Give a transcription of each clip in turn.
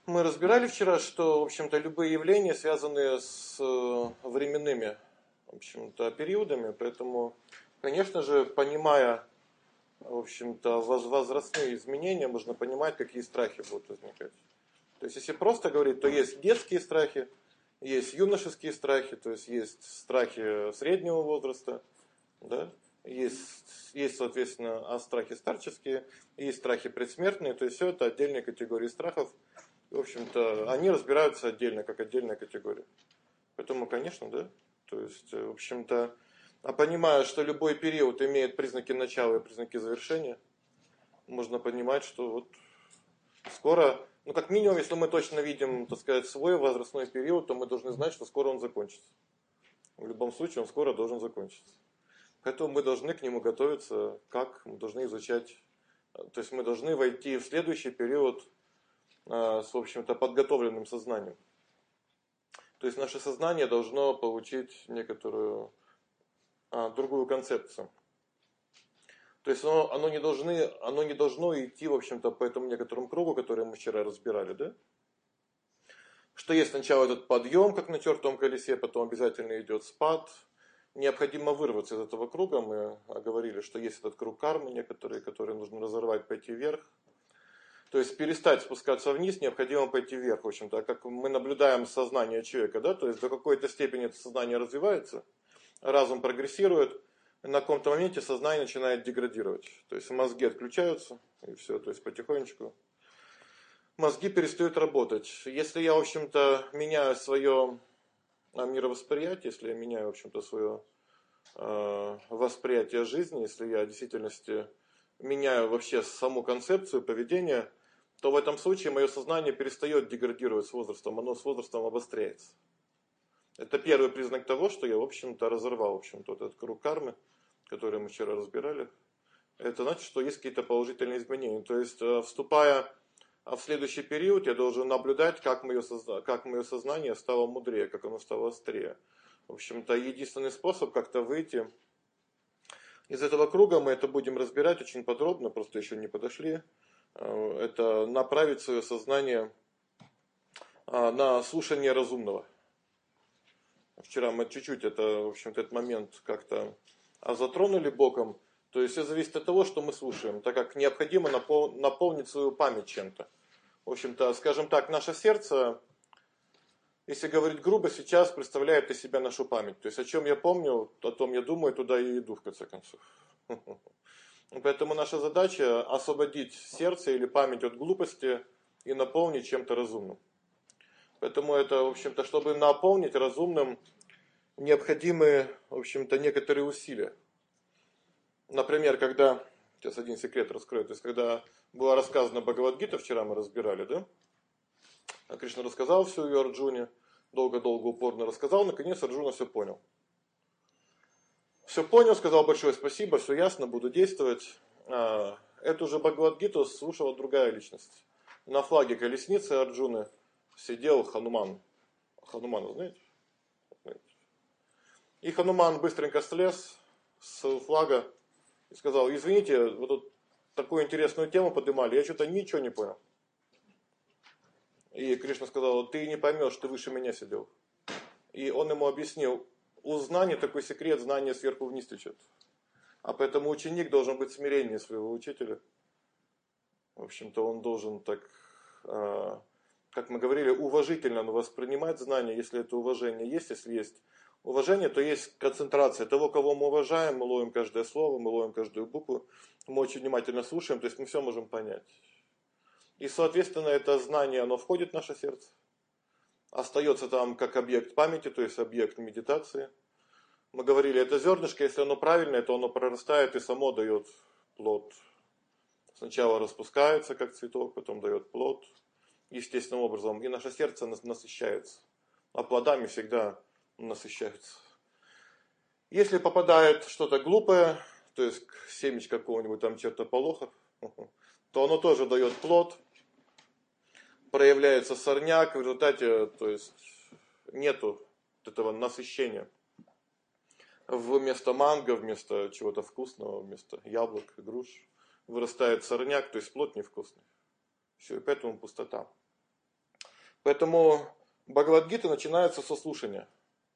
Мы разбирали вчера, что, в общем-то, любые явления связаны с временными, в общем-то, периодами, поэтому, конечно же, понимая, в общем-то, возрастные изменения, можно понимать, какие страхи будут возникать. То есть, если просто говорить, то есть детские страхи, есть юношеские страхи, то есть страхи среднего возраста, да? Есть, соответственно, страхи старческие, есть страхи предсмертные, то есть все это отдельные категории страхов. В общем-то, они разбираются отдельно, как отдельная категория. Поэтому, конечно, да. То есть, в общем-то, а понимая, что любой период имеет признаки начала и признаки завершения, можно понимать, что вот скоро, ну как минимум, если мы точно видим, так сказать, свой возрастной период, то мы должны знать, что скоро он закончится. В любом случае, он скоро должен закончиться. Поэтому мы должны к нему готовиться, как мы должны изучать. То есть мы должны войти в следующий период с, в общем-то, подготовленным сознанием. То есть наше сознание должно получить некоторую другую концепцию. То есть оно не должно идти, в общем-то, по этому некоторому кругу, который мы вчера разбирали, да? Что есть сначала этот подъем, как на чертовом колесе, потом обязательно идет спад. Необходимо вырваться из этого круга. Мы говорили, что есть этот круг кармы некоторые, которые нужно разорвать, пойти вверх. То есть перестать спускаться вниз, необходимо пойти вверх, в общем-то. Как мы наблюдаем сознание человека, да, то есть до какой-то степени это сознание развивается, разум прогрессирует, и на каком-то моменте сознание начинает деградировать. То есть мозги отключаются, и все, то есть потихонечку мозги перестают работать. Если я, в общем-то, меняю свое мировосприятие, если я меняю, в общем-то, свое восприятие жизни, если я в действительности меняю вообще саму концепцию поведения, то в этом случае мое сознание перестает деградировать с возрастом, оно с возрастом обостряется. Это первый признак того, что я, в общем-то, разорвал, в общем-то, вот этот круг кармы, который мы вчера разбирали. Это значит, что есть какие-то положительные изменения. То есть, вступая в следующий период, я должен наблюдать, как мое сознание стало мудрее, как оно стало острее. В общем-то, единственный способ как-то выйти из этого круга, мы это будем разбирать очень подробно, просто еще не подошли. Это направить свое сознание на слушание разумного. Вчера мы чуть-чуть в общем-то, этот момент как-то затронули боком. То есть все зависит от того, что мы слушаем, так как необходимо наполнить свою память чем-то. В общем-то, скажем так, наше сердце, если говорить грубо, сейчас представляет из себя нашу память. То есть о чем я помню, о том я думаю, туда и иду в конце концов. Поэтому наша задача освободить сердце или память от глупости и наполнить чем-то разумным. Поэтому это, в общем-то, чтобы наполнить разумным, необходимы, в общем-то, некоторые усилия. Например, когда, сейчас один секрет раскрою, то есть когда была рассказана Бхагавад-гита, вчера мы разбирали, да? Кришна рассказал все ее Арджуне, долго-долго упорно рассказал, наконец Арджуна все понял. Все понял, сказал большое спасибо, все ясно, буду действовать. Эту же Бхагавад-гиту слушала другая личность. На флаге колесницы Арджуны сидел Хануман. Ханумана знаете? И Хануман быстренько слез с флага и сказал: извините, вы тут такую интересную тему поднимали, я что-то ничего не понял. И Кришна сказал: ты не поймешь, ты выше меня сидел. И он ему объяснил: у знания такой секрет, знание сверху вниз течет. А поэтому ученик должен быть смирение своего учителя. В общем-то, он должен так, как мы говорили, уважительно воспринимать знания, если это уважение есть, если есть уважение, то есть концентрация того, кого мы уважаем, мы ловим каждое слово, мы ловим каждую букву, мы очень внимательно слушаем, то есть мы все можем понять. И, соответственно, это знание, оно входит в наше сердце, остается там как объект памяти, то есть объект медитации. Мы говорили, это зернышко, если оно правильное, то оно прорастает и само дает плод. Сначала распускается, как цветок, потом дает плод естественным образом, и наше сердце насыщается. А плодами всегда насыщаются. Если попадает что-то глупое, то есть семечко какого-нибудь там чертополоха, то оно тоже дает плод, проявляется сорняк, в результате, то есть нету этого насыщения. Вместо манго, вместо чего-то вкусного, вместо яблок, груш вырастает сорняк, то есть плод невкусный. Все, и поэтому пустота. Поэтому Бхагавад-гита начинается со слушания.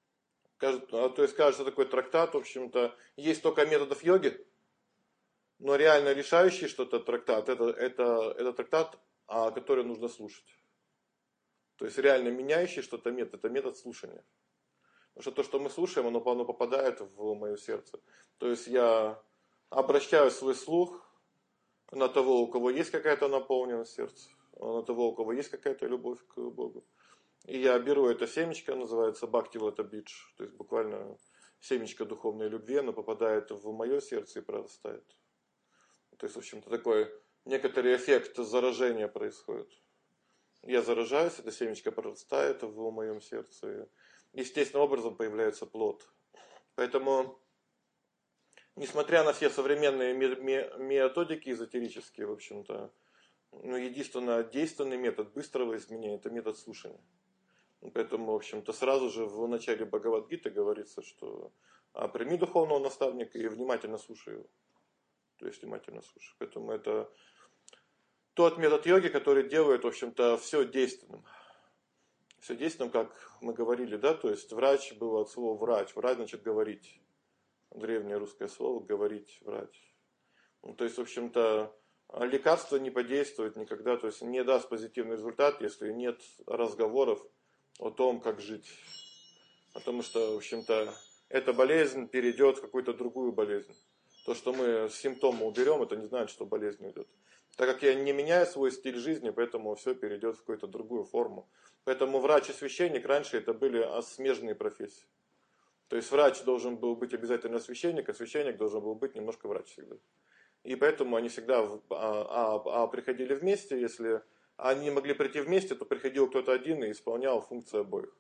То есть кажется такой трактат, в общем-то, есть только методов йоги, но реально решающий что-то трактат, это трактат, который нужно слушать. То есть реально меняющий что-то метод, это метод слушания. Потому что то, что мы слушаем, оно попадает в мое сердце. То есть я обращаю свой слух на того, у кого есть какая-то наполненность сердца, на того, у кого есть какая-то любовь к Богу. И я беру это семечко, называется Бхактивата Бидж, то есть буквально семечко духовной любви, оно попадает в мое сердце и прорастает. То есть, в общем-то, такой некоторый эффект заражения происходит. Я заражаюсь, это семечко прорастает в моем сердце, и естественным образом появляется плод. Поэтому, несмотря на все современные методики эзотерические, в общем-то, единственно действенный метод быстрого изменения – это метод слушания. Поэтому, в общем-то, сразу же в начале Бхагавад-гиты говорится, что прими духовного наставника и внимательно слушай его. То есть внимательно слушай. Поэтому это тот метод йоги, который делает, в общем-то, все действенным. Все действенным, как мы говорили, да, то есть врач был от слова врач. Врач значит говорить. Древнее русское слово говорить, врач. То есть, в общем-то, лекарство не подействует никогда, то есть не даст позитивный результат, если нет разговоров о том, как жить. Потому что, в общем-то, эта болезнь перейдет в какую-то другую болезнь. То, что мы симптомы уберем, это не значит, что болезнь уйдет. Так как я не меняю свой стиль жизни, поэтому все перейдет в какую-то другую форму. Поэтому врач и священник раньше это были смежные профессии. То есть врач должен был быть обязательно священник, а священник должен был быть немножко врач всегда. И поэтому они всегда приходили вместе. Если они могли прийти вместе, то приходил кто-то один и исполнял функции обоих.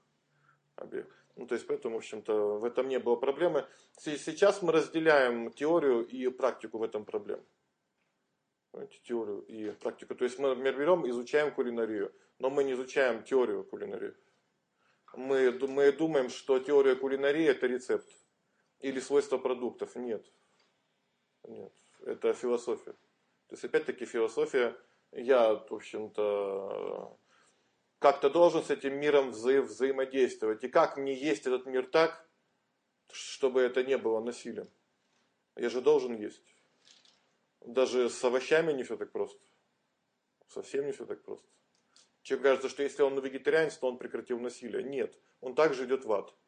То есть поэтому, в общем-то, в этом не было проблемы. Сейчас мы разделяем теорию и практику в этом проблеме. Понимаете, теорию и практику. То есть мы, например, берем, изучаем кулинарию, но мы не изучаем теорию кулинарии. Мы думаем, что теория кулинарии это рецепт или свойства продуктов. Нет. Нет. Это философия. То есть опять-таки философия, я, в общем-то, как-то должен с этим миром взаимодействовать. И как мне есть этот мир так, чтобы это не было насилием? Я же должен есть. Даже с овощами не все так просто. Совсем не все так просто. Человек кажется, что если он вегетарианец, то он прекратил насилие. Нет, он также идет в ад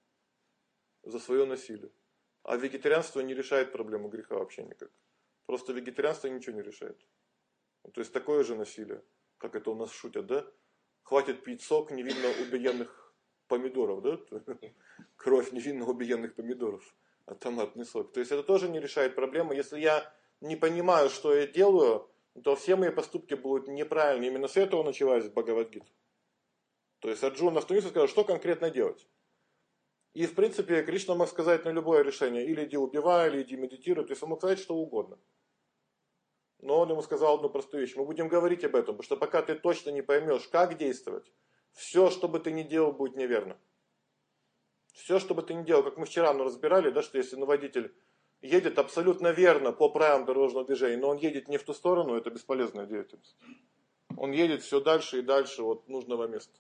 за свое насилие. А вегетарианство не решает проблему греха вообще никак. Просто вегетарианство ничего не решает. То есть такое же насилие, как это у нас шутят, да? Хватит пить сок невинно убиенных помидоров, да? Кровь невинно убиенных помидоров, а томатный сок. То есть это тоже не решает проблему. Если я не понимаю, что я делаю, то все мои поступки будут неправильны. Именно с этого началась Бхагавад-гита. То есть Арджуна остановился и сказал, что конкретно делать. И в принципе Кришна мог сказать на любое решение, или иди убивай, или иди медитируй, то есть он мог сказать что угодно. Но он ему сказал одну простую вещь, мы будем говорить об этом, потому что пока ты точно не поймешь, как действовать, все, что бы ты ни делал, будет неверно. Все, что бы ты ни делал, как мы вчера разбирали, да, что если водитель едет абсолютно верно по правилам дорожного движения, но он едет не в ту сторону, это бесполезная деятельность. Он едет все дальше и дальше от нужного места.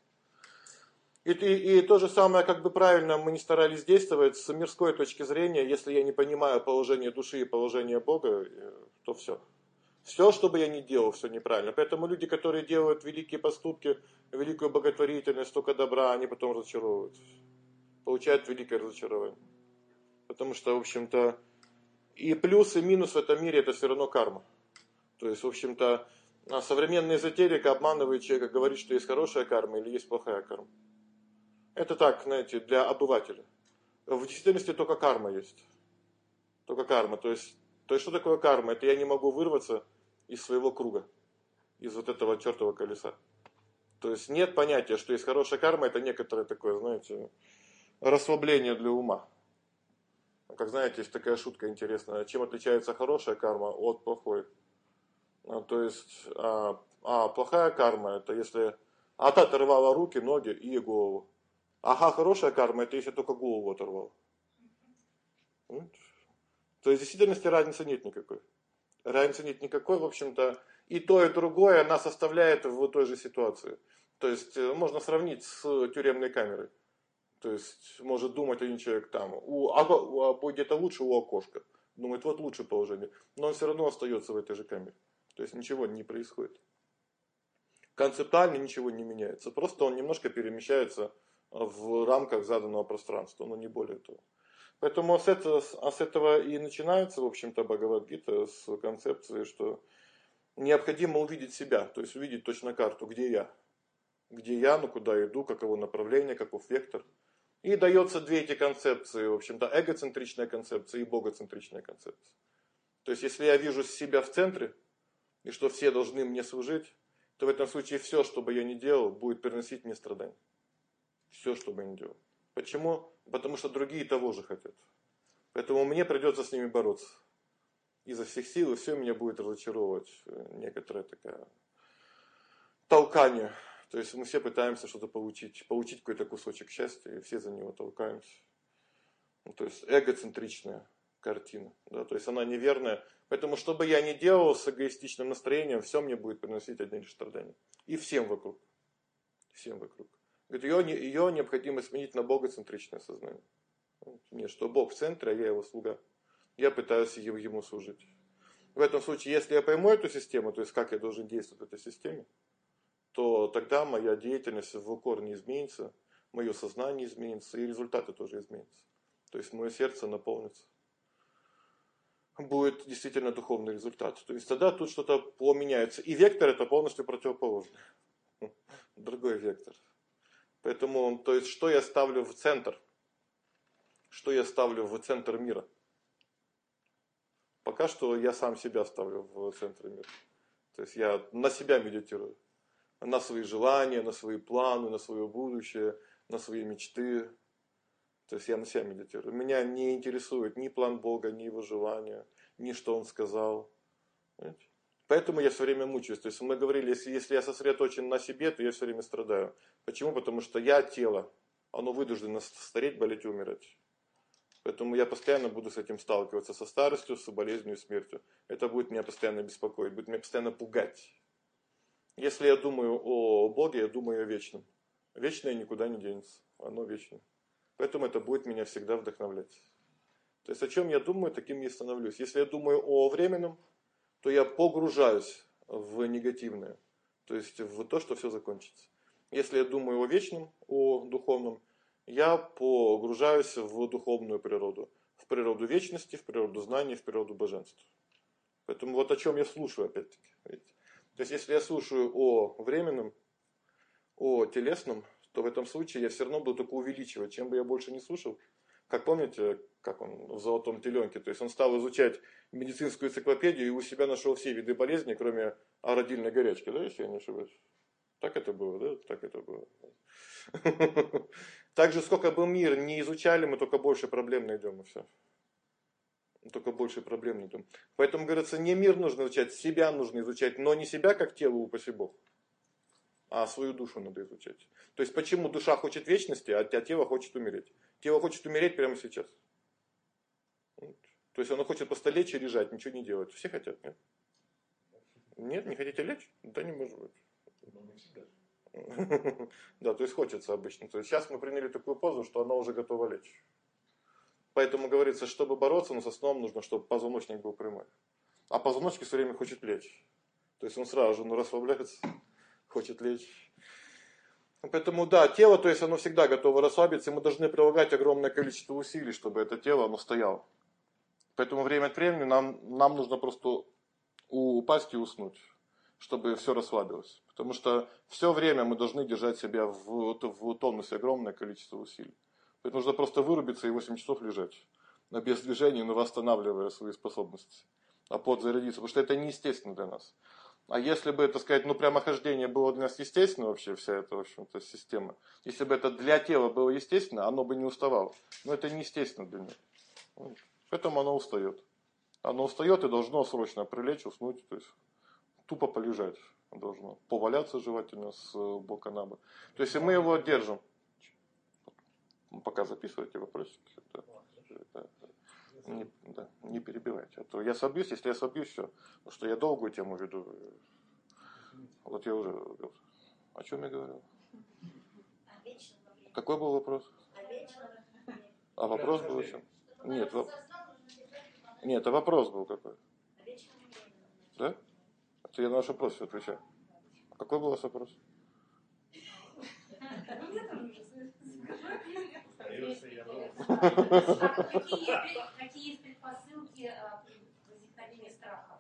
И то же самое, как бы правильно мы не старались действовать, с мирской точки зрения, если я не понимаю положение души и положение Бога, то все. Все, что бы я ни делал, все неправильно. Поэтому люди, которые делают великие поступки, великую благотворительность, столько добра, они потом разочаровываются. Получают великое разочарование. Потому что, в общем-то, и плюс, и минус в этом мире это все равно карма. То есть, в общем-то, современная эзотерика обманывает человека, говорит, что есть хорошая карма или есть плохая карма. Это так, знаете, для обывателя. В действительности только карма есть. Только карма. То есть что такое карма? Это я не могу вырваться из своего круга. Из вот этого чертового колеса. То есть нет понятия, что есть хорошая карма. Это некоторое такое, знаете, расслабление для ума. Как знаете, есть такая шутка интересная. Чем отличается хорошая карма от плохой? То есть, плохая карма, это если ата оторвала руки, ноги и голову. Ага, хорошая карма, это если только голову оторвал. То есть в действительности разницы нет никакой. Разницы нет никакой, в общем-то. И то, и другое нас оставляет в той же ситуации. То есть можно сравнить с тюремной камерой. То есть может думать один человек там, где-то лучше у окошка. Думает, вот лучше положение. Но он все равно остается в этой же камере. То есть ничего не происходит. Концептуально ничего не меняется. Просто он немножко перемещается в рамках заданного пространства, но не более того. Поэтому с этого и начинается, в общем-то, Бхагавад-гита с концепции, что необходимо увидеть себя, то есть увидеть точно карту, где я. Где я, ну куда иду, каково направление, каков вектор. И дается две эти концепции, в общем-то, эгоцентричная концепция и богоцентричная концепция. То есть, если я вижу себя в центре, и что все должны мне служить, то в этом случае все, что бы я ни делал, будет приносить мне страдания. Все, что бы я ни делал. Почему? Потому что другие того же хотят. Поэтому мне придется с ними бороться. Изо всех сил, и все меня будет разочаровывать. Некоторое такое толкание. То есть мы все пытаемся что-то получить какой-то кусочек счастья, и все за него толкаемся. Ну, то есть эгоцентричная картина. Да? То есть она неверная. Поэтому, что бы я ни делал с эгоистичным настроением, все мне будет приносить одни лишь страдания. И всем вокруг. Всем вокруг. Говорит, ее необходимо сменить на богоцентричное сознание. Не, что Бог в центре, а я его слуга. Я пытаюсь ему служить. В этом случае, если я пойму эту систему, то есть как я должен действовать в этой системе, то тогда моя деятельность в упор не изменится, мое сознание изменится, и результаты тоже изменятся. То есть мое сердце наполнится. Будет действительно духовный результат. То есть тогда тут что-то поменяется. И вектор это полностью противоположный. Другой вектор. Поэтому, то есть, что я ставлю в центр? Что я ставлю в центр мира? Пока что я сам себя ставлю в центр мира. То есть я на себя медитирую. На свои желания, на свои планы, на свое будущее, на свои мечты. То есть я на себя медитирую. Меня не интересует ни план Бога, ни его желания, ни что Он сказал. Понимаете? Поэтому я все время мучаюсь. То есть мы говорили, если я сосредоточен на себе, то я все время страдаю. Почему? Потому что я тело. Оно вынуждено стареть, болеть и умирать. Поэтому я постоянно буду с этим сталкиваться, со старостью, с болезнью и смертью. Это будет меня постоянно беспокоить, будет меня постоянно пугать. Если я думаю о Боге, я думаю о вечном. Вечное никуда не денется, оно вечное. Поэтому это будет меня всегда вдохновлять. То есть о чем я думаю, таким я и становлюсь. Если я думаю о временном, то я погружаюсь в негативное. То есть в то, что все закончится. Если я думаю о вечном, о духовном, я погружаюсь в духовную природу. В природу вечности, в природу знаний, в природу божества. Поэтому вот о чем я слушаю опять-таки. Видите? То есть если я слушаю о временном, о телесном, то в этом случае я все равно буду только увеличивать. Чем бы я больше не слушал, как помните, как он в «Золотом теленке», то есть он стал изучать медицинскую энциклопедию и у себя нашел все виды болезней, кроме родильной горячки, да, если я не ошибаюсь. Так это было, да? Так это было. Также сколько бы мир не изучали, мы только больше проблем найдем и все. Только больше проблем найдем. Поэтому, говорится, не мир нужно изучать, себя нужно изучать, но не себя как тело, упаси Бог, а свою душу надо изучать. То есть, почему душа хочет вечности, а тело хочет умереть? Тело хочет умереть прямо сейчас. То есть, оно хочет просто лечь и лежать, ничего не делать. Все хотят, нет? Нет, не хотите лечь? Да не может быть. Да, то есть хочется обычно. То есть сейчас мы приняли такую позу, что она уже готова лечь. Поэтому говорится, чтобы бороться, но со сном нужно, чтобы позвоночник был прямой. А позвоночник все время хочет лечь. То есть он сразу же расслабляется, хочет лечь. Поэтому да, тело, то есть оно всегда готово расслабиться, и мы должны прилагать огромное количество усилий, чтобы это тело, оно стояло. Поэтому время от времени нам нужно просто упасть и уснуть, чтобы все расслабилось. Потому что все время мы должны держать себя в тонусе огромное количество усилий. Поэтому нужно просто вырубиться и 8 часов лежать. Но без движения, но восстанавливая свои способности. А подзарядиться. Потому что это неестественно для нас. А если бы, так сказать, прямохождение было для нас естественно вообще, вся эта, в общем-то, система. Если бы это для тела было естественно, оно бы не уставало. Но это неестественно для него. Поэтому оно устает. Оно устает и должно срочно прилечь, уснуть, то есть тупо полежать должно. Поваляться желательно с бока на бок. То есть, и мы его держим. Пока записывайте вопросики. Не перебивайте. А то я собьюсь, если я собьюсь, все. Потому что я долгую тему веду. Вот я уже... О чем я говорил? Какой был вопрос? А вопрос был еще? Нет, нет, а вопрос был какой? Да? Это я на ваш вопрос все отвечаю. Какой был ваш вопрос? Какие есть предпосылки возникновения страха?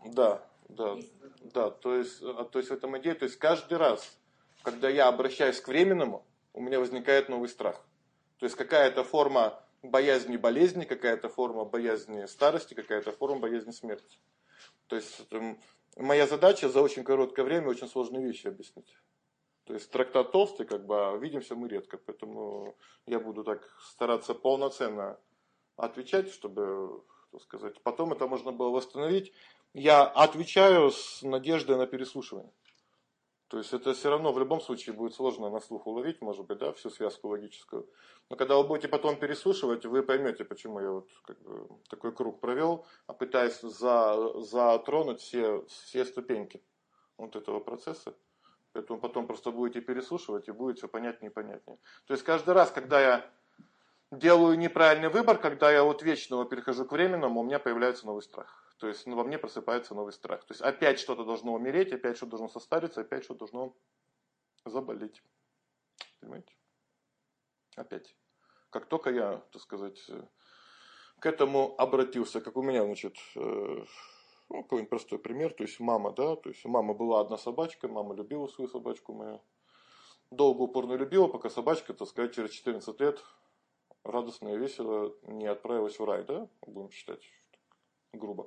Да, то есть в этом идея, то есть каждый раз, когда я обращаюсь к временному, у меня возникает новый страх. То есть какая-то форма боязни болезни, какая-то форма боязни старости, какая-то форма боязни смерти. То есть моя задача за очень короткое время очень сложные вещи объяснить. То есть трактат толстый, а видимся мы редко, поэтому я буду так стараться полноценно отвечать, чтобы, так сказать, потом это можно было восстановить. Я отвечаю с надеждой на переслушивание. То есть это все равно в любом случае будет сложно на слух уловить, может быть, да, всю связку логическую. Но когда вы будете потом переслушивать, вы поймете, почему я вот такой круг провел, пытаясь затронуть все ступеньки вот этого процесса. Поэтому потом просто будете переслушивать, и будет все понятнее и понятнее. То есть каждый раз, когда я делаю неправильный выбор, когда я от вечного перехожу к временному, у меня появляется новый страх. То есть во мне просыпается новый страх. То есть опять что-то должно умереть, опять что-то должно состариться, опять что-то должно заболеть. Понимаете? Опять. Как только я, так сказать, к этому обратился, как у меня, значит, какой-нибудь простой пример, то есть мама, да, то есть у мамы была одна собачка, мама любила свою собачку мою, долго упорно любила, пока собачка, так сказать, через 14 лет радостно и весело не отправилась в рай, да, будем считать грубо.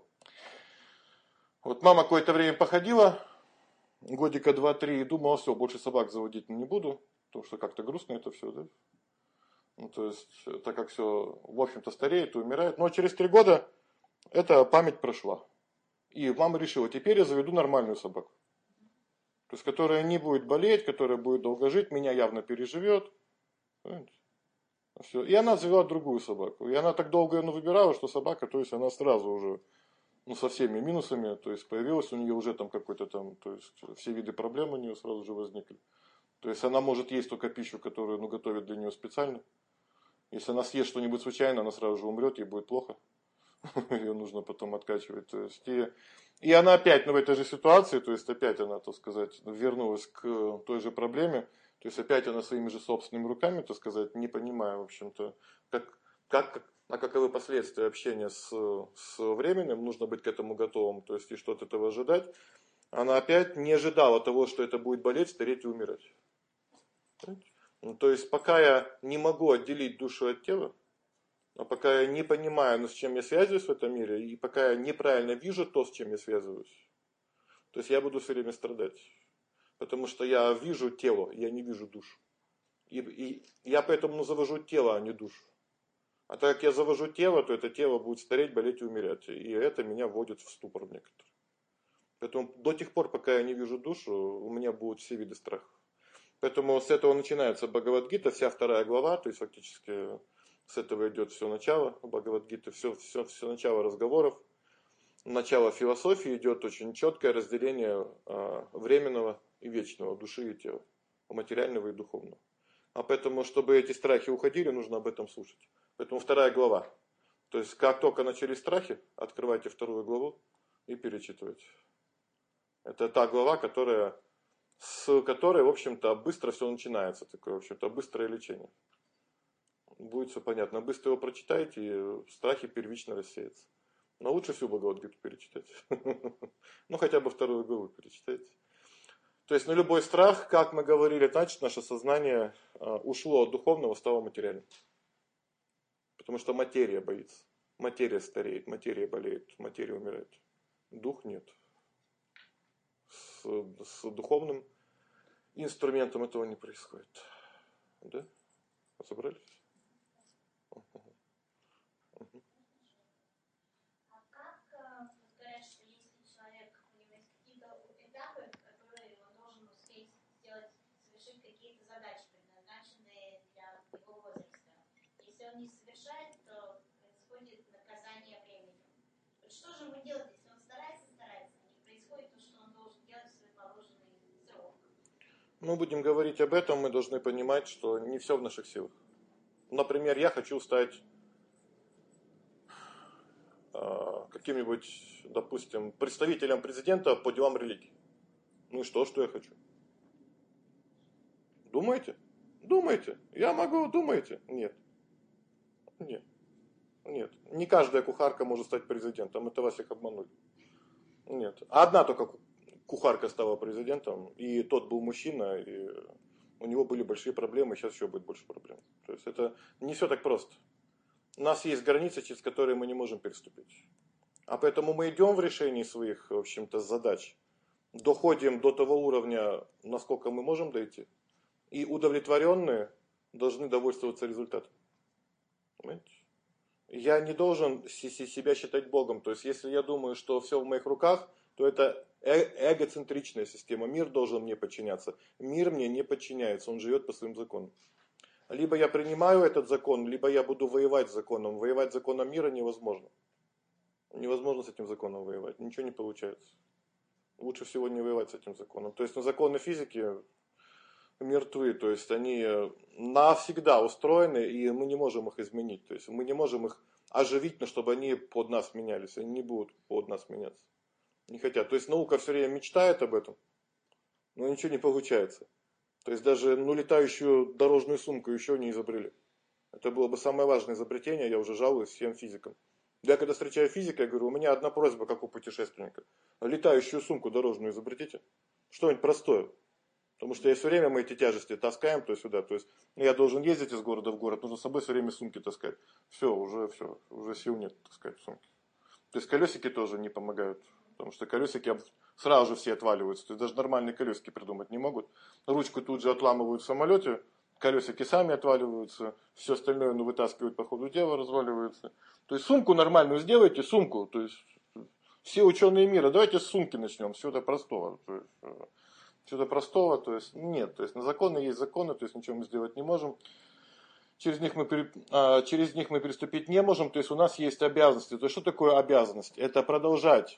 Вот мама какое-то время походила, годика 2-3, и думала, все, больше собак заводить не буду, потому что как-то грустно это все, да. Ну, то есть, так как все, в общем-то, стареет и умирает. Но через 3 года эта память прошла. И мама решила, теперь я заведу нормальную собаку. То есть, которая не будет болеть, которая будет долго жить, меня явно переживет. Понимаете? Все. И она завела другую собаку. И она так долго ее выбирала, что собака, то есть, она сразу уже, со всеми минусами, то есть, появилась у нее уже там какой-то там, то есть, все виды проблем у нее сразу же возникли. То есть, она может есть только пищу, которую, готовят для нее специально. Если она съест что-нибудь случайно, она сразу же умрет, ей будет плохо. Ее нужно потом откачивать. То есть, и она опять, в этой же ситуации, то есть опять она, так сказать, вернулась к той же проблеме. То есть опять она своими же собственными руками, так сказать, не понимая, в общем-то, каковы последствия общения с временем, нужно быть к этому готовым, то есть и что от этого ожидать. Она опять не ожидала того, что это будет болеть, стареть и умирать. То есть пока я не могу отделить душу от тела, а пока я не понимаю, с чем я связываюсь в этом мире, и пока я неправильно вижу то, с чем я связываюсь, то есть я буду все время страдать. Потому что я вижу тело, я не вижу душу. И я поэтому завожу тело, а не душу. А так как я завожу тело, то это тело будет стареть, болеть и умереть. И это меня вводит в ступор некоторый. Поэтому до тех пор, пока я не вижу душу, у меня будут все виды страхов. Поэтому с этого начинается Бхагавад-гита, вся 2 глава, то есть фактически с этого идет все начало Бхагавад-гиты, все начало разговоров. Начало философии идет очень четкое разделение временного и вечного, души и тела, материального и духовного. А поэтому, чтобы эти страхи уходили, нужно об этом слушать. Поэтому 2 глава. То есть, как только начались страхи, открывайте 2 главу и перечитывайте. Это та глава, с которой, в общем-то, быстро все начинается. Такое, в общем-то, быстрое лечение. Будет все понятно. Быстро его прочитайте, и страхи первично рассеются. Но лучше всю Бхагавад-гиту перечитать. Ну, хотя бы 2 главу перечитайте. То есть, на любой страх, как мы говорили, значит, наше сознание ушло от духовного, стало материальным. Потому что материя боится. Материя стареет, материя болеет, материя умирает. Дух нет. С духовным инструментом этого не происходит. Да? Разобрались? Совершить какие-то задачи, предназначенные для его возраста. Если он не совершает, то происходит наказание временем. Вот что же ему делать, если он старается, а не происходит то, что он должен делать в свой положенный срок? Мы будем говорить об этом, мы должны понимать, что не все в наших силах. Например, я хочу стать каким-нибудь, допустим, представителем президента по делам религии. Ну и что я хочу? Думаете? Думаете? Я могу, думаете? Нет. Нет. Нет. Не каждая кухарка может стать президентом, это вас их обманули. Нет. Одна только кухарка стала президентом, и тот был мужчина, и у него были большие проблемы, сейчас еще будет больше проблем. То есть это не все так просто. У нас есть границы, через которые мы не можем переступить. А поэтому мы идем в решении своих, в общем-то, задач, доходим до того уровня, насколько мы можем дойти, и удовлетворенные должны довольствоваться результатом. Понимаете? Я не должен себя считать Богом. То есть, если я думаю, что все в моих руках, то это эгоцентричная система. Мир должен мне подчиняться. Мир мне не подчиняется, он живет по своим законам. Либо я принимаю этот закон, либо я буду воевать с законом. Воевать с законом мира невозможно. Невозможно с этим законом воевать, ничего не получается. Лучше всего не воевать с этим законом. То есть, законы физики мертвы, то есть они навсегда устроены, и мы не можем их изменить. То есть мы не можем их оживить, но чтобы они под нас менялись. Они не будут под нас меняться. Не хотят. То есть наука все время мечтает об этом, но ничего не получается. То есть даже летающую дорожную сумку еще не изобрели. Это было бы самое важное изобретение, я уже жалуюсь всем физикам. Я когда встречаю физика, я говорю, у меня одна просьба, как у путешественника. Летающую сумку дорожную изобретите. Что-нибудь простое. Потому что я все время мы эти тяжести таскаем то сюда. То есть я должен ездить из города в город, нужно с собой все время сумки таскать. Все, уже сил нет таскать сумки. То есть колесики тоже не помогают. Потому что колесики сразу же все отваливаются. То есть даже нормальные колесики придумать не могут. Ручку тут же отламывают в самолете, колесики сами отваливаются, все остальное вытаскивают по ходу дела, разваливается. То есть сумку нормальную сделайте, сумку. То есть все ученые мира, давайте с сумки начнем, все это простого. То есть, чего-то простого, то есть нет, то есть на законы есть законы, то есть ничего мы сделать не можем. Через них мы приступить не можем, то есть у нас есть обязанности. То есть что такое обязанность? Это продолжать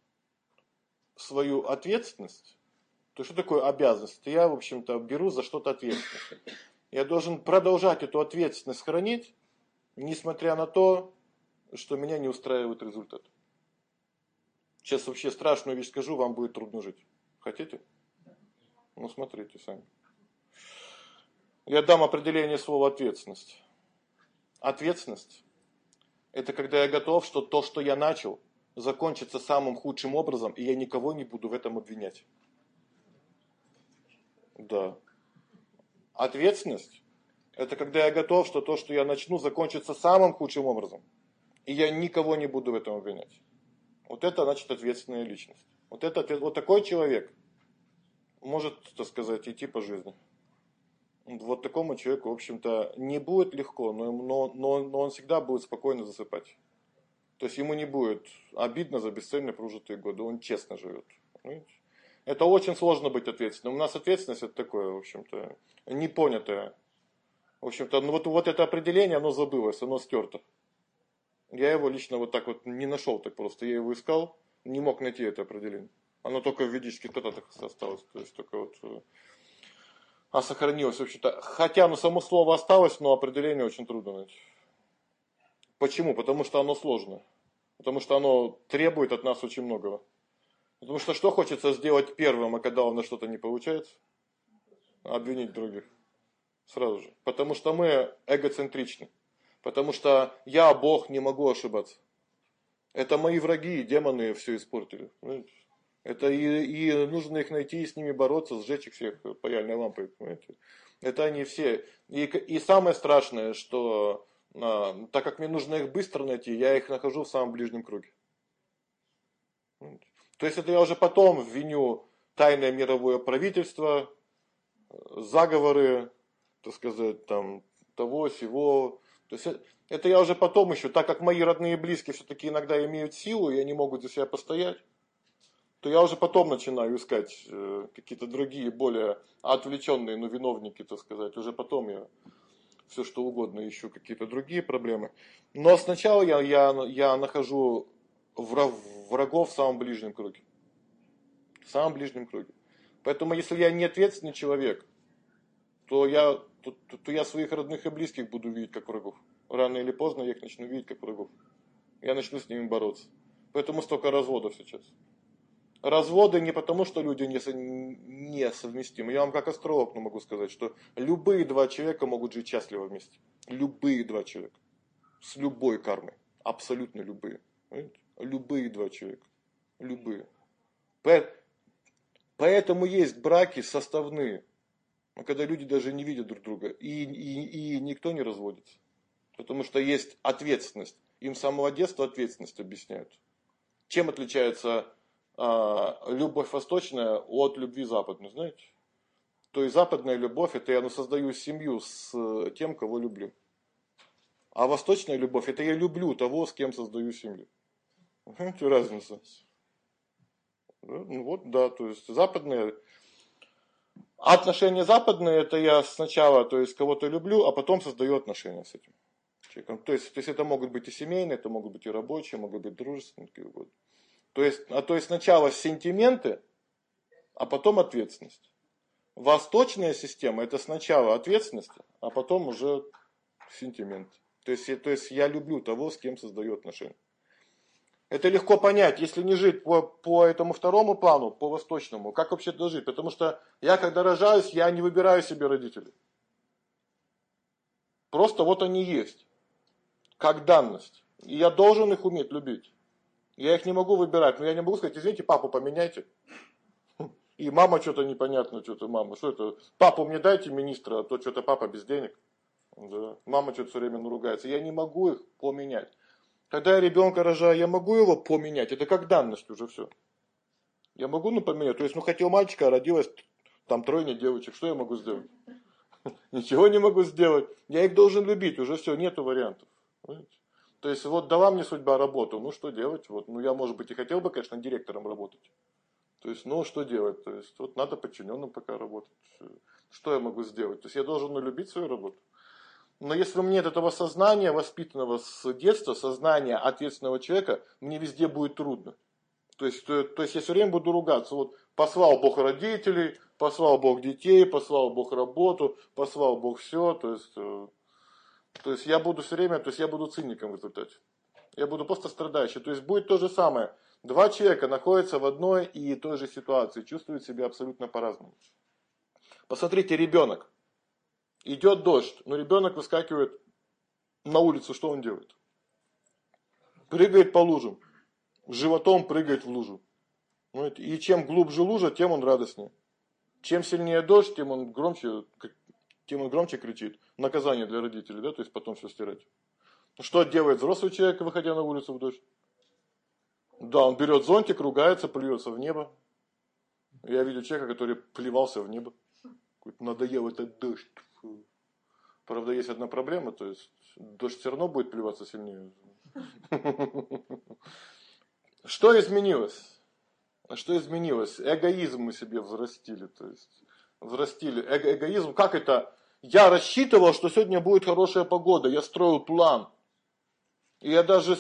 свою ответственность. То есть что такое обязанность? Я, в общем-то, беру за что-то ответственность. Я должен продолжать эту ответственность хранить, несмотря на то, что меня не устраивает результат. Сейчас вообще страшную вещь скажу, вам будет трудно жить. Хотите? Ну, смотрите сами. Я дам определение слова ответственность. Ответственность – это когда я готов, что то, что я начал, закончится самым худшим образом, и я никого не буду в этом обвинять. Да. Ответственность – это когда я готов, что то, что я начну, закончится самым худшим образом, и я никого не буду в этом обвинять. Вот это значит ответственная личность. Вот такой человек может, так сказать, идти по жизни. Вот такому человеку, в общем-то, не будет легко, но он всегда будет спокойно засыпать. То есть ему не будет обидно за бесцельно прожитые годы, он честно живет. Понимаете? Это очень сложно быть ответственным. У нас ответственность это такое, в общем-то, непонятое. В общем-то, вот это определение, оно забылось, оно стерто. Я его лично вот так вот не нашел так просто. Я его искал, не мог найти это определение. Оно только в ведических трактатах осталось. То есть только вот... сохранилось, в общем-то. Хотя само слово осталось, но определение очень трудно найти. Почему? Потому что оно сложное. Потому что оно требует от нас очень многого. Потому что хочется сделать первым, а когда у нас что-то не получается? Обвинить других. Сразу же. Потому что мы эгоцентричны. Потому что я, Бог, не могу ошибаться. Это мои враги, демоны все испортили. Понимаете? Это и нужно их найти, и с ними бороться, сжечь их всех паяльной лампой. Понимаете? Это они все. И самое страшное, что так как мне нужно их быстро найти, я их нахожу в самом ближнем круге. То есть это я уже потом виню тайное мировое правительство, заговоры, так сказать, там, того, сего. То есть это я уже потом еще, так как мои родные и близкие все-таки иногда имеют силу, и они могут за себя постоять, то я уже потом начинаю искать какие-то другие, более отвлеченные, виновники, так сказать. Уже потом я все что угодно ищу, какие-то другие проблемы. Но сначала я нахожу врагов в самом ближнем круге. В самом ближнем круге. Поэтому если я не ответственный человек, то я своих родных и близких буду видеть как врагов. Рано или поздно я их начну видеть как врагов. Я начну с ними бороться. Поэтому столько разводов сейчас. Разводы не потому, что люди несовместимы. Я вам как астролог могу сказать, что любые два человека могут жить счастливо вместе. Любые два человека. С любой кармой. Абсолютно любые. Понимаете? Любые два человека. Любые. Поэтому есть браки составные. Когда люди даже не видят друг друга. И никто не разводится. Потому что есть ответственность. Им с самого детства ответственность объясняют. Чем отличается любовь восточная от любви западной, знаете? То есть западная любовь, это я создаю семью с тем, кого люблю. А восточная любовь, это я люблю того, с кем создаю семью. Понимаете разницу? Ну вот, да, то есть западные... Отношения западные, это я сначала, то есть кого-то люблю, а потом создаю отношения с этим человеком. То есть это могут быть и семейные, это могут быть и рабочие, могут быть дружественные, какие угодно. То есть сначала сентименты, а потом ответственность. Восточная система это сначала ответственность, а потом уже сентимент. То есть я люблю того, с кем создаю отношения. Это легко понять, если не жить по этому второму плану, по восточному, как вообще это жить? Потому что я когда рожаюсь, я не выбираю себе родителей. Просто вот они есть, как данность. И я должен их уметь любить. Я их не могу выбирать, но я не могу сказать, извините, папу поменяйте. И мама что-то непонятно, что-то мама, что это? Папу мне дайте министра, а то что-то папа без денег. Да. Мама что-то все время наругается. Я не могу их поменять. Когда я ребенка рожаю, я могу его поменять. Это как данность уже все. Я могу поменять. То есть, хотел мальчика, а родилось там 3 девочек. Что я могу сделать? Ничего не могу сделать. Я их должен любить. Уже все, нету вариантов. Понимаете? То есть, вот дала мне судьба работу. Ну, что делать? Вот, я, может быть, и хотел бы, конечно, директором работать. То есть, что делать? То есть, вот надо подчиненным пока работать. Что я могу сделать? То есть, я должен любить свою работу. Но если у меня нет этого сознания, воспитанного с детства, сознания ответственного человека, мне везде будет трудно. То есть я все время буду ругаться. Вот послал Бог родителей, послал Бог детей, послал Бог работу, послал Бог все. То есть я буду все время, я буду циником в результате. Я буду просто страдающим. То есть будет то же самое. Два человека находятся в одной и той же ситуации, чувствуют себя абсолютно по-разному. Посмотрите, ребенок. Идет дождь, но ребенок выскакивает на улицу, что он делает? Прыгает по лужам, животом прыгает в лужу. И чем глубже лужа, тем он радостнее. Чем сильнее дождь, тем он громче кричит. Наказание для родителей, да, то есть потом все стирать. Что делает взрослый человек, выходя на улицу в дождь? Да, он берет зонтик, ругается, плюется в небо. Я видел человека, который плевался в небо. Надоел этот дождь. Правда, есть одна проблема, то есть дождь все равно будет плеваться сильнее. Что изменилось? Что изменилось? Эгоизм мы себе взрастили. То есть взрастили. Эгоизм, как это? Я рассчитывал, что сегодня будет хорошая погода, я строил план. И я даже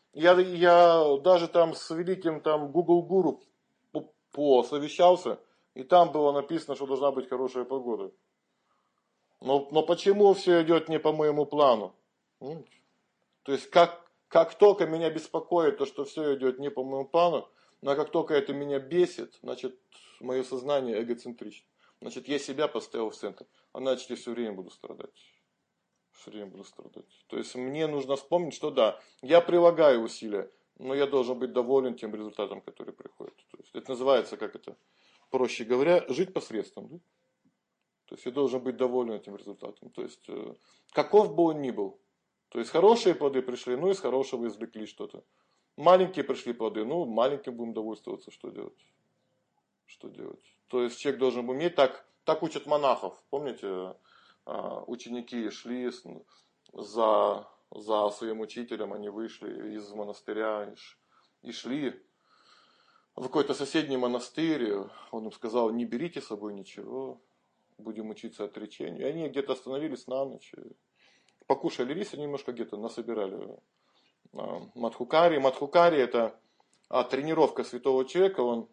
там с великим Google гуру посовещался, и там было написано, что должна быть хорошая погода. Но почему все идет не по моему плану? То есть как только меня беспокоит то, что все идет не по моему плану, но как только это меня бесит, значит мое сознание эгоцентрично. Значит я себя поставил в центр, а значит я все время буду страдать. Все время буду страдать. То есть мне нужно вспомнить, что да, я прилагаю усилия, но я должен быть доволен тем результатом, который приходит. То есть это называется, проще говоря, жить посредством. Да? То есть я должен быть доволен этим результатом. То есть каков бы он ни был. То есть хорошие плоды пришли, из хорошего извлекли что-то. Маленькие пришли плоды, маленьким будем довольствоваться, что делать? Что делать? То есть человек должен уметь, так учат монахов. Помните, ученики шли за своим учителем, они вышли из монастыря и шли в какой-то соседний монастырь. Он им сказал, не берите с собой ничего. Будем учиться отречению. И они где-то остановились на ночь. Покушали риса, немножко где-то насобирали мадхукари. Мадхукари это тренировка святого человека. Он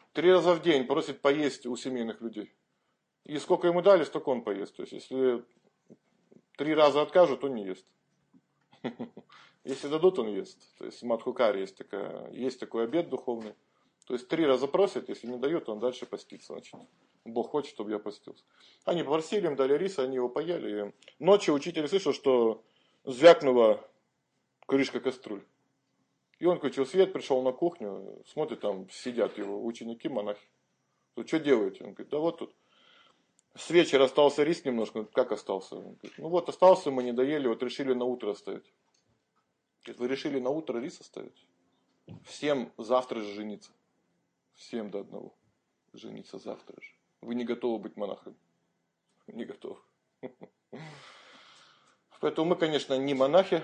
3 раза в день просит поесть у семейных людей. И сколько ему дали, столько он поест. То есть, если 3 раза откажут, он не ест. Если дадут, он ест. То есть в Мадхукаре есть такой обет духовный. То есть 3 раза просит, если не дают, он дальше постится. Значит, Бог хочет, чтобы я постился. Они попросили, им дали рис, они его поели. И ночью учитель слышал, что звякнула крышка кастрюль. И он включил свет, пришел на кухню, смотрит, там сидят его ученики, монахи. Тут что делаете? Он говорит, да вот тут. С вечера остался рис немножко. Как остался? Он говорит, ну вот остался, мы не доели, вот решили на утро оставить. Говорит, вы решили на утро рис оставить? Всем завтра же жениться. Всем до одного. Жениться завтра же. Вы не готовы быть монахами. Не готовы. Поэтому мы, конечно, не монахи.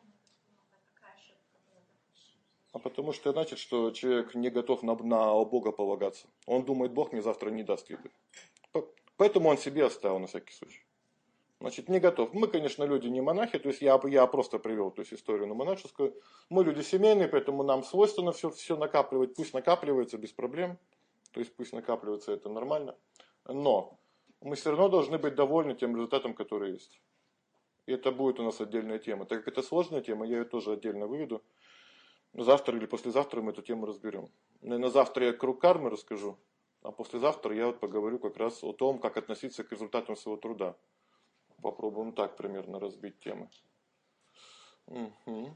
А потому что значит, что человек не готов на Бога полагаться. Он думает, Бог мне завтра не даст еды. Поэтому он себе оставил на всякий случай. Значит, не готов. Мы, конечно, люди не монахи, то есть я просто привел то есть, историю на монашескую. Мы люди семейные, поэтому нам свойственно все накапливать. Пусть накапливается без проблем. То есть пусть накапливается, это нормально. Но мы все равно должны быть довольны тем результатом, который есть. И это будет у нас отдельная тема. Так как это сложная тема, я ее тоже отдельно выведу. Завтра или послезавтра мы эту тему разберем. Наверное, завтра я круг кармы расскажу, а послезавтра я вот поговорю как раз о том, как относиться к результатам своего труда. Попробуем так примерно разбить темы. Угу.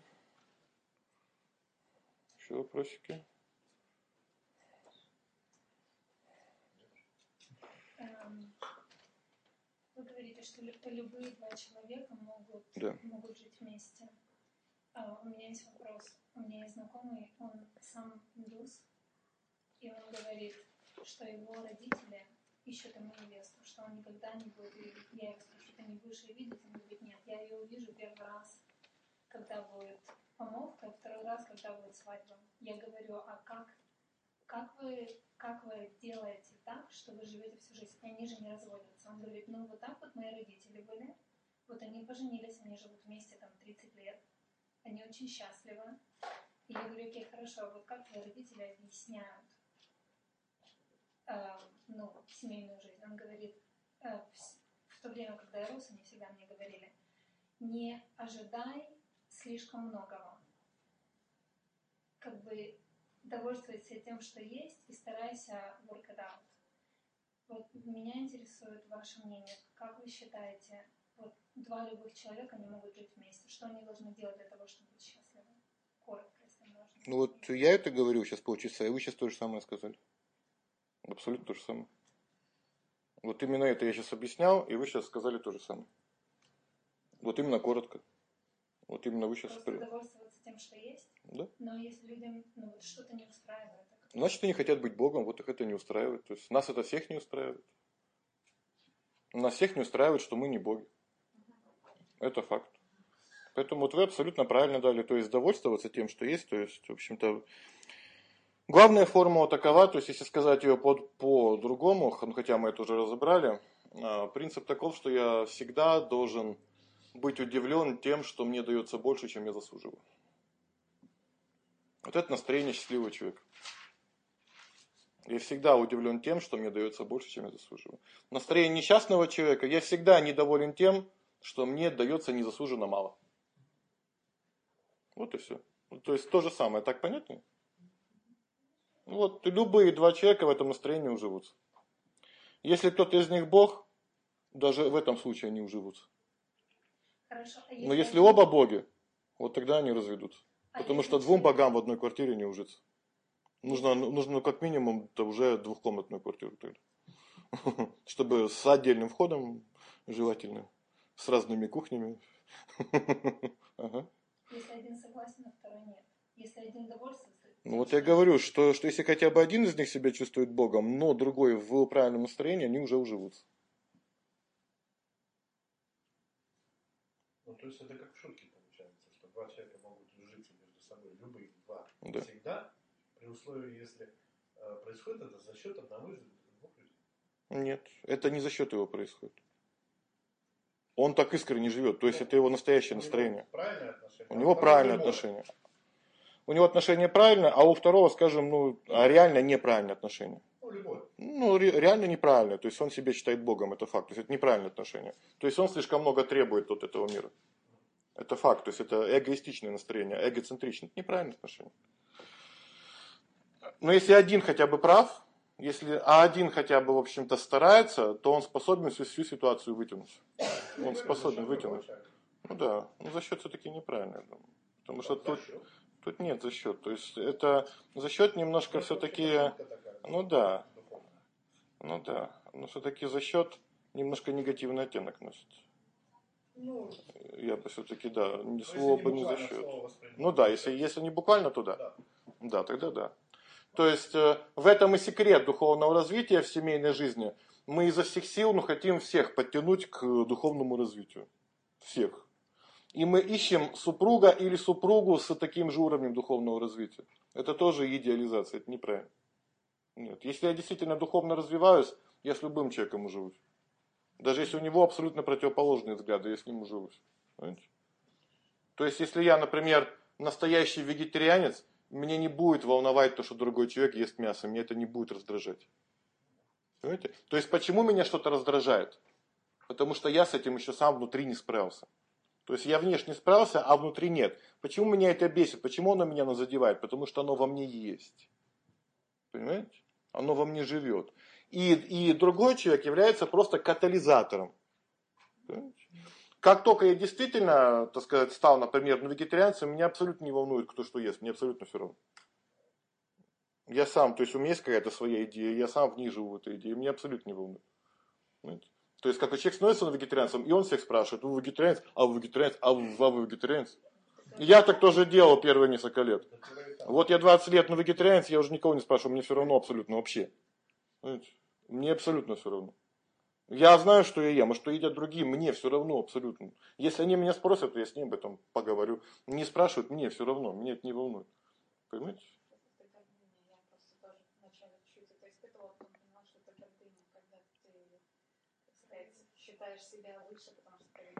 Еще вопросики? Вы говорите, что любые 2 человека могут жить вместе. У меня есть вопрос. У меня есть знакомый, он сам индус, и он говорит, что его родители ищут ему невесту, что он никогда не будет ее видеть. Я его спрашиваю, ты не будешь ее видеть? Он говорит, нет, я ее увижу первый раз, когда будет помолвка, второй раз, когда будет свадьба. Я говорю, а как вы делаете так, что вы живете всю жизнь? Они же не разводятся. Он говорит, ну вот так вот мои родители были, вот они поженились, они живут вместе там 30 лет, они очень счастливы. И я говорю, окей, хорошо, вот как твои родители объясняют семейную жизнь? Он говорит, в то время, когда я рос, они всегда мне говорили, не ожидай слишком многого. Как бы довольствуйся тем, что есть, и старайся work it out. Вот меня интересует ваше мнение. Как вы считаете, вот 2 любых человека не могут жить вместе? Что они должны делать для того, чтобы быть счастливы? Коротко, если можно. Ну вот я это говорю сейчас полчаса, и вы сейчас то же самое сказали. Абсолютно то же самое. Вот именно это я сейчас объяснял, и вы сейчас сказали то же самое. Вот именно коротко. Вот именно вы сейчас... Просто довольствоваться тем, что есть? Да. Но если людям вот что-то не устраивает... Значит, они хотят быть Богом, вот их это не устраивает. То есть нас это всех не устраивает. Нас всех не устраивает, что мы не боги. Это факт. Поэтому вот вы абсолютно правильно дали. То есть довольствоваться тем, что есть. То есть, в общем-то, главная формула такова, то есть если сказать ее по-другому, хотя мы это уже разобрали, принцип таков, что я всегда должен быть удивлен тем, что мне дается больше, чем я заслуживаю. Вот это настроение счастливого человека. Я всегда удивлен тем, что мне дается больше, чем я заслуживаю. Настроение несчастного человека, я всегда недоволен тем, что мне дается незаслуженно мало. Вот и все. То есть то же самое, так понятно? Вот любые 2 человека в этом настроении уживутся. Если кто-то из них Бог, даже в этом случае они уживутся. Хорошо, Но если оба боги, вот тогда они разведутся. Потому что 2 богам в одной квартире не ужиться. Нужно как минимум уже 2-комнатную квартиру тогда. Чтобы с отдельным входом, желательно, с разными кухнями. Ага. Если один согласен, а второй нет. Если один довольствуется... Ну вот я говорю, что если хотя бы один из них себя чувствует Богом, но другой в правильном настроении, они уже уживутся. Ну то есть это как в шутке получается, что 2 человека могут ужиться между собой, любые 2. Да. Всегда, при условии, если происходит это за счет одного из 2 людей. Нет, это не за счет его происходит. Он так искренне живет, то есть это его настоящее настроение. Правильное отношение. У него правильное отношение. у него отношение правильное, а у второго, скажем, ну, реально неправильное отношение. Ну, любой. Ну, реально неправильное. То есть он себя считает Богом, это факт. То есть это неправильное отношение. То есть он слишком много требует от этого мира. Это факт. То есть это эгоистичное настроение, эгоцентричное. Это неправильное отношение. Но если один хотя бы прав, если один хотя бы, в общем-то, старается, то он способен всю ситуацию вытянуть. Он способен вытянуть. Ну да, но за счет все-таки неправильно, я думаю. Потому что тут нет за счет. То есть это за счет немножко все-таки, ну да, но все-таки за счет немножко негативный оттенок носит. Я бы все-таки, да, слово бы не за счет. Ну да, если не буквально, то да. Да, тогда да. То есть в этом и секрет духовного развития в семейной жизни. Мы изо всех сил хотим всех подтянуть к духовному развитию. Всех. И мы ищем супруга или супругу с таким же уровнем духовного развития. Это тоже идеализация, это неправильно. Нет. Если я действительно духовно развиваюсь, я с любым человеком уживусь. Даже если у него абсолютно противоположные взгляды, я с ним уживусь. Понимаете? То есть, если я, например, настоящий вегетарианец, мне не будет волновать то, что другой человек ест мясо, мне это не будет раздражать. Понимаете? То есть, почему меня что-то раздражает? Потому что я с этим еще сам внутри не справился. То есть я внешне справился, а внутри нет. Почему меня это бесит? Почему оно меня задевает? Потому что оно во мне есть. Понимаете? Оно во мне живет. И другой человек является просто катализатором. Понимаете? Как только я действительно, так сказать, стал, например, вегетарианцем, меня абсолютно не волнует, кто что ест. Мне абсолютно все равно. Я сам, то есть у меня есть какая-то своя идея, я сам в ней живу в этой идее, меня абсолютно не волнует. Понимаете? То есть, как человек становится вегетарианцем, и он всех спрашивает, вы вегетарианец, а вы вегетарианец, а вы вегетарианец? Я так тоже делал первые несколько лет. Вот я 20 лет вегетарианец, я уже никого не спрашиваю, мне все равно абсолютно вообще. Понимаете? Мне абсолютно все равно. Я знаю, что я ем, а что едят другие, мне все равно абсолютно. Если они меня спросят, то я с ним об этом поговорю. Не спрашивают, мне все равно, меня это не волнует. Понимаете? Считаешь себя выше, потому что ты...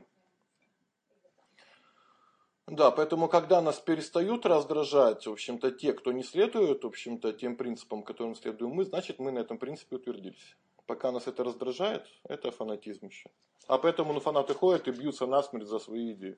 Да, поэтому когда нас перестают раздражать, в общем-то, те, кто не следует, в общем-то, тем принципам, которым следуем мы, значит, мы на этом принципе утвердились. Пока нас это раздражает, это фанатизм еще. А поэтому фанаты ходят и бьются насмерть за свои идеи.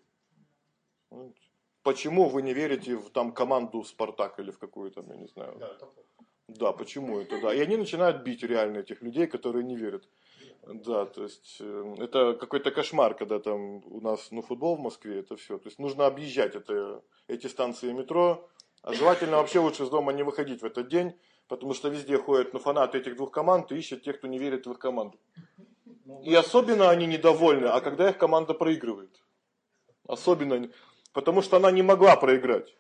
Почему вы не верите в там команду Спартак или в какую-то, я не знаю. Да, почему это, да. И они начинают бить реально этих людей, которые не верят. Да, то есть это какой-то кошмар, когда там у нас футбол в Москве, это все. То есть нужно объезжать эти станции метро. А желательно вообще лучше из дома не выходить в этот день, потому что везде ходят фанаты этих двух команд и ищут тех, кто не верит в их команду. И особенно они недовольны, а когда их команда проигрывает. Особенно, потому что она не могла проиграть.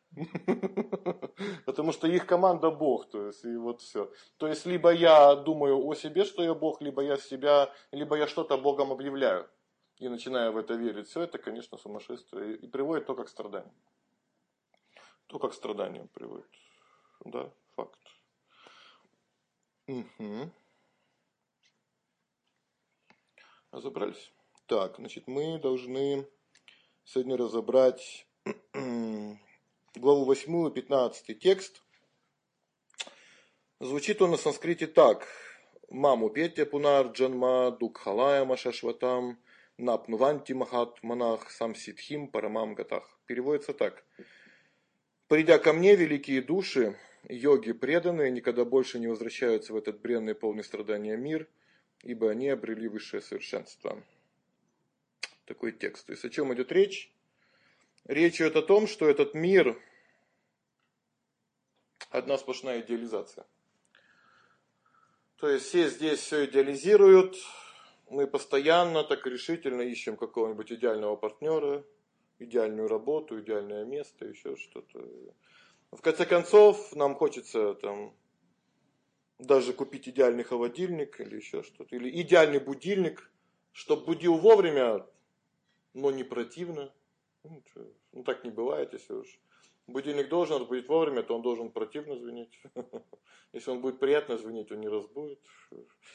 Потому что их команда Бог, то есть, и вот все. То есть, либо я думаю о себе, что я Бог, либо я что-то Богом объявляю. И начинаю в это верить. Все это, конечно, сумасшествие. И приводит только к страданию. Только к страданию приводит. Да, факт. Угу. Разобрались? Так, значит, мы должны сегодня разобрать главу 8, 15 текст. Звучит он на санскрите так. Маму петя пунар джанма дукхалая машашватам напнуванти махат манах самситхим парамам гатах. Переводится так. Придя ко мне, великие души, йоги преданные, никогда больше не возвращаются в этот бренный, полный страдания мир, ибо они обрели высшее совершенство. Такой текст. То есть о чем идет речь? Речь идет о том, что этот мир одна сплошная идеализация. То есть все здесь все идеализируют, мы постоянно так решительно ищем какого-нибудь идеального партнера, идеальную работу, идеальное место, еще что-то. В конце концов, нам хочется там даже купить идеальный холодильник или еще что-то, или идеальный будильник, чтобы будил вовремя, но не противно. Ну так не бывает, если уж будильник должен разбудить вовремя, то он должен противно звенеть. Если он будет приятно звенеть, он не разбудит.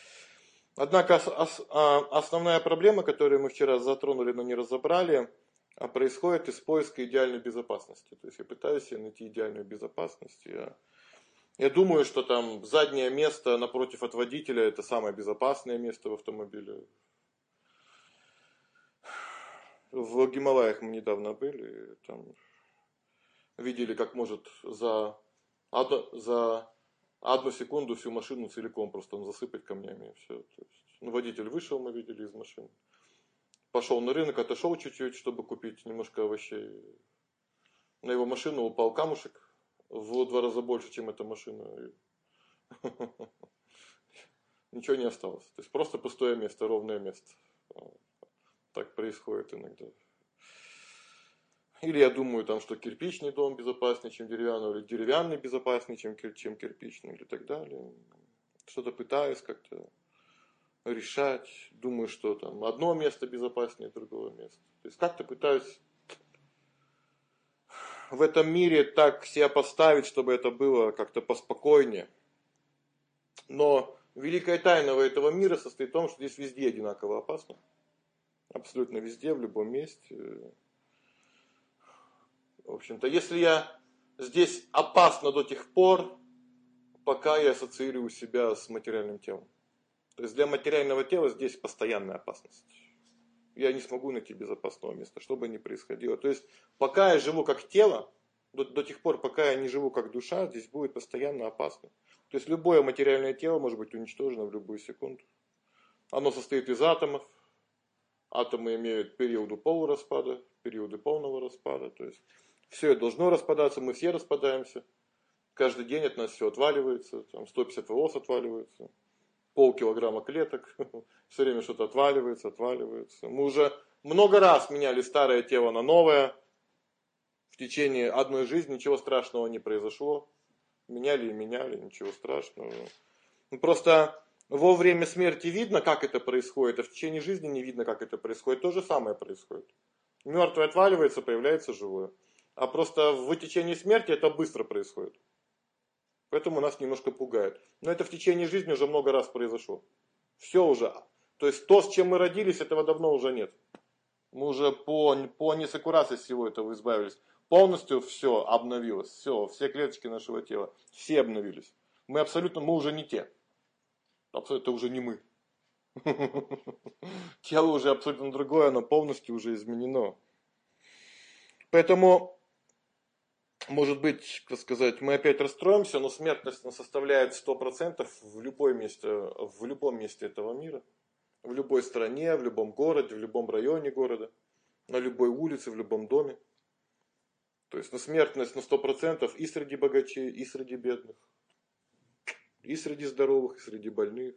Однако основная проблема, которую мы вчера затронули, но не разобрали, а происходит из поиска идеальной безопасности. То есть я пытаюсь себе найти идеальную безопасность. Я думаю, что там заднее место напротив от водителя это самое безопасное место в автомобиле. В Гималаях мы недавно были, там видели, как может за одну секунду всю машину целиком просто засыпать камнями и все. То есть, водитель вышел, мы видели из машины. Пошел на рынок, отошел чуть-чуть, чтобы купить немножко овощей. На его машину упал камушек в 2 раза больше, чем эта машина. Ничего не осталось. То есть просто пустое место, ровное место. Так происходит иногда. Или я думаю, там, что кирпичный дом безопаснее, чем деревянный, или деревянный безопаснее, чем кирпичный, или так далее. Что-то пытаюсь как-то решать. Думаю, что там одно место безопаснее другого места. То есть как-то пытаюсь в этом мире так себя поставить, чтобы это было как-то поспокойнее. Но великая тайна этого мира состоит в том, что здесь везде одинаково опасно. Абсолютно везде, в любом месте. В общем-то, если я здесь опасно до тех пор, пока я ассоциирую себя с материальным телом. То есть для материального тела здесь постоянная опасность. Я не смогу найти безопасного места, что бы ни происходило. То есть пока я живу как тело, до тех пор, пока я не живу как душа, здесь будет постоянно опасно. То есть любое материальное тело может быть уничтожено в любую секунду. Оно состоит из атомов. Атомы имеют периоды полураспада, периоды полного распада. То есть все должно распадаться, мы все распадаемся. Каждый день от нас все отваливается, там 150 волос отваливается. Полкилограмма клеток, все время что-то отваливается. Мы уже много раз меняли старое тело на новое. В течение одной жизни ничего страшного не произошло. Меняли, ничего страшного. Просто во время смерти видно, как это происходит, а в течение жизни не видно, как это происходит. То же самое происходит. Мертвое отваливается, появляется живое. А просто в течение смерти это быстро происходит. Поэтому нас немножко пугает. Но это в течение жизни уже много раз произошло. Все уже. То есть то, с чем мы родились, этого давно уже нет. Мы уже по несколько раз из всего этого избавились. Полностью все обновилось. Все клеточки нашего тела. Все обновились. Мы уже не те. Абсолютно уже не мы. Тело уже абсолютно другое, оно полностью уже изменено. Поэтому, может быть, так сказать, мы опять расстроимся, но смертность составляет 100% в любом месте этого мира. В любой стране, в любом городе, в любом районе города, на любой улице, в любом доме. То есть смертность на 100% и среди богачей, и среди бедных. И среди здоровых, и среди больных.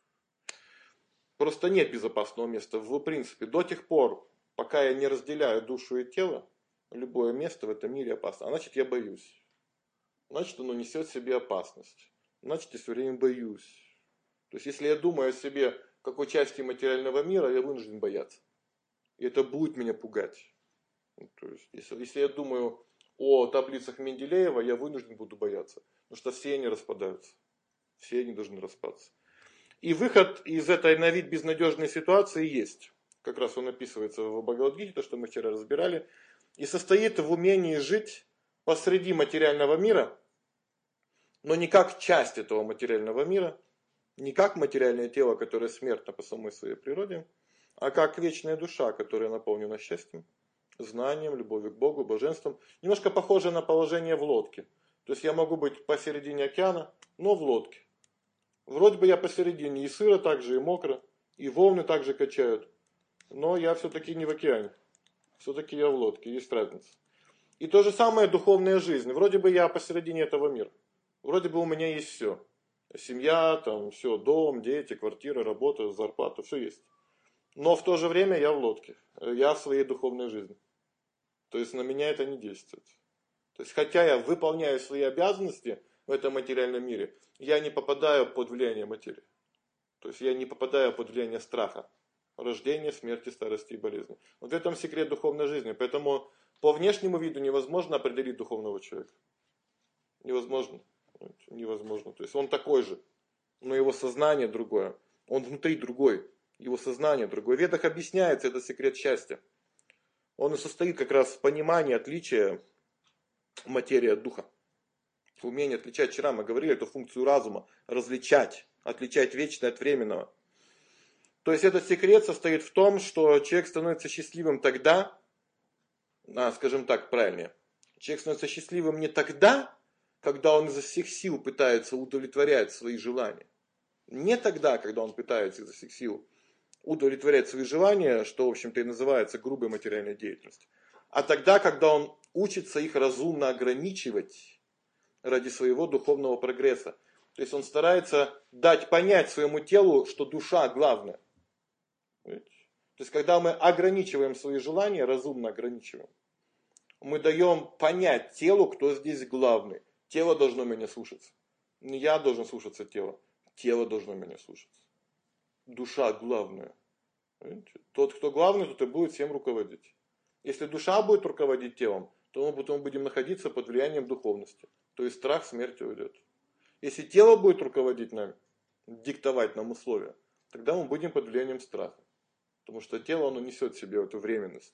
Просто нет безопасного места. В принципе, до тех пор, пока я не разделяю душу и тело, любое место в этом мире опасно. А значит, я боюсь. Значит, оно несет в себе опасность. Значит, я все время боюсь. То есть, если я думаю о себе, какой части материального мира, я вынужден бояться. И это будет меня пугать. То есть, если я думаю о таблицах Менделеева, я вынужден буду бояться. Потому что все они распадаются. Все они должны распаться. И выход из этой на вид безнадежной ситуации есть. Как раз он описывается в Бхагавад-гите, то, что мы вчера разбирали. И состоит в умении жить посреди материального мира, но не как часть этого материального мира, не как материальное тело, которое смертно по самой своей природе, а как вечная душа, которая наполнена счастьем, знанием, любовью к Богу, божеством. Немножко похоже на положение в лодке. То есть я могу быть посередине океана, но в лодке. Вроде бы я посередине, и сыро так же, и мокро, и волны так же качают. Но я все-таки не в океане. Все-таки я в лодке, есть разница. И то же самое духовная жизнь. Вроде бы я посередине этого мира. Вроде бы у меня есть все. Семья, там, все, дом, дети, квартира, работа, зарплата, все есть. Но в то же время я в лодке. Я в своей духовной жизни. То есть на меня это не действует. То есть хотя я выполняю свои обязанности в этом материальном мире, я не попадаю под влияние материи. То есть я не попадаю под влияние страха. Рождения, смерти, старости и болезни. Вот в этом секрет духовной жизни. Поэтому по внешнему виду невозможно определить духовного человека. Невозможно. Невозможно. То есть он такой же, но его сознание другое. Он внутри другой. Его сознание другое. В ведах объясняется, это секрет счастья. он и состоит как раз в понимании отличия материи от духа. Умение отличать, вчера мы говорили эту функцию разума, различать, отличать вечное от временного. То есть этот секрет состоит в том, что человек становится счастливым тогда, скажем так, правильнее, человек становится счастливым не тогда, когда он изо всех сил пытается удовлетворять свои желания. Не тогда, когда он пытается изо всех сил удовлетворять свои желания, что, в общем-то, и называется грубой материальной деятельностью, а тогда, когда он учится их разумно ограничивать ради своего духовного прогресса. То есть он старается дать понять своему телу, что душа главная. Видите? То есть когда мы ограничиваем свои желания, разумно ограничиваем, мы даем понять телу, кто здесь главный. Тело должно меня слушаться. Не я должен слушаться тело. Тело должно меня слушаться. Душа главная. Видите? Тот, кто главный, тот и будет всем руководить. Если душа будет руководить телом, то мы потом будем находиться под влиянием духовности. То есть страх смерти уйдет. Если тело будет руководить нами, диктовать нам условия, тогда мы будем под влиянием страха. Потому что тело, оно несет в себе эту временность.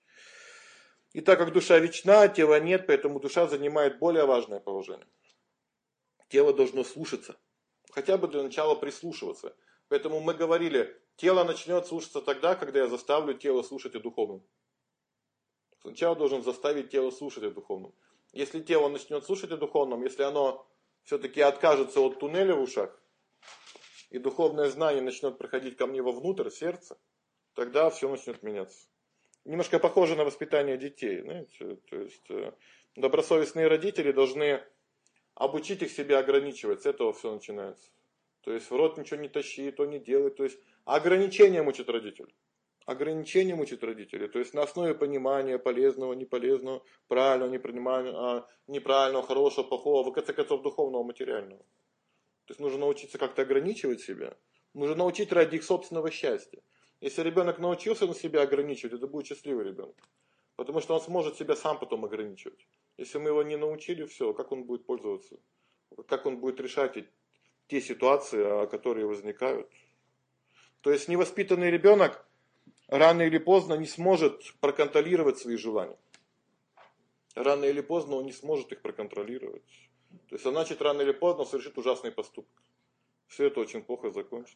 И так как душа вечна, тела нет, поэтому душа занимает более важное положение. Тело должно слушаться. Хотя бы для начала прислушиваться. Поэтому мы говорили, тело начнет слушаться тогда, когда я заставлю тело слушать о духовном. Сначала должен заставить тело слушать о духовном. Если тело начнет слушать о духовном, если оно все-таки откажется от туннеля в ушах, и духовное знание начнет проходить ко мне вовнутрь, в сердце, тогда все начнет меняться. Немножко похоже на воспитание детей. Знаете? То есть добросовестные родители должны обучить их себя ограничивать. С этого все начинается. То есть в рот ничего не тащи, то не делай. То есть ограничением учат родители. Ограничением учат родители. То есть на основе понимания полезного, неполезного, правильного, неправильного, хорошего, плохого, в конце концов духовного, материального. То есть нужно научиться как-то ограничивать себя. Нужно научить ради их собственного счастья. Если ребенок научился на себя ограничивать, это будет счастливый ребенок. Потому что он сможет себя сам потом ограничивать. Если мы его не научили, все, как он будет пользоваться? Как он будет решать те ситуации, которые возникают? То есть невоспитанный ребенок рано или поздно не сможет проконтролировать свои желания. Рано или поздно он не сможет их проконтролировать. То есть, значит, рано или поздно он совершит ужасный поступок. Все это очень плохо закончится.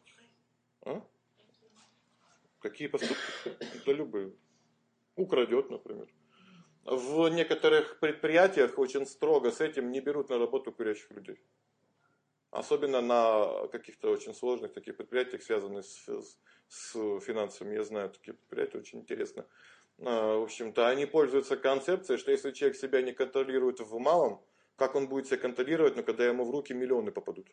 Какие поступки? Да любые. Украдет, например. В некоторых предприятиях очень строго с этим не берут на работу курящих людей. Особенно на каких-то очень сложных таких предприятиях, связанных с финансами. Я знаю такие предприятия, очень интересно. В общем-то, они пользуются концепцией, что если человек себя не контролирует в малом, как он будет себя контролировать, но когда ему в руки миллионы попадут.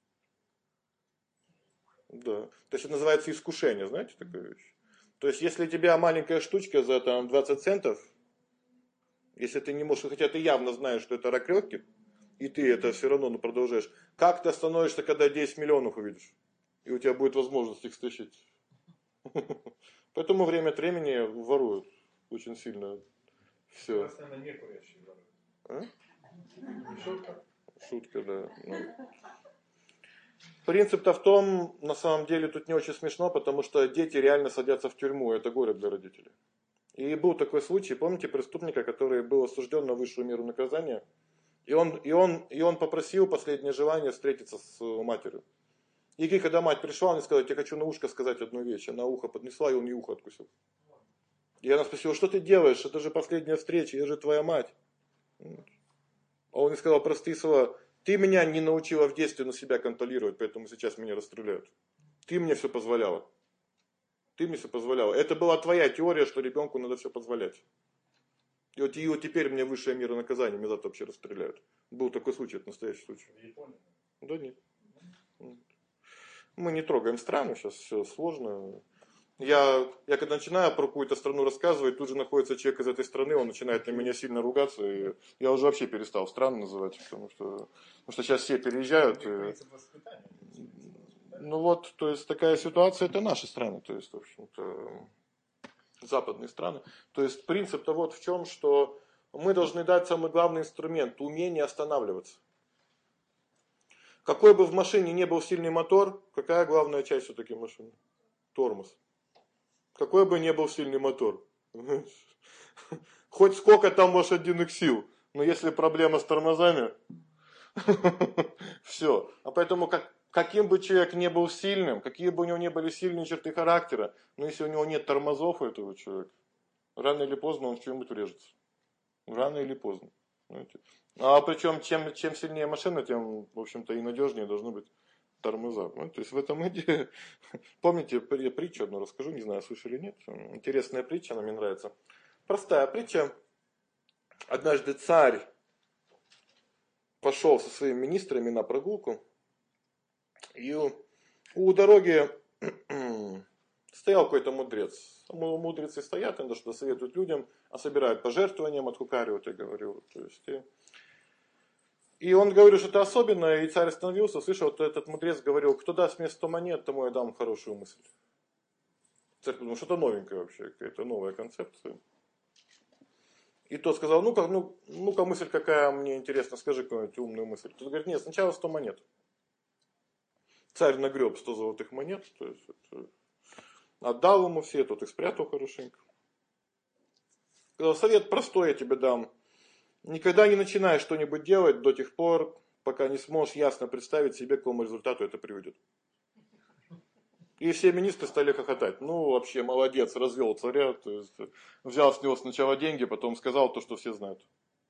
Да. То есть это называется искушение, знаете такую вещь? То есть если у тебя маленькая штучка за 20 центов, если ты не можешь, хотя ты явно знаешь, что это ракетки, и ты это все равно продолжаешь, как ты остановишься, когда 10 миллионов увидишь? И у тебя будет возможность их стащить. Поэтому время от времени воруют очень сильно все. Наверное, не курящие воруют. Шутка? Шутка, да. Принцип-то в том, на самом деле, тут не очень смешно, потому что дети реально садятся в тюрьму, это горе для родителей. И был такой случай, помните, преступника, который был осужден на высшую меру наказания, и он попросил последнее желание встретиться с матерью. И когда мать пришла, он сказал: я хочу на ушко сказать одну вещь. Она ухо поднесла, и он ей ухо откусил. И она спросила: что ты делаешь? Это же последняя встреча, я же твоя мать. А он ей сказал простые слова: ты меня не научила в детстве на себя контролировать, поэтому сейчас меня расстреляют. Ты мне все позволяла. Ты мне все позволяла. Это была твоя теория, что ребенку надо все позволять. И вот теперь мне высшая мера наказания, меня за это вообще расстреляют. Был такой случай, это настоящий случай. В Японии? Да нет. Мы не трогаем страну, сейчас все сложно. Я когда начинаю про какую-то страну рассказывать, тут же находится человек из этой страны, он начинает на меня сильно ругаться, и я уже вообще перестал страну называть, потому что сейчас все переезжают. Ну вот, то есть такая ситуация, это наши страны, то есть, в общем-то, западные страны. То есть принцип-то вот в чем, что мы должны дать самый главный инструмент, умение останавливаться. Какой бы в машине не был сильный мотор, какая главная часть все-таки машины? Тормоз. Какой бы ни был сильный мотор, Хоть сколько там лошадиных сил, но если проблема с тормозами, все. А поэтому каким бы человек не был сильным, какие бы у него не были сильные черты характера, но если у него нет тормозов у этого человека, рано или поздно он в чем-нибудь врежется. Рано или поздно. Знаете? А причем чем сильнее машина, тем, в общем-то, и надежнее должны быть тормоза. Ну, то есть в этом идее. Помните, притчу одну расскажу, не знаю, слышали или нет. Интересная притча, она мне нравится. Простая притча. Однажды царь пошел со своими министрами на прогулку, и у дороги стоял какой-то мудрец. Мудрецы стоят, иногда что-то советуют людям, а собирают пожертвованием, откукаривают, я говорю. То есть, и он говорил что-то особенное, и царь остановился, слышал, вот этот мудрец говорил, кто даст мне 100 монет, тому я дам хорошую мысль. Царь подумал, что-то новенькое вообще, какая-то новая концепция. И тот сказал, ну-ка мысль какая мне интересна, скажи какую-нибудь умную мысль. Тот говорит, нет, сначала 100 монет. Царь нагреб 100 золотых монет, то есть отдал ему все, тот их спрятал хорошенько. Сказал, совет простой я тебе дам. Никогда не начинай что-нибудь делать до тех пор, пока не сможешь ясно представить себе, к какому результату это приведет. И все министры стали хохотать. Ну, вообще, молодец, развел царя. То есть, взял с него сначала деньги, потом сказал то, что все знают.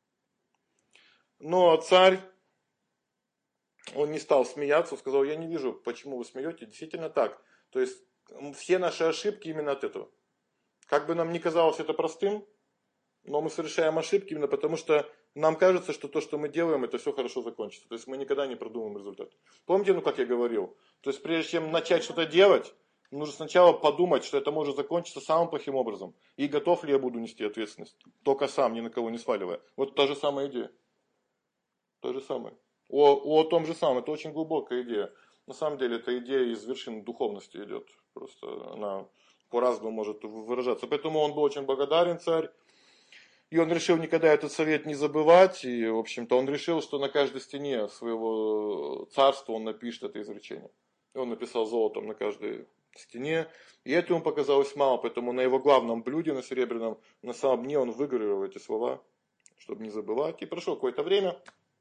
Но царь, он не стал смеяться, сказал, я не вижу, почему вы смеетесь. Действительно так. То есть, все наши ошибки именно от этого. Как бы нам ни казалось это простым, но мы совершаем ошибки именно потому, что нам кажется, что то, что мы делаем, это все хорошо закончится. То есть мы никогда не продумаем результат. Помните, как я говорил? То есть прежде чем начать что-то делать, нужно сначала подумать, что это может закончиться самым плохим образом. И готов ли я буду нести ответственность. Только сам, ни на кого не сваливая. Вот та же самая идея. То же самое. О том же самом. Это очень глубокая идея. На самом деле, эта идея из вершин духовности идет. Просто она по-разному может выражаться. Поэтому он был очень благодарен, царь. И он решил никогда этот совет не забывать. И, в общем-то, он решил, что на каждой стене своего царства он напишет это изречение. И он написал золотом на каждой стене. И это ему показалось мало, поэтому на его главном блюде, на серебряном, на самом дне он выгравировал эти слова, чтобы не забывать. И прошло какое-то время.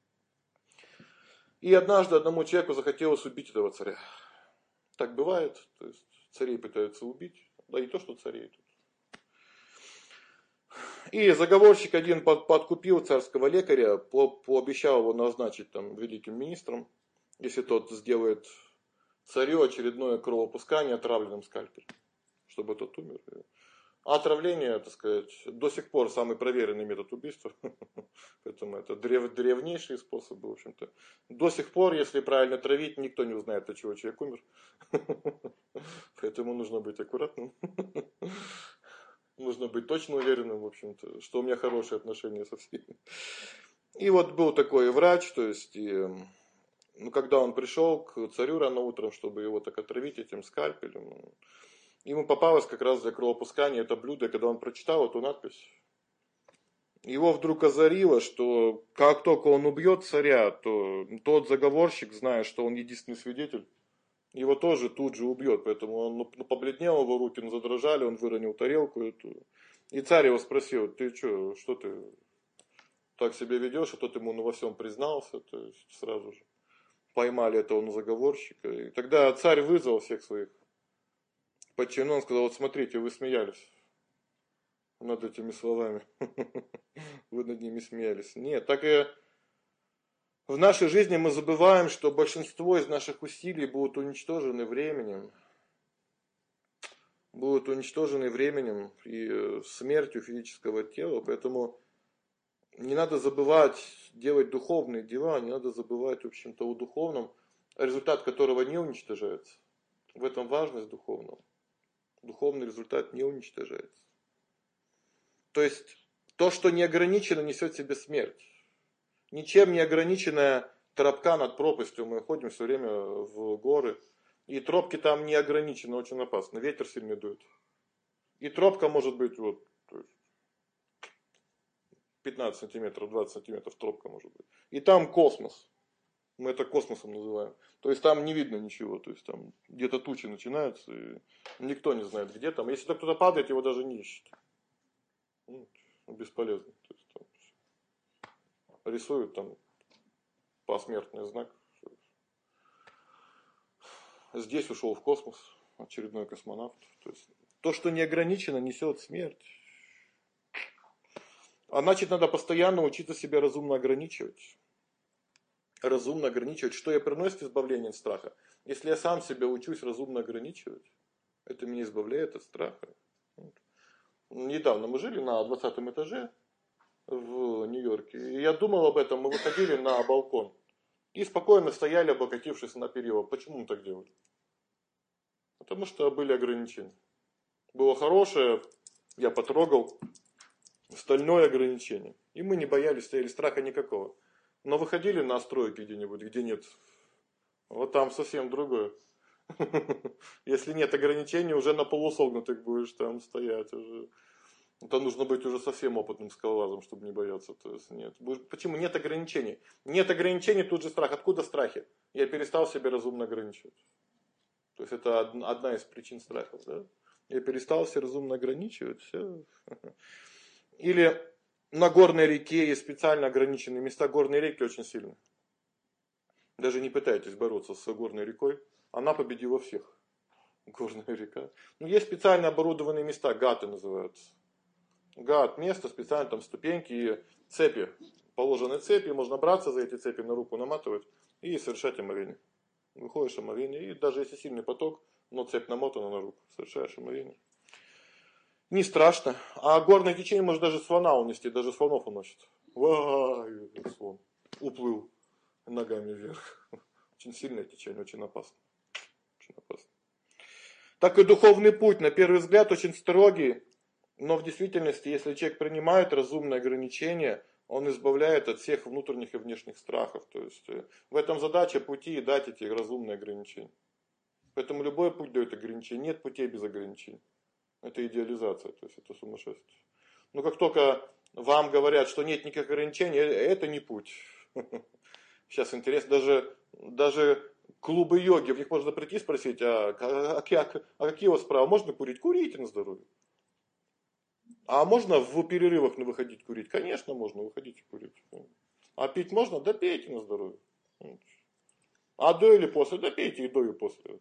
И однажды одному человеку захотелось убить этого царя. Так бывает. То есть царей пытаются убить. Да и то, что царей тут. И заговорщик один подкупил царского лекаря, пообещал его назначить там великим министром, если тот сделает царю очередное кровопускание отравленным скальпелем, чтобы тот умер. А отравление, так сказать, до сих пор самый проверенный метод убийства, поэтому это древнейшие способы, в общем-то. До сих пор, если правильно травить, никто не узнает, от чего человек умер, поэтому нужно быть аккуратным. Нужно быть точно уверенным, в общем-то, что у меня хорошие отношения со всеми. И вот был такой врач, то есть, когда он пришел к царю рано утром, чтобы его так отравить этим скальпелем, ему попалось как раз для кровопускания это блюдо, и когда он прочитал эту надпись, его вдруг озарило, что как только он убьет царя, то тот заговорщик, зная, что он единственный свидетель, его тоже тут же убьет, поэтому он побледнел, его руки задрожали, он выронил тарелку эту. И царь его спросил, ты что ты так себя ведешь, а тот ему во всем признался, то есть сразу же поймали этого заговорщика. И тогда царь вызвал всех своих подчиненных, он сказал, вот смотрите, вы смеялись над этими словами, вы над ними смеялись. Нет, так и в нашей жизни мы забываем, что большинство из наших усилий будут уничтожены временем. Будут уничтожены временем и смертью физического тела. Поэтому не надо забывать делать духовные дела, не надо забывать, в общем-то, о духовном, результат которого не уничтожается. В этом важность духовного. Духовный результат не уничтожается. То есть, то, что не ограничено, несет в себе смерть. Ничем не ограниченная тропка над пропастью. Мы ходим все время в горы. И тропки там не ограничены, очень опасно. Ветер сильно дует. И тропка может быть вот, 15 сантиметров, 20 сантиметров тропка может быть. И там космос. Мы это космосом называем. То есть там не видно ничего. То есть там где-то тучи начинаются. И никто не знает, где там. Если кто-то падает, его даже не ищет. Бесполезно. То есть, там, рисуют там посмертный знак. Здесь ушел в космос очередной космонавт. То есть, то, что не ограничено, несет смерть. А значит, надо постоянно учиться себя разумно ограничивать. Разумно ограничивать. Что я приносит избавление от страха? Если я сам себя учусь разумно ограничивать, это меня избавляет от страха. Недавно мы жили на 20-м этаже в Нью-Йорке. И я думал об этом, мы выходили на балкон. И спокойно стояли, облокотившись на перила. Почему мы так делали? Потому что были ограничения. Было хорошее, я потрогал, стальное ограничение. И мы не боялись, стояли, страха никакого. Но выходили на стройки где-нибудь, где нет. Вот там совсем другое. Если нет ограничений, уже на полусогнутых будешь там стоять уже. Это нужно быть уже совсем опытным скалолазом, чтобы не бояться. То есть нет. Почему нет ограничений? Нет ограничений, тут же страх. Откуда страхи? Я перестал себя разумно ограничивать. То есть это одна из причин страхов. Да? Я перестал себя разумно ограничивать. Все. Или на горной реке есть специально ограниченные места. Горные реки очень сильны. Даже не пытайтесь бороться с горной рекой. Она победила всех. Горная река. Но есть специально оборудованные места. Гаты называются. Гат, место, специально там ступеньки и цепи. Положены цепи, можно браться за эти цепи, на руку наматывать и совершать омовение. Выходишь омовение, и даже если сильный поток, но цепь намотана на руку, совершаешь омовение. Не страшно. А горное течение может даже слона унести, даже слонов уносит. Вай, слон. Уплыл ногами вверх. Очень сильное течение, очень опасно. Очень опасно. Так и духовный путь, на первый взгляд, очень строгий. Но в действительности, если человек принимает разумные ограничения, он избавляет от всех внутренних и внешних страхов. То есть в этом задача пути дать эти разумные ограничения. Поэтому любой путь дает ограничения. Нет путей без ограничений. Это идеализация, то есть это сумасшествие. Но как только вам говорят, что нет никаких ограничений, это не путь. Сейчас интересно, даже клубы йоги, в них можно прийти и спросить, какие у вас права? Можно курить? Курите на здоровье. А можно в перерывах не выходить курить? Конечно, можно выходить курить. А пить можно? Да пейте на здоровье. А до или после? Да пейте и до, и после.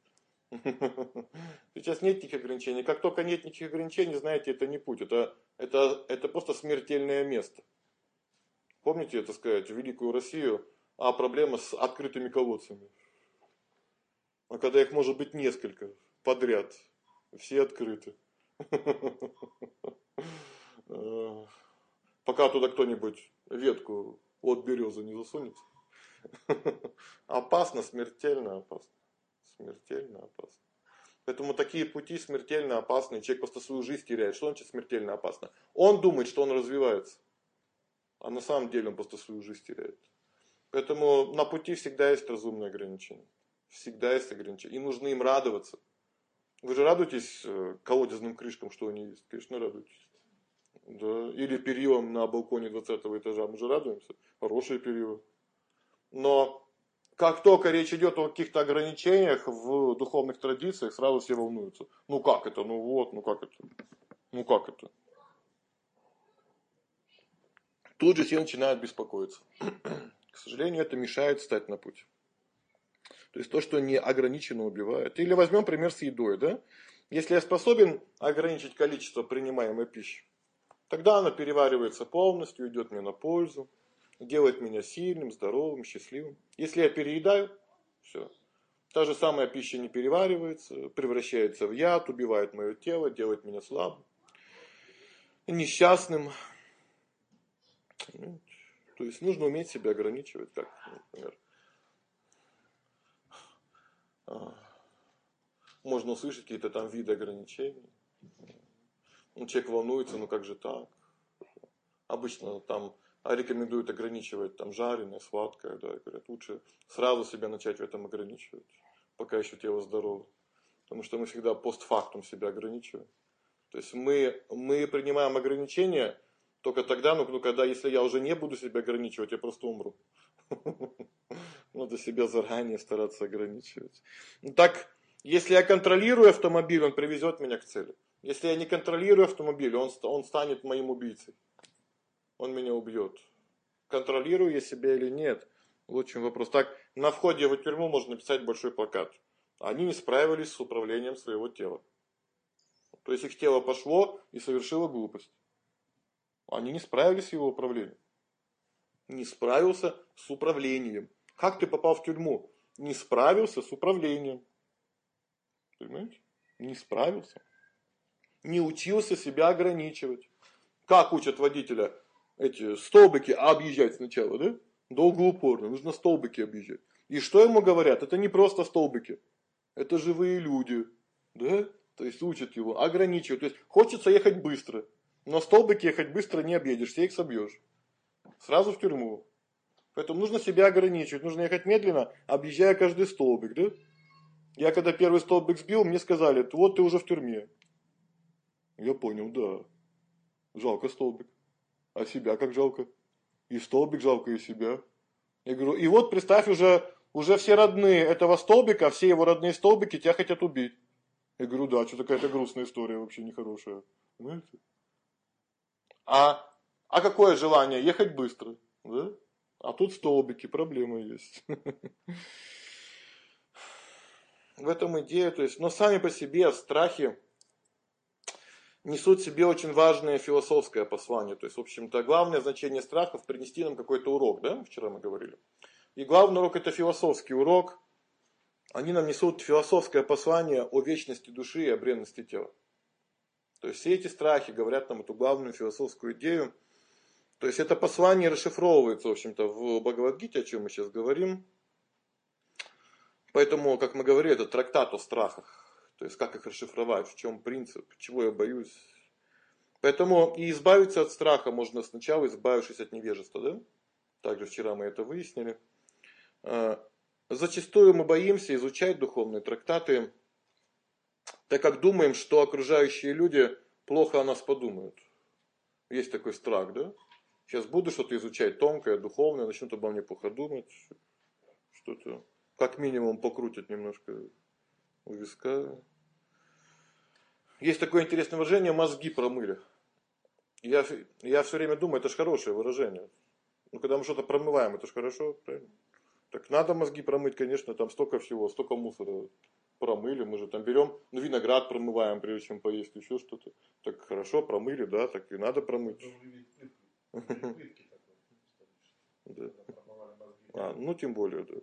Сейчас нет никаких ограничений. Как только нет никаких ограничений, знаете, это не путь. Это просто смертельное место. Помните, это сказать, Великую Россию, а проблема с открытыми колодцами. А когда их может быть несколько подряд, все открыты. Пока туда кто-нибудь ветку от березы не засунет. Опасно, смертельно опасно. Смертельно опасно. Поэтому такие пути смертельно опасны. Человек просто свою жизнь теряет. Что значит смертельно опасно? Он думает, что он развивается. А на самом деле он просто свою жизнь теряет. Поэтому на пути всегда есть разумные ограничения. Всегда есть ограничения. И нужно им радоваться. Вы же радуетесь колодезным крышкам, что они есть? Конечно, радуетесь. Да. Или перилам на балконе 20-го этажа. Мы же радуемся. Хорошие перила. Но как только речь идет о каких-то ограничениях в духовных традициях, сразу все волнуются. Ну как это? Ну вот, ну как это? Ну как это? Тут же все начинают беспокоиться. К сожалению, это мешает встать на путь. То есть то, что не ограниченно убивает. Или возьмем пример с едой. Да? Если я способен ограничить количество принимаемой пищи, тогда она переваривается полностью, идет мне на пользу, делает меня сильным, здоровым, счастливым. Если я переедаю, все. Та же самая пища не переваривается, превращается в яд, убивает мое тело, делает меня слабым, несчастным. То есть нужно уметь себя ограничивать, как, например, можно услышать какие-то там виды ограничений. Человек волнуется, ну как же так? Обычно там рекомендуют ограничивать там жареное, сладкое, да, говорят, лучше сразу себя начать в этом ограничивать, пока еще тело здорово. Потому что мы всегда постфактум себя ограничиваем. То есть мы принимаем ограничения только тогда, когда, если я уже не буду себя ограничивать, я просто умру. Надо себя заранее стараться ограничивать. Так, если я контролирую автомобиль, он привезет меня к цели. Если я не контролирую автомобиль, он станет моим убийцей. Он меня убьет. Контролирую я себя или нет? Лучший вопрос. Так, на входе в тюрьму можно написать большой плакат. Они не справились с управлением своего тела. То есть их тело пошло и совершило глупость. Они не справились с его управлением. Не справился с управлением. Как ты попал в тюрьму? Не справился с управлением. Понимаете? Не справился. Не учился себя ограничивать. Как учат водителя эти столбики объезжать сначала, да? Долго упорно. Нужно столбики объезжать. И что ему говорят? Это не просто столбики. Это живые люди. Да? То есть учат его ограничивать. То есть хочется ехать быстро. Но столбики ехать быстро не объедешь. Все их собьешь. Сразу в тюрьму. Поэтому нужно себя ограничивать. Нужно ехать медленно, объезжая каждый столбик. Да? Я когда первый столбик сбил, мне сказали, вот ты уже в тюрьме. Я понял, да. Жалко столбик. А себя как жалко? И столбик жалко, и себя. Я говорю, и вот представь, уже все родные этого столбика, все его родные столбики тебя хотят убить. Я говорю, да, что-то какая-то грустная история, вообще нехорошая. Понимаете? А какое желание? Ехать быстро. Да? А тут столбики, проблемы есть. В этом идея, то есть, но сами по себе страхи несут в себе очень важное философское послание. То есть, в общем-то, главное значение страхов принести нам какой-то урок, да, вчера мы говорили. И главный урок это философский урок. Они нам несут философское послание о вечности души и о бренности тела. То есть все эти страхи говорят нам эту главную философскую идею. То есть это послание расшифровывается, в общем-то, в Бхагавад-гите, о чем мы сейчас говорим. Поэтому, как мы говорили, это трактат о страхах. То есть как их расшифровать, в чем принцип, чего я боюсь. Поэтому и избавиться от страха можно сначала, избавившись от невежества. Да? Также вчера мы это выяснили. Зачастую мы боимся изучать духовные трактаты, так как думаем, что окружающие люди плохо о нас подумают. Есть такой страх, да? Сейчас буду что-то изучать тонкое, духовное, начнут обо мне плохо думать. Что-то, как минимум, покрутят немножко у виска. Есть такое интересное выражение, мозги промыли. Я все время думаю, это же хорошее выражение. Ну, когда мы что-то промываем, это же хорошо, правильно? Так надо мозги промыть, конечно, там столько всего, столько мусора промыли. Мы же там берем, виноград промываем, прежде чем поесть, еще что-то. Так хорошо, промыли, да, так и надо промыть. Да. Ну, тем более, да.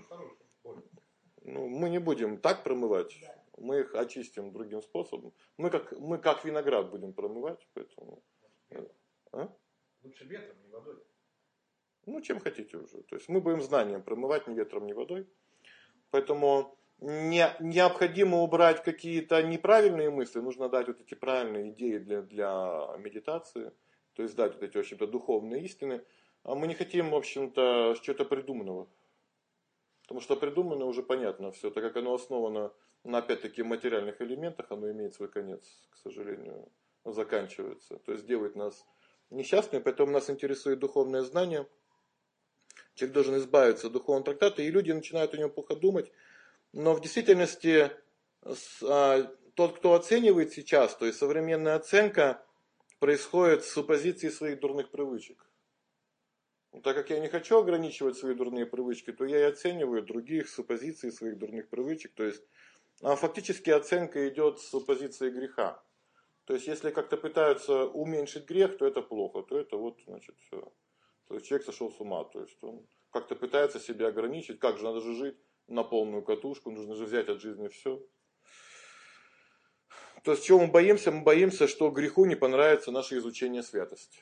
Ну, мы не будем так промывать, мы их очистим другим способом. Мы как виноград будем промывать, поэтому... Лучше ветром, не водой. Ну, чем хотите уже. То есть мы будем знанием промывать ни ветром, ни водой. Поэтому необходимо убрать какие-то неправильные мысли. Нужно дать вот эти правильные идеи для медитации. То есть дать вот эти, в общем-то, духовные истины. А мы не хотим, в общем-то, чего-то придуманного. Потому что придуманное уже понятно все. Так как оно основано на, опять-таки, материальных элементах, оно имеет свой конец, к сожалению, заканчивается. То есть делает нас несчастными. Поэтому нас интересует духовное знание. Человек должен избавиться от духовного трактата, и люди начинают о нем плохо думать. Но в действительности тот, кто оценивает сейчас, то есть современная оценка происходит с позиции своих дурных привычек. Так как я не хочу ограничивать свои дурные привычки, то я и оцениваю других с позиции своих дурных привычек. То есть фактически оценка идет с позиции греха. То есть если как-то пытаются уменьшить грех, то это плохо, то это вот, значит, все. То есть человек сошел с ума, то есть он как-то пытается себя ограничить, как же, надо же жить на полную катушку, нужно же взять от жизни все. То есть чего мы боимся? Мы боимся, что греху не понравится наше изучение святости.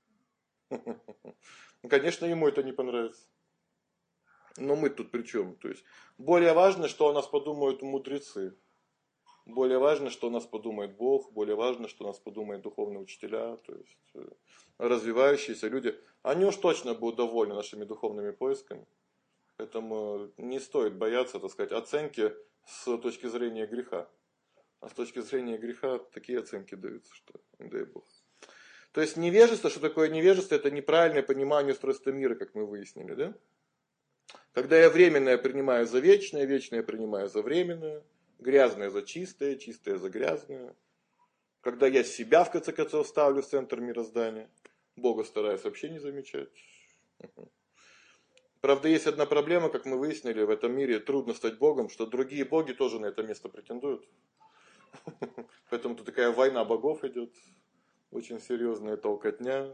Конечно, ему это не понравится. Но мы тут при чем? То есть более важно, что о нас подумают мудрецы. Более важно, что о нас подумает Бог, более важно, что о нас подумают духовные учителя, то есть развивающиеся люди. Они уж точно будут довольны нашими духовными поисками. Поэтому не стоит бояться, так сказать, оценки с точки зрения греха. А с точки зрения греха такие оценки даются, что не дай Бог. То есть невежество, что такое невежество? Это неправильное понимание устройства мира, как мы выяснили, да? Когда я временное принимаю за вечное, вечное принимаю за временное, грязное за чистое, чистое за грязное. Когда я себя, в конце концов, ставлю в центр мироздания, Бога стараюсь вообще не замечать. Правда, есть одна проблема, как мы выяснили, в этом мире трудно стать Богом, что другие боги тоже на это место претендуют. Поэтому тут такая война богов идет, очень серьезная толкотня.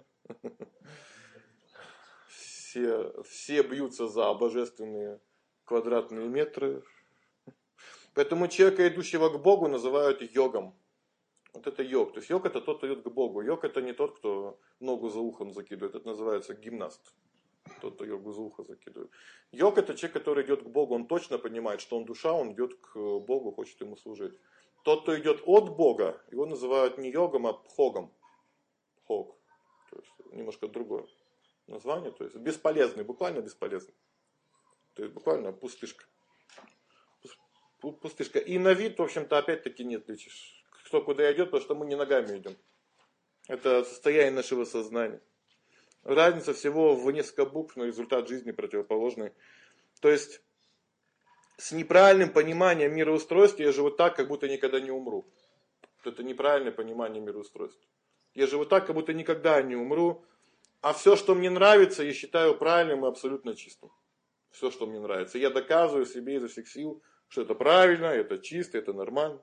Все бьются за божественные квадратные метры. Поэтому человека, идущего к Богу, называют йогом. Вот это йог. То есть йог это тот, кто идет к Богу. Йог это не тот, кто ногу за ухом закидывает. Это называется гимнаст. Тот, кто йогу за ухо закидывает. Йог это человек, который идет к Богу. Он точно понимает, что он душа, он идет к Богу, хочет ему служить. Тот, кто идет от Бога, его называют не йогом, а пхогом. Пхог. То есть немножко другое название. То есть бесполезный, буквально бесполезный. То есть буквально пустышка. Пустышка. И на вид, в общем-то, опять-таки не отличишь. Кто куда идет, потому что мы не ногами идем. Это состояние нашего сознания. Разница всего в несколько букв, но результат жизни противоположный. То есть с неправильным пониманием мироустройства я живу так, как будто никогда не умру. Это неправильное понимание мироустройства. Я живу так, как будто никогда не умру. А все, что мне нравится, я считаю правильным и абсолютно чистым. Все, что мне нравится. Я доказываю себе изо всех сил, что это правильно, это чисто, это нормально.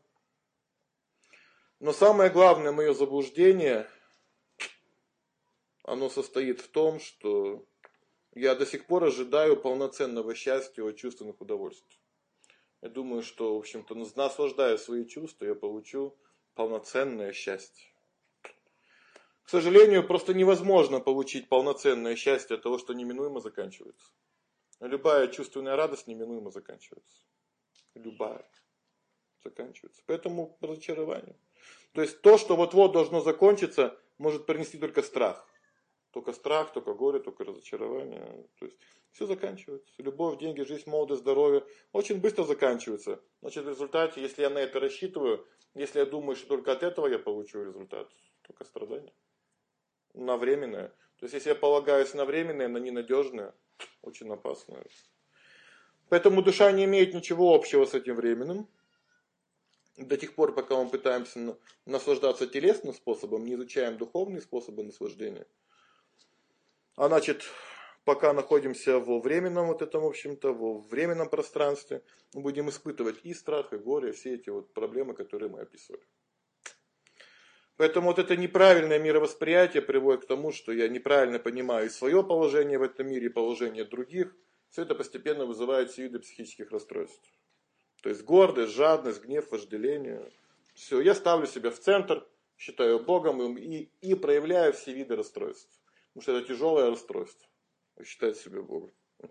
Но самое главное мое заблуждение, оно состоит в том, что я до сих пор ожидаю полноценного счастья от чувственных удовольствий. Я думаю, что, в общем-то, наслаждая свои чувства, я получу полноценное счастье. К сожалению, просто невозможно получить полноценное счастье от того, что неминуемо заканчивается. Любая чувственная радость неминуемо заканчивается. Любая заканчивается. Поэтому разочарование. То есть то, что вот-вот должно закончиться, может принести только страх. Только страх, только горе, только разочарование. То есть все заканчивается. Любовь, деньги, жизнь, молодость, здоровье очень быстро заканчиваются. Значит, в результате, если я на это рассчитываю, если я думаю, что только от этого я получу результат, только страдания. На временное. То есть если я полагаюсь на временное, на ненадежное, очень опасное. Поэтому душа не имеет ничего общего с этим временным. До тех пор, пока мы пытаемся наслаждаться телесным способом, не изучаем духовные способы наслаждения. А значит, пока находимся во временном вот этом, в общем-то, во временном пространстве, мы будем испытывать и страх, и горе, все эти вот проблемы, которые мы описывали. Поэтому вот это неправильное мировосприятие приводит к тому, что я неправильно понимаю и свое положение в этом мире, и положение других. Все это постепенно вызывает все виды психических расстройств. То есть гордость, жадность, гнев, вожделение. Все, я ставлю себя в центр, считаю Богом и проявляю все виды расстройств. Потому что это тяжелое расстройство. Считать себя Богом.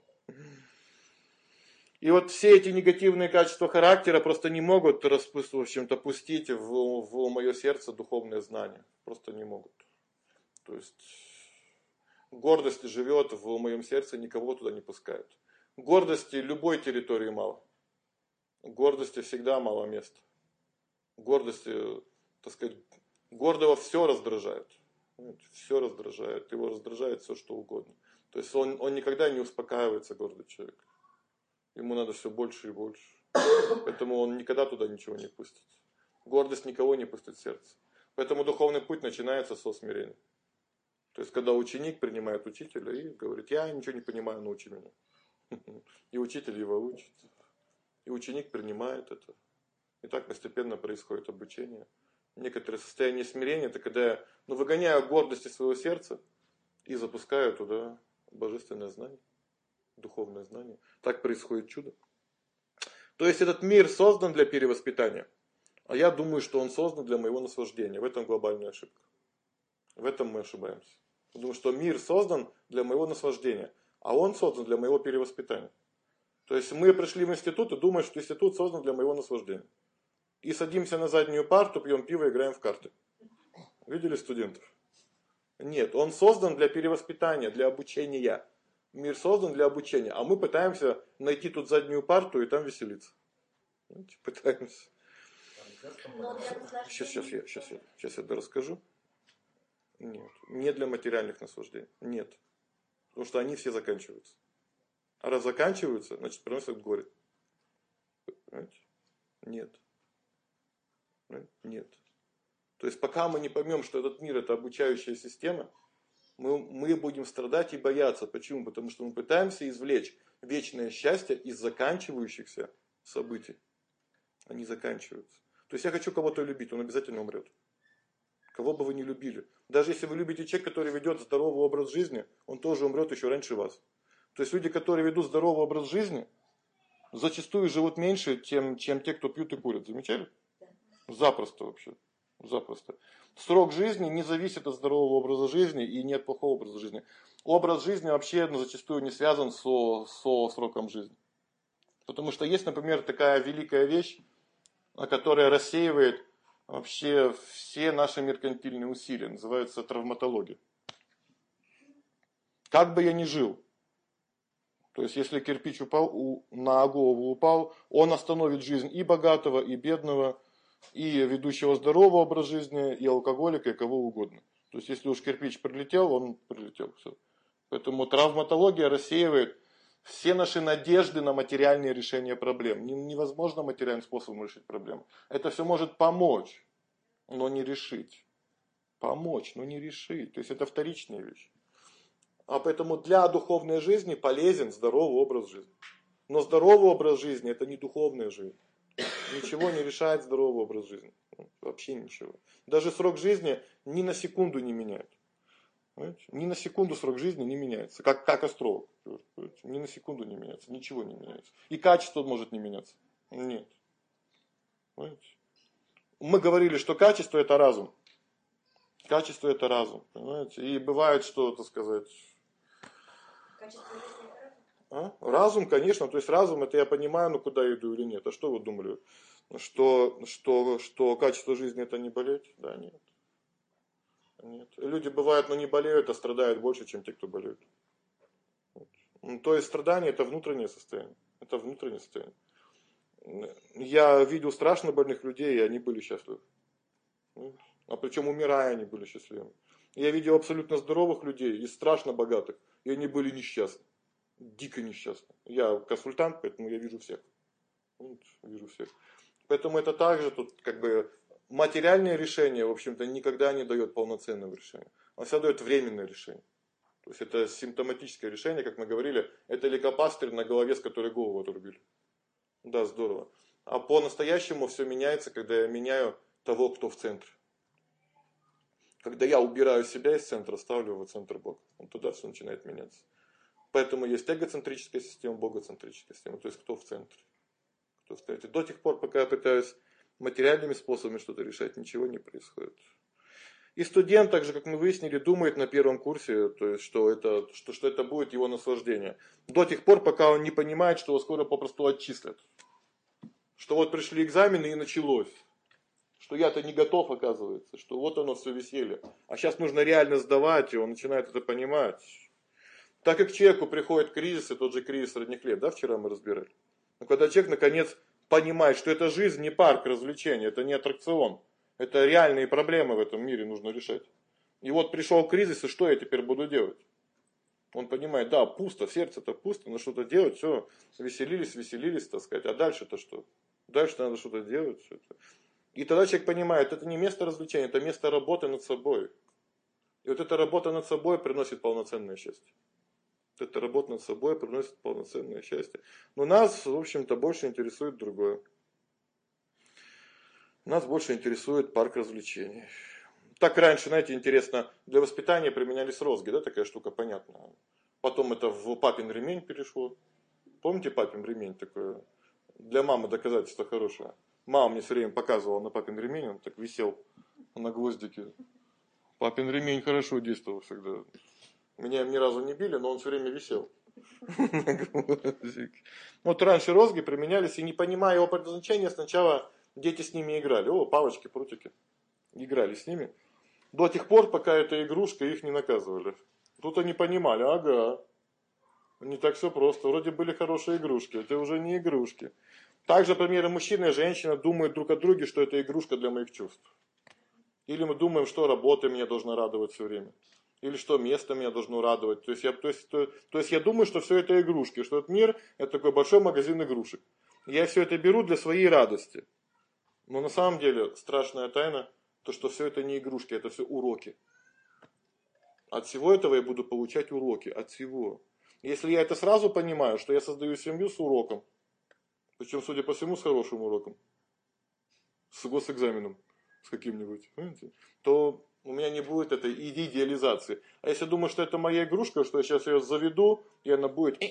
И вот все эти негативные качества характера просто не могут, в общем-то, пустить в мое сердце духовное знание. Просто не могут. То есть гордость живет в моем сердце, никого туда не пускают. Гордости любой территории мало. Гордости всегда мало места. Гордости, так сказать, гордого все раздражает. Все раздражает. Его раздражает все, что угодно. То есть он никогда не успокаивается, гордый человек. Ему надо все больше и больше. Поэтому он никогда туда ничего не пустит. Гордость никого не пустит в сердце. Поэтому духовный путь начинается со смирения. То есть когда ученик принимает учителя и говорит: я ничего не понимаю, научи меня. И учитель его учит. И ученик принимает это. И так постепенно происходит обучение. Некоторое состояние смирения, это когда я выгоняю гордость из своего сердца и запускаю туда божественное знание, духовное знание. Так происходит чудо. То есть этот мир создан для перевоспитания. А я думаю, что он создан для моего наслаждения. В этом глобальная ошибка. В этом мы ошибаемся. Потому что мир создан для моего наслаждения. А он создан для моего перевоспитания. То есть мы пришли в институт и думаем, что институт создан для моего наслаждения. И садимся на заднюю парту, пьем пиво, играем в карты. Видели студентов? Нет, он создан для перевоспитания, для обучения. Мир создан для обучения. А мы пытаемся найти тут заднюю парту и там веселиться. Пытаемся. Сейчас я расскажу. Нет, не для материальных наслаждений. Нет. Потому что они все заканчиваются. А раз заканчиваются, значит приносят горе. Понимаете? Нет. Нет. То есть пока мы не поймем, что этот мир это обучающая система, мы будем страдать и бояться. Почему? Потому что мы пытаемся извлечь вечное счастье из заканчивающихся событий. Они заканчиваются. То есть я хочу кого-то любить, он обязательно умрет. Кого бы вы ни любили. Даже если вы любите человека, который ведет здоровый образ жизни, он тоже умрет еще раньше вас. То есть люди, которые ведут здоровый образ жизни, зачастую живут меньше, чем те, кто пьют и курят. Замечали? Запросто вообще. Запросто. Срок жизни не зависит от здорового образа жизни и не от плохого образа жизни. Образ жизни вообще зачастую не связан со сроком жизни. Потому что есть, например, такая великая вещь, которая рассеивает вообще все наши меркантильные усилия. Называется травматология. Как бы я ни жил, то есть если кирпич упал, на голову упал, он остановит жизнь и богатого, и бедного, и ведущего здорового образ жизни, и алкоголика, и кого угодно. То есть если уж кирпич прилетел, он прилетел. Все. Поэтому травматология рассеивает все наши надежды на материальное решение проблем. Невозможно материальным способом решить проблему. Это все может помочь, но не решить. Помочь, но не решить. То есть это вторичная вещь. А поэтому для духовной жизни полезен здоровый образ жизни. Но здоровый образ жизни это не духовная жизнь. Ничего не решает здоровый образ жизни. Вообще ничего. Даже срок жизни ни на секунду не меняет. Понимаете? Ни на секунду срок жизни не меняется. Как астролог. Ни на секунду не меняется. Ничего не меняется. И качество может не меняться. Нет. Понимаете? Мы говорили, что качество это разум. Качество это разум. Понимаете? И бывает, что, так сказать... Качество жизни это разум? Разум, конечно, то есть разум, это я понимаю, но куда я иду или нет. А что вы думали? Что качество жизни это не болеть? Да, нет. Нет. Люди бывают, но не болеют, а страдают больше, чем те, кто болеют. Вот. То есть страдание это внутреннее состояние. Это внутреннее состояние. Я видел страшно больных людей, и они были счастливы. А причем умирая, они были счастливы. Я видел абсолютно здоровых людей и страшно богатых, и они были несчастны. Дико несчастны. Я консультант, поэтому я вижу всех. Вот, вижу всех. Поэтому это также тут как бы материальное решение, в общем-то, никогда не дает полноценного решения. Оно всегда дает временное решение. То есть это симптоматическое решение, как мы говорили, это лейкопластырь на голове, с которой голову отрубили. Да, здорово. А по-настоящему все меняется, когда я меняю того, кто в центре. Когда я убираю себя из центра, ставлю его в центр Бога. Вот тогда все начинает меняться. Поэтому есть эгоцентрическая система, богоцентрическая система. То есть кто в центре. Кто в центре. До тех пор, пока я пытаюсь материальными способами что-то решать, ничего не происходит. И студент, так же, как мы выяснили, думает на первом курсе, то есть, что это будет его наслаждение. До тех пор, пока он не понимает, что его скоро попросту отчислят. Что вот пришли экзамены и началось. Что я-то не готов, оказывается. Что вот оно все веселье. А сейчас нужно реально сдавать, и он начинает это понимать. Так как к человеку приходит кризис, и тот же кризис средних лет, да, вчера мы разбирали. Но когда человек наконец понимает, что это жизнь не парк развлечений, это не аттракцион. Это реальные проблемы в этом мире нужно решать. И вот пришел кризис, и что я теперь буду делать? Он понимает, да, пусто, в сердце-то пусто, но что-то делать, все, веселились, так сказать. А дальше-то что? Дальше надо что-то делать. И тогда человек понимает, это не место развлечения, это место работы над собой. И вот эта работа над собой приносит полноценное счастье. Вот эта работа над собой приносит полноценное счастье. Но нас, в общем-то, больше интересует другое. Нас больше интересует парк развлечений. Так раньше, знаете, интересно, для воспитания применялись розги, да, такая штука понятная. Потом это в папин ремень перешло. Помните папин ремень такое? Для мамы доказательство хорошее. Мама мне все время показывала на папин ремень, он так висел на гвоздике. Папин ремень хорошо действовал всегда. Меня ни разу не били, но он все время висел. Вот раньше розги применялись, и не понимая его предназначения, сначала дети с ними играли. О, палочки, прутики. Играли с ними. До тех пор, пока эта игрушка, их не наказывали. Тут они понимали, ага, не так все просто. Вроде были хорошие игрушки, это уже не игрушки. Также, например, мужчина и женщина думают друг о друге, что это игрушка для моих чувств. Или мы думаем, что работа меня должна радовать все время. Или что место меня должно радовать. То есть я думаю, что все это игрушки, что этот мир это такой большой магазин игрушек. Я все это беру для своей радости. Но на самом деле страшная тайна, то что все это не игрушки, это все уроки. От всего этого я буду получать уроки, от всего. Если я это сразу понимаю, что я создаю семью с уроком, причем, судя по всему, с хорошим уроком, с госэкзаменом, с каким-нибудь, понимаете, то у меня не будет этой идеализации. А если думаю, что это моя игрушка, что я сейчас ее заведу, и она будет...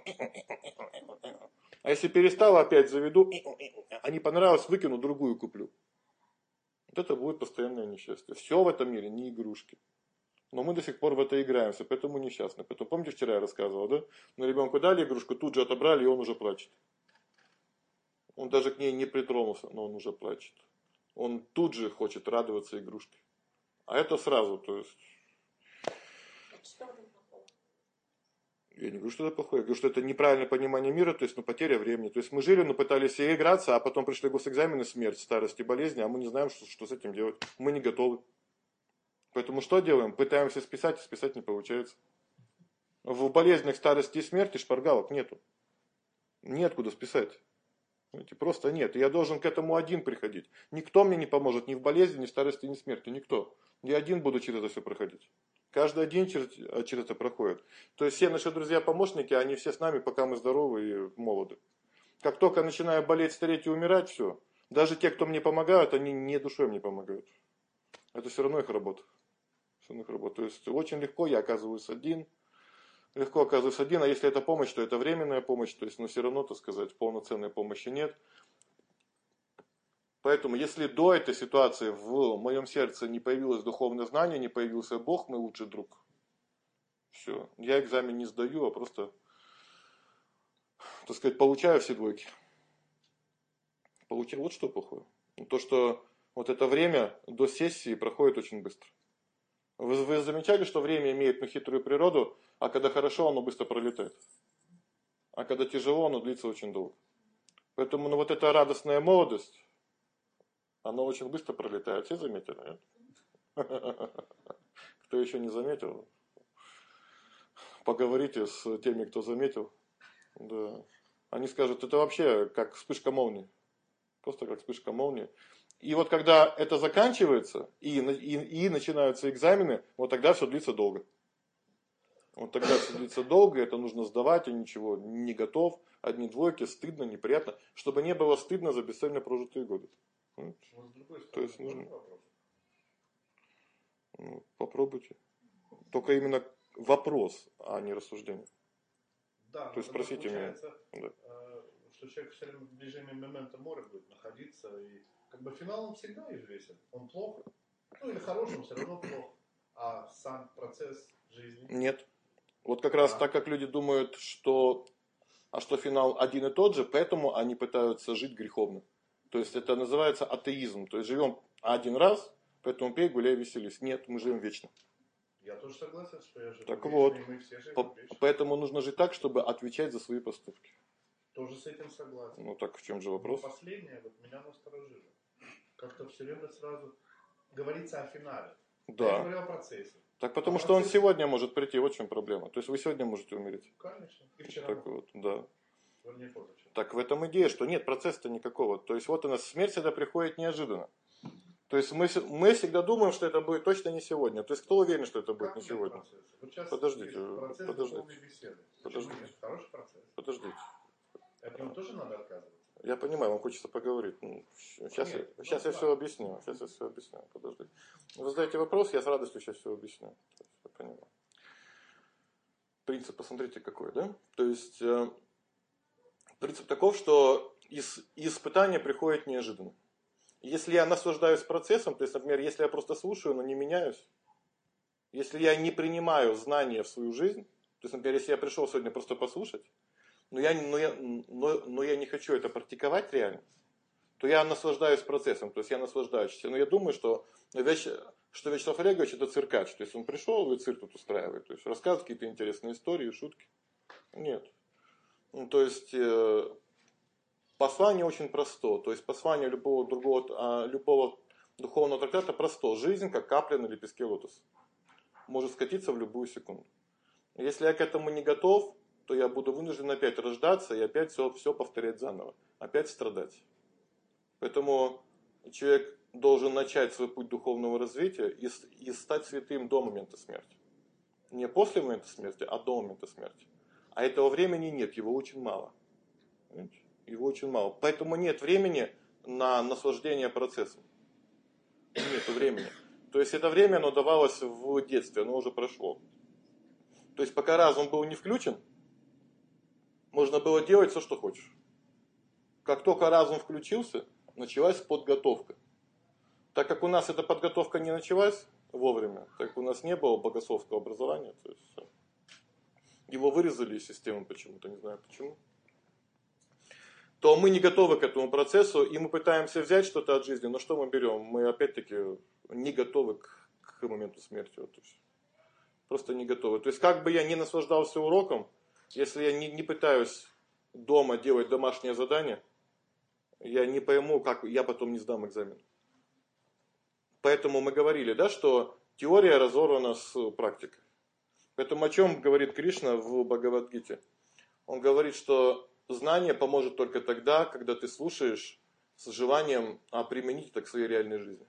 А если перестала, опять заведу, а не понравилось, выкину, другую куплю. Вот это будет постоянное несчастье. Все в этом мире не игрушки. Но мы до сих пор в это играемся, поэтому несчастны. Поэтому, помните, вчера я рассказывал, да? Но ребенку дали игрушку, тут же отобрали, и он уже плачет. Он даже к ней не притронулся, но он уже плачет. Он тут же хочет радоваться игрушке. А это сразу, то есть... Что в этом плохого? Я не говорю, что это плохое. Я говорю, что это неправильное понимание мира, то есть, потеря времени. То есть, мы жили, пытались и играться, а потом пришли госэкзамены, смерть, старость и болезни, а мы не знаем, что с этим делать. Мы не готовы. Поэтому что делаем? Пытаемся списать, и списать не получается. В болезнях, старости и смерти шпаргалок нету. Неоткуда списать. Понимаете, просто нет. И я должен к этому один приходить. Никто мне не поможет ни в болезни, ни в старости, ни в смерти. Никто. Я один буду через это все проходить. Каждый один через это проходит. То есть все наши друзья-помощники, они все с нами, пока мы здоровы и молоды. Как только начинаю болеть, стареть и умирать, все. Даже те, кто мне помогают, они не душой мне помогают. Это все равно их работа. То есть очень легко я оказываюсь один. Легко оказываюсь один, а если это помощь, то это временная помощь, то есть, но все равно, так сказать, полноценной помощи нет. Поэтому, если до этой ситуации в моем сердце не появилось духовное знание, не появился Бог, мой лучший друг, все, я экзамен не сдаю, а просто, так сказать, получаю все двойки. Получаю, вот что плохое. То, что вот это время до сессии проходит очень быстро. Вы замечали, что время имеет хитрую природу, а когда хорошо, оно быстро пролетает. А когда тяжело, оно длится очень долго. Поэтому вот эта радостная молодость, она очень быстро пролетает. Все заметили, нет? Кто еще не заметил, поговорите с теми, кто заметил. Да. Они скажут, это вообще как вспышка молнии. Просто как вспышка молнии. И вот когда это заканчивается, и начинаются экзамены, вот тогда все длится долго. Вот тогда все длится долго, это нужно сдавать, и ничего не готов, одни двойки, стыдно, неприятно, чтобы не было стыдно за бесцельно прожитые годы. То есть нужно... Попробуйте. Только именно вопрос, а не рассуждение. Да, то есть спросите меня. Да. Что человек все время в движении момента море будет находиться, и как бы финал он всегда известен. Он плох, ну или хорош, он все равно плох. А сам процесс жизни... Нет. Вот как раз так, как люди думают, что финал один и тот же, поэтому они пытаются жить греховно. То есть это называется атеизм. То есть живем один раз, поэтому пей, гуляй, веселись. Нет, мы живем вечно. Я тоже согласен, что я живу так вечно, вот, и мы все живем вечно. Поэтому нужно жить так, чтобы отвечать за свои поступки. Тоже с этим согласен. Ну так в чем же вопрос? Но последнее вот меня насторожило. Как-то все время сразу говорится о финале. Да. Я говорю о процессе. Так потому что он сегодня может прийти, вот в чем проблема. То есть вы сегодня можете умереть. Конечно. И вчера. Так вот, да. Вернее, позавчера. Так в этом идея, что нет процесса-то никакого. То есть вот у нас смерть всегда приходит неожиданно. То есть мы всегда думаем, что это будет точно не сегодня. То есть кто уверен, что это будет Как не сегодня? Вот сейчас Подождите, процесс духовной беседы. Подождите. Хороший процесс. Подождите. От него тоже надо отказываться. Я понимаю, вам хочется поговорить. Сейчас я все объясню. Подождите. Вы задаете вопрос, я с радостью сейчас все объясню. Я понимаю. Принцип, посмотрите, какой, да? То есть принцип таков, что испытание приходит неожиданно. Если я наслаждаюсь процессом, то есть, например, если я просто слушаю, но не меняюсь, если я не принимаю знания в свою жизнь, то есть, например, если я пришел сегодня просто послушать, но я не хочу это практиковать реально, то я наслаждаюсь процессом, то есть я наслаждаюсь. Но я думаю, что Вячеслав Олегович это циркач, то есть он пришел и цирк тут устраивает, то есть рассказывает какие-то интересные истории, шутки. Нет. То есть послание очень просто, то есть послание любого духовного трактата просто. Жизнь, как капля на лепестке лотоса, может скатиться в любую секунду. Если я к этому не готов, то я буду вынужден опять рождаться и опять все повторять заново, опять страдать. Поэтому человек должен начать свой путь духовного развития и стать святым до момента смерти. Не после момента смерти, а до момента смерти. А этого времени нет, его очень мало. Понимаете? Его очень мало. Поэтому нет времени на наслаждение процессом. Нет времени. То есть это время, оно давалось в детстве, оно уже прошло. То есть пока разум был не включен, можно было делать все, что хочешь. Как только разум включился, началась подготовка. Так как у нас эта подготовка не началась вовремя, так как у нас не было богословского образования, то есть все. Его вырезали из системы почему-то, не знаю почему, то мы не готовы к этому процессу, и мы пытаемся взять что-то от жизни, но что мы берем? Мы опять-таки не готовы к моменту смерти. Вот, просто не готовы. То есть как бы я ни наслаждался уроком, если я не пытаюсь дома делать домашнее задание, я не пойму, как я потом не сдам экзамен. Поэтому мы говорили, да, что теория разорвана с практикой. Поэтому о чем говорит Кришна в Бхагавад-гите? Он говорит, что знание поможет только тогда, когда ты слушаешь с желанием применить это к своей реальной жизни.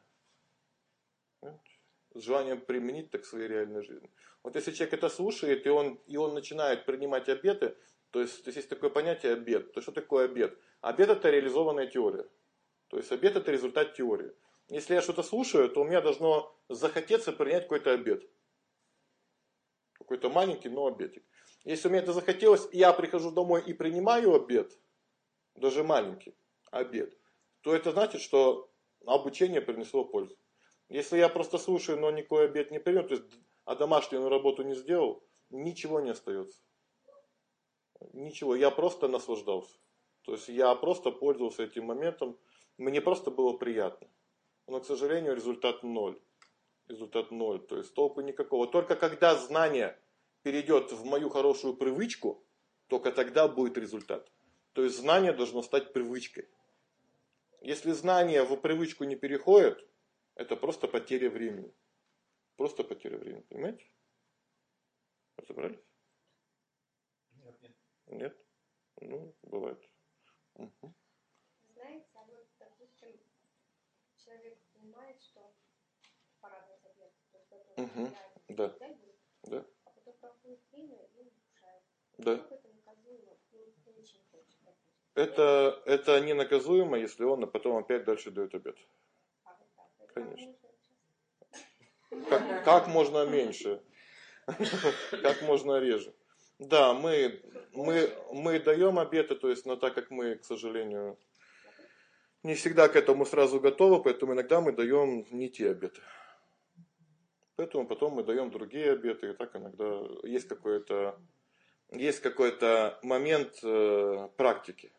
С желанием применить это к своей реальной жизни. Вот если человек это слушает, и он начинает принимать обеты, то есть такое понятие обет. То что такое обет? Обет это реализованная теория. То есть обет это результат теории. Если я что-то слушаю, то у меня должно захотеться принять какой-то обет. Какой-то маленький, но обетик. Если у меня это захотелось, и я прихожу домой и принимаю обет, даже маленький обет, то это значит, что обучение принесло пользу. Если я просто слушаю, но никакой обет не принял, то есть, а домашнюю работу не сделал, ничего не остается. Ничего, я просто наслаждался. То есть я просто пользовался этим моментом, мне просто было приятно. Но, к сожалению, результат ноль. Результат ноль, то есть толку никакого. Только когда знание перейдет в мою хорошую привычку, только тогда будет результат. То есть знание должно стать привычкой. Если знание в привычку не переходит, это просто потеря времени. Просто потеря времени, понимаете? Разобрались? Нет. Нет? Ну, бывает. Угу. Знаете, а вот, допустим, человек понимает, что пора дать обед, то что-то Да. Да. А потом проходит время и нарушает. Да. Как это наказуемо? Ну, не очень хочет. Это не наказуемо, если он потом опять дальше дает обед. Конечно. Как можно меньше? Как можно реже? Да, мы даем обеты, то есть, но так как мы, к сожалению, не всегда к этому сразу готовы, поэтому иногда мы даем не те обеты. Поэтому потом мы даем другие обеты, и так иногда есть какой-то момент практики.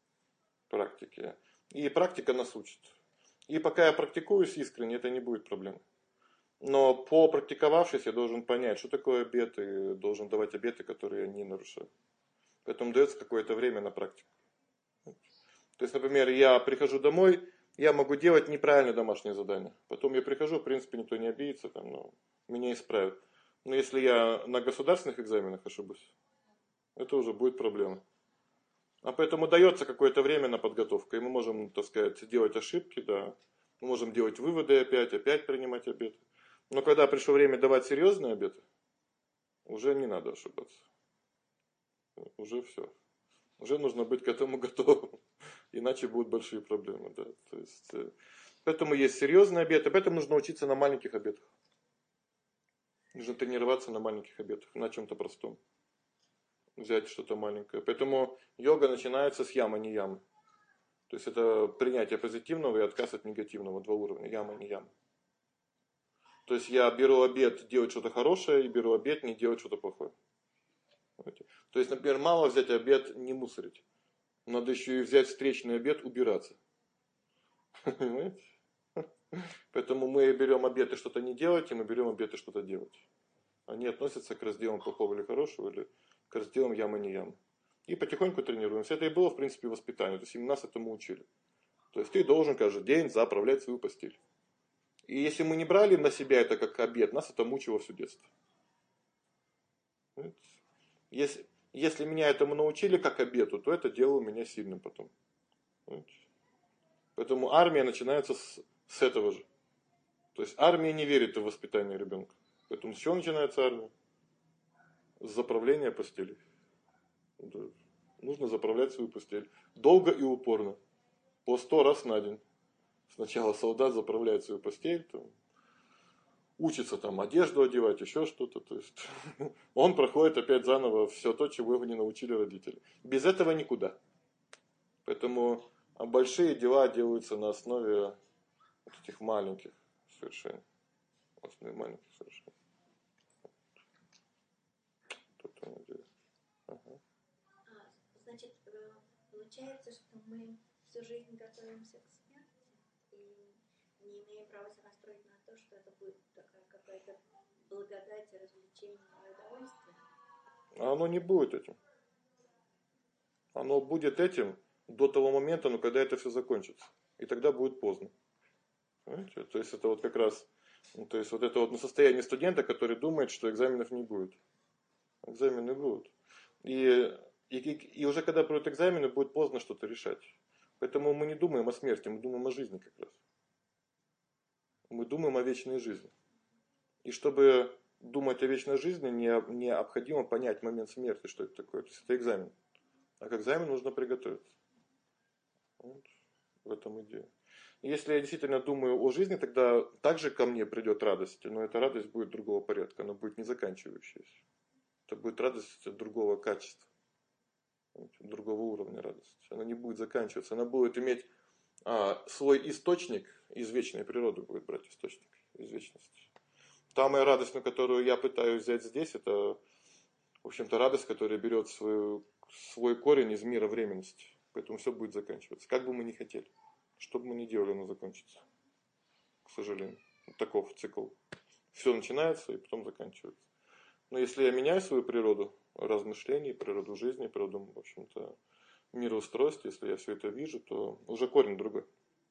И практика нас учит. И пока я практикуюсь искренне, это не будет проблемой. Но попрактиковавшись, я должен понять, что такое обет, и должен давать обеты, которые я не нарушаю. Поэтому дается какое-то время на практику. То есть, например, я прихожу домой, я могу делать неправильное домашнее задание. Потом я прихожу, в принципе, никто не обидится, меня исправят. Но если я на государственных экзаменах ошибусь, это уже будет проблема. А поэтому дается какое-то время на подготовку. И мы можем, так сказать, делать ошибки, да. Мы можем делать выводы опять принимать обеты. Но когда пришло время давать серьезные обеты, уже не надо ошибаться. Уже все. Уже нужно быть к этому готовым. Иначе будут большие проблемы. Да. То есть, поэтому есть серьезные обеты. Поэтому нужно учиться на маленьких обетах. Нужно тренироваться на маленьких обетах. На чем-то простом. Взять что-то маленькое. Поэтому йога начинается с ямы, не ямы. То есть это принятие позитивного и отказ от негативного. Два уровня. Яма, не яма. То есть я беру обет делать что-то хорошее и беру обет не делать что-то плохое. Понимаете? То есть, например, мало взять обет не мусорить. Надо еще и взять встречный обет убираться. Понимаете? Поэтому мы берем обеты что-то не делать, и мы берем обеты что-то делать. Они относятся к разделам плохого или хорошего, или к разделам ямы, не ямы. И потихоньку тренируемся. Это и было, в принципе, воспитание. То есть нас этому учили. То есть ты должен каждый день заправлять свою постель. И если мы не брали на себя это как обет, нас это мучило все детство. Если меня этому научили как обету, то это делало меня сильным потом. Поэтому армия начинается с С этого же. То есть армия не верит в воспитание ребенка. Поэтому с чего начинается армия? С заправления постели. Да. Нужно заправлять свою постель. Долго и упорно. По 100 раз на день. Сначала солдат заправляет свою постель, там, учится там одежду одевать, еще что-то. То есть он проходит опять заново все то, чего его не научили родители. Без этого никуда. Поэтому большие дела делаются на основе вот этих маленьких совершенно. На основе маленьких совершенно. Ага. Значит, получается, что мы всю жизнь готовимся к смерти и не имеем права себя настроить на то, что это будет такая какая-то благодать, развлечение и удовольствие. А оно не будет этим. Оно будет этим до того момента, но когда это все закончится. И тогда будет поздно. Понимаете? То есть это вот как раз, то есть вот это вот состояние студента, который думает, что экзаменов не будет. Экзамены будут. И уже когда пройдут экзамены, будет поздно что-то решать. Поэтому мы не думаем о смерти, мы думаем о жизни как раз. Мы думаем о вечной жизни. И чтобы думать о вечной жизни, необходимо понять момент смерти, что это такое. То есть это экзамен. А к экзамену нужно приготовиться. Вот в этом идея. Если я действительно думаю о жизни, тогда также ко мне придет радость, но эта радость будет другого порядка, она будет не заканчивающаяся. Это будет радость другого качества, другого уровня радости. Она не будет заканчиваться, она будет иметь свой источник из вечной природы, будет брать источник из вечности. Та моя радость, на которую я пытаюсь взять здесь, это, в общем-то, радость, которая берет свой корень из мира временности. Поэтому все будет заканчиваться. Как бы мы ни хотели. Что бы мы ни делали, оно закончится. К сожалению. Таков цикл. Все начинается и потом заканчивается. Но если я меняю свою природу размышлений, природу жизни, природу, в общем-то, мироустройства, если я все это вижу, то уже корень другой.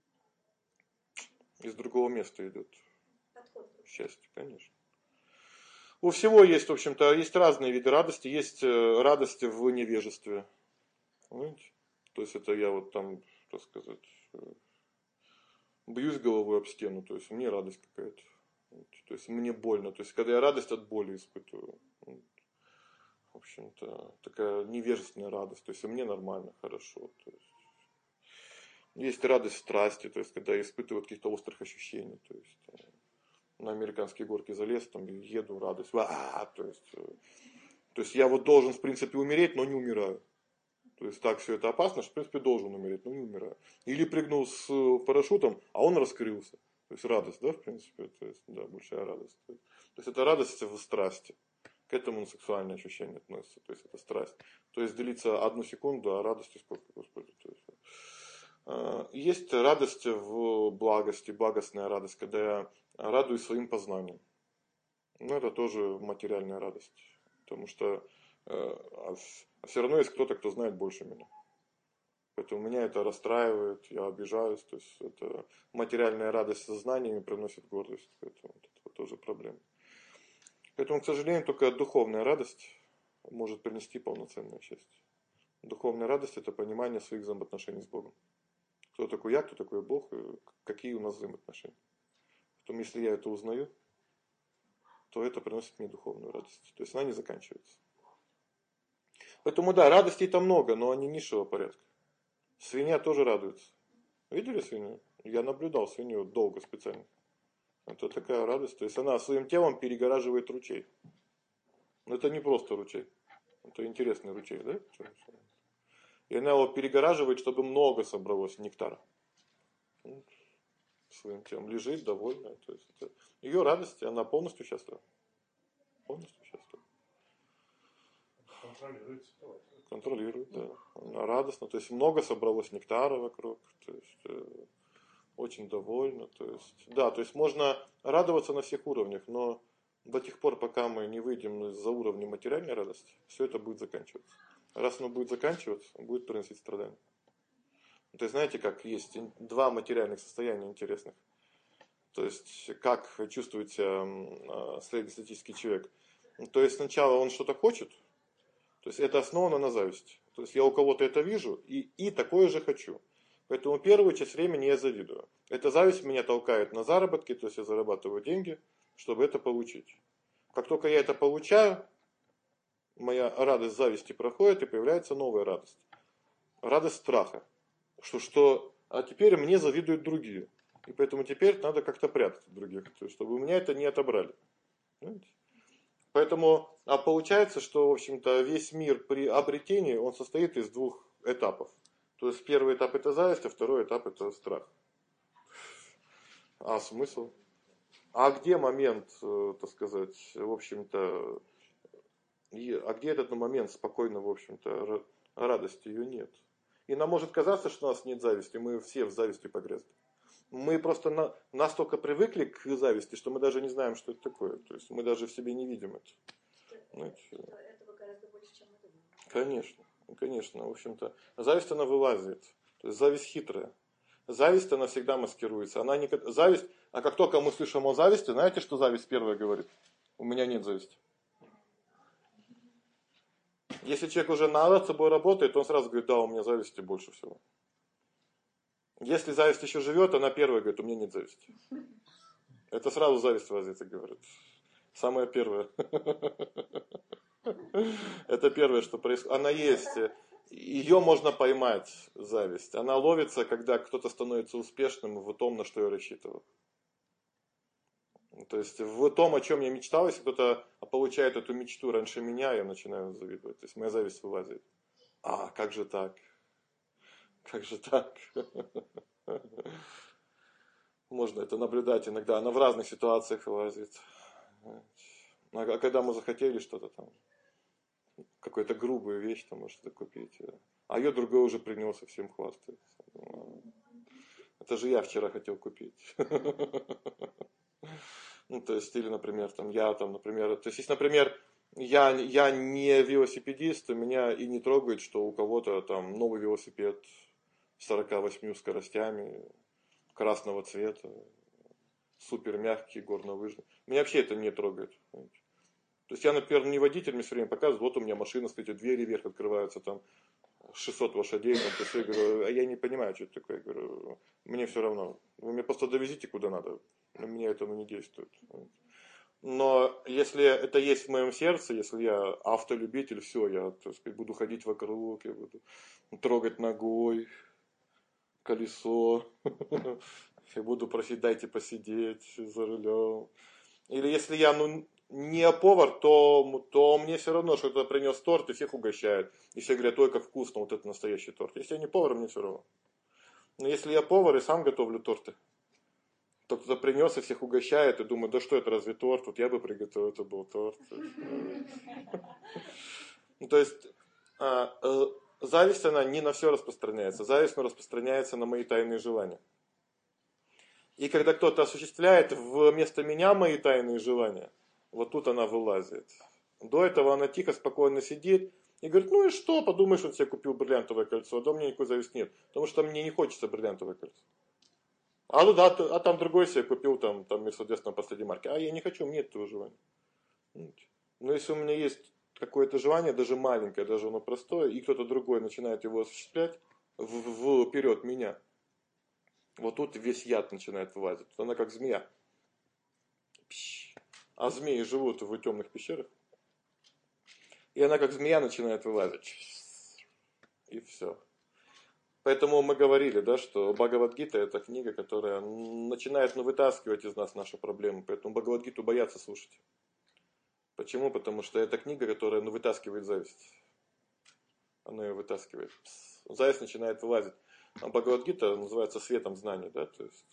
Из другого места идет счастье, конечно. У всего есть, в общем-то, есть разные виды радости. Есть радость в невежестве. Понимаете? То есть это я вот там, так сказать, бьюсь головой об стену, то есть мне радость какая-то. То есть мне больно. То есть когда я радость от боли испытываю. В общем-то, такая невежественная радость. То есть мне нормально, хорошо. То есть радость страсти, то есть когда я испытываю каких-то острых ощущений. То есть на американские горки залез, там еду, радость. То есть я вот должен, в принципе, умереть, но не умираю. То есть так все это опасно, что, в принципе, должен умереть, но не умираю. Или прыгнул с парашютом, а он раскрылся. То есть радость, да, в принципе, то есть, да, большая радость. То есть это радость в страсти. К этому сексуальное ощущение относится. То есть это страсть. То есть длится 1 секунду, а радости сколько, Господи. То есть, есть радость в благости, благостная радость, когда я радуюсь своим познанием. Но это тоже материальная радость. Потому что все равно есть кто-то, кто знает больше меня. Поэтому меня это расстраивает, я обижаюсь. То есть это материальная радость со знаниями приносит гордость. Поэтому это тоже проблема. Поэтому, к сожалению, только духовная радость может принести полноценное счастье. Духовная радость – это понимание своих взаимоотношений с Богом. Кто такой я, кто такой Бог, и какие у нас взаимоотношения. Потом, если я это узнаю, то это приносит мне духовную радость. То есть она не заканчивается. Поэтому да, радостей-то много, но они низшего порядка. Свинья тоже радуется. Видели свинью? Я наблюдал свинью долго специально. Это такая радость. То есть она своим телом перегораживает ручей. Но это не просто ручей. Это интересный ручей, да? И она его перегораживает, чтобы много собралось нектара. Своим телом лежит, довольна. То есть это ее радость, она полностью счастлива. Полностью счастлива. Контролирует ситуацию. Контролирует, да. Она радостна. То есть много собралось нектара вокруг. То есть очень довольна. То есть, да, то есть можно радоваться на всех уровнях, но до тех пор, пока мы не выйдем за уровня материальной радости, все это будет заканчиваться. Раз оно будет заканчиваться, будет приносить страдания. То есть, знаете, как есть 2 материальных состояния интересных. То есть, как чувствует себя среднестатистический человек. То есть, сначала он что-то хочет, то есть, это основано на зависти. То есть, я у кого-то это вижу и такое же хочу. Поэтому первую часть времени я завидую. Эта зависть меня толкает на заработки, то есть я зарабатываю деньги, чтобы это получить. Как только я это получаю, моя радость зависти проходит, и появляется новая радость. Радость страха. А теперь мне завидуют другие. И поэтому теперь надо как-то прятать от других, то есть, чтобы у меня это не отобрали. Понимаете? Поэтому, получается, что, в общем-то, весь мир при обретении, он состоит из двух этапов. То есть первый этап это зависть, а второй этап это страх. А смысл? А где момент, так сказать, в общем-то, а где этот момент спокойно, в общем-то, радости ее нет? И нам может казаться, что у нас нет зависти, мы все в зависти погрязли. Мы просто настолько привыкли к зависти, что мы даже не знаем, что это такое. То есть мы даже в себе не видим это. Этого гораздо больше, чем мы думаем. Конечно, конечно. В общем-то, зависть, она вылазит. То есть зависть хитрая. Зависть, она всегда маскируется. Зависть, а как только мы слышим о зависти, знаете, что зависть первая говорит? У меня нет зависти. Если человек уже над собой работает, он сразу говорит, да, у меня зависти больше всего. Если зависть еще живет, она первая говорит, у меня нет зависти. Это сразу зависть вылазит и говорит. Самое первое. Это первое, что происходит. Она есть. Ее можно поймать, зависть. Она ловится, когда кто-то становится успешным в том, на что я рассчитывал. То есть в том, о чем я мечтал, если кто-то получает эту мечту раньше меня, я начинаю завидовать. То есть моя зависть вылазит. А, как же так? Как же так? Можно это наблюдать иногда. Она в разных ситуациях вылазит. А когда мы захотели что-то там, какую-то грубую вещь там может купить, а ее другой уже принес и всем хвастается. Это же я вчера хотел купить. Ну, то есть, или, например, то есть, если, например, я не велосипедист, и меня и не трогает, что у кого-то там новый велосипед с 48 скоростями, красного цвета, супер мягкий, горнолыжный. Меня вообще это не трогает. Понимаете? То есть я, например, не водитель, мне все время показывают, вот у меня машина стоит, двери вверх открываются, там 600 лошадей, там, то есть я говорю, а я не понимаю, что это такое. Я говорю, мне все равно. Вы меня просто довезите куда надо. На меня это не действует. Но если это есть в моем сердце, если я автолюбитель, все, я, так сказать, буду ходить вокруг, я буду трогать ногой колесо, я буду просить, дайте посидеть за рулем. Или если я не повар, то мне все равно, что кто-то принес торт и всех угощает. И все говорят, ой, как вкусно, вот это настоящий торт. Если я не повар, мне все равно. Но если я повар и сам готовлю торты, то кто-то принес и всех угощает, и думаю, да что это, разве торт? Вот я бы приготовил, это был торт. То есть, зависть, она не на все распространяется. Зависть распространяется на мои тайные желания. И когда кто-то осуществляет вместо меня мои тайные желания, вот тут она вылазит. До этого она тихо, спокойно сидит и говорит, ну и что, подумаешь, он себе купил бриллиантовое кольцо, а до меня никакой зависти нет, потому что мне не хочется бриллиантовое кольцо. А там другой себе купил, там Мерседес на последней марке, а я не хочу, мне нет этого желания. Но если у меня есть какое-то желание, даже маленькое, даже оно простое, и кто-то другой начинает его осуществлять вперед меня, вот тут весь яд начинает вылазить. Она как змея. А змеи живут в темных пещерах. И она как змея начинает вылазить. И все. Поэтому мы говорили, да, что Бхагавад-гита это книга, которая начинает вытаскивать из нас наши проблемы. Поэтому Бхагавад-гиту боятся слушать. Почему? Потому что это книга, которая вытаскивает зависть. Она ее вытаскивает. Зависть начинает вылазить. А Бхагавад-гита называется светом знаний, да, то есть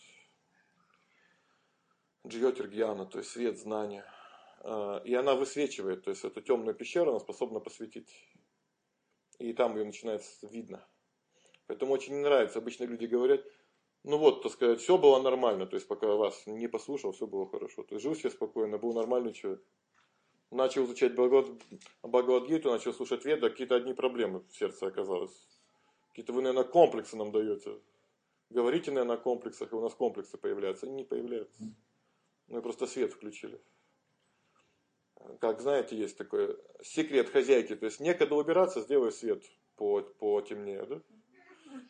Джьотир-гьяна, то есть свет знания. И она высвечивает, то есть эту темную пещеру она способна посветить. И там ее начинает видно. Поэтому очень не нравится. Обычно люди говорят, ну вот, так сказать, все было нормально, то есть пока вас не послушал, все было хорошо. То есть жил себе спокойно, был нормальный человек. Начал изучать Бхагавад-гиту, начал слушать Веды, какие-то одни проблемы в сердце оказалось. Какие-то вы, наверное, комплексы нам даете. Говорите, наверное, о комплексах, и у нас комплексы появляются. Они не появляются. Мы просто свет включили. Как знаете, есть такой секрет хозяйки. То есть некогда убираться, сделай свет потемнее. Да?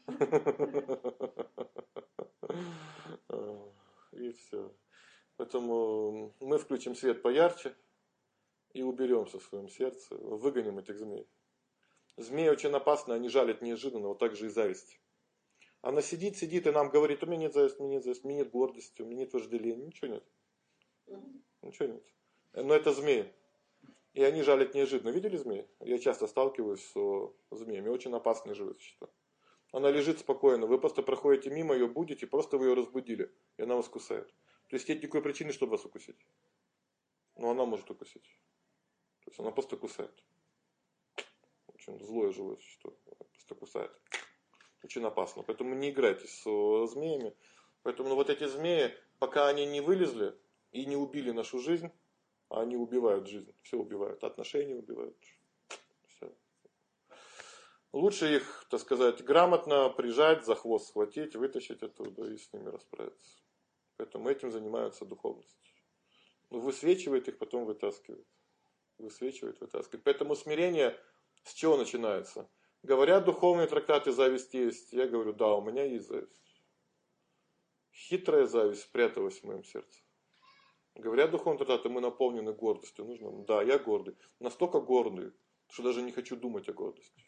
И все. Поэтому мы включим свет поярче и уберем со своем сердце, выгоним этих змей. Змеи очень опасны, они жалят неожиданно, вот так же и зависть. Она сидит и нам говорит, у меня нет зависти, у меня нет гордости, у меня нет вожделения, ничего нет. Ничего нет. Но это змеи. И они жалят неожиданно. Видели змеи? Я часто сталкиваюсь с змеями, очень опасные живые существа. Она лежит спокойно, вы просто проходите мимо, ее будете, просто вы ее разбудили, и она вас кусает. То есть нет никакой причины, чтобы вас укусить. Но она может укусить. То есть она просто кусает. Очень злое живое существо. Просто кусает. Очень опасно. Поэтому не играйте с змеями. Поэтому вот эти змеи, пока они не вылезли и не убили нашу жизнь, они убивают жизнь. Все убивают. Отношения убивают. Все. Лучше их, так сказать, грамотно прижать, за хвост схватить, вытащить оттуда и с ними расправиться. Поэтому этим занимаются духовность. Высвечивает их, потом вытаскивает. Высвечивает, вытаскивает. Поэтому смирение с чего начинается? Говорят, духовные трактаты зависть есть. Я говорю, да, у меня есть зависть. Хитрая зависть спряталась в моем сердце. Говорят, духовные трактаты, мы наполнены гордостью. Нужно, да, я гордый. Настолько гордый, что даже не хочу думать о гордости.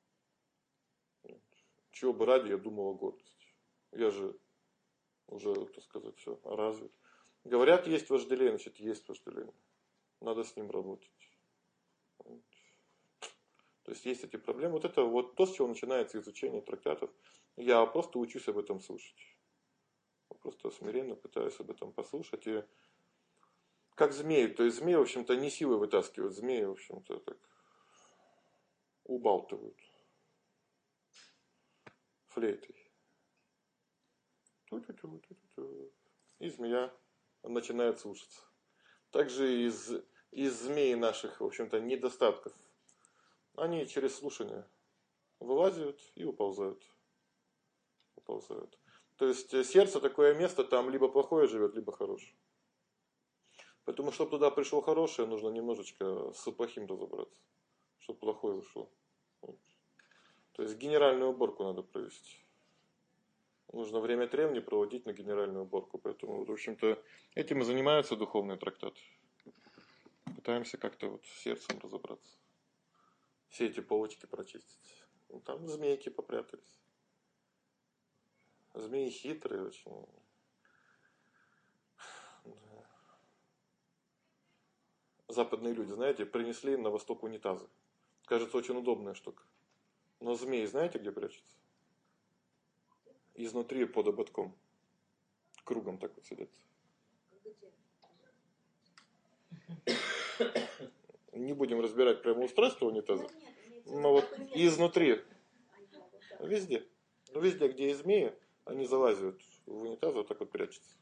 Чего бы ради я думал о гордости. Я же уже, так сказать, все развит. Говорят, есть вожделение, значит, есть вожделение. Надо с ним работать. То есть есть эти проблемы. Вот это вот то, с чего начинается изучение трактатов. Я просто учусь об этом слушать. Просто смиренно пытаюсь об этом послушать. И как змеи. То есть змеи, в общем-то, не силой вытаскивают. Змеи, в общем-то, так убалтывают. Флейтой. И змея начинает слушаться. Также из змеи наших, в общем-то, недостатков. Они через слушание вылазят и уползают. Уползают. То есть сердце такое место, там либо плохое живет, либо хорошее. Поэтому, чтобы туда пришло хорошее, нужно немножечко с плохим разобраться. Чтобы плохое вышло. То есть генеральную уборку надо провести. Нужно время от времени проводить на генеральную уборку. Поэтому, в общем-то, этим и занимаются духовные трактаты. Пытаемся как-то вот с сердцем разобраться. Все эти полочки прочистить. Там змейки попрятались. Змеи хитрые очень. Да. Западные люди, знаете, принесли на восток унитазы. Кажется, очень удобная штука. Но змеи знаете, где прячутся? Изнутри под ободком. Кругом так вот сидят. Не будем разбирать прямо устройство унитаза. Но вот изнутри. Везде. Ну, везде, где есть змеи, они залазят в унитаз, вот так вот прячутся.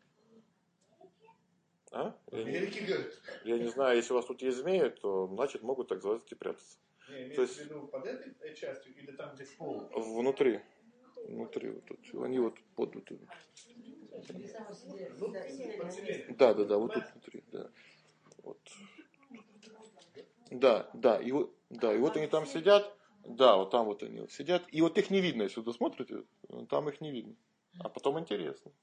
А? Я не знаю, если у вас тут есть змеи, то значит могут так залазить и прятаться. Не, то есть, в виду под этой частью или там, где пол? Внутри. Внутри вот тут. Они вот под вот тут. Да, вот тут внутри, да. Вот. Да, и вот они там сидят. Да, вот там вот они вот сидят. И вот их не видно, если вы смотрите, там их не видно. А потом интересно.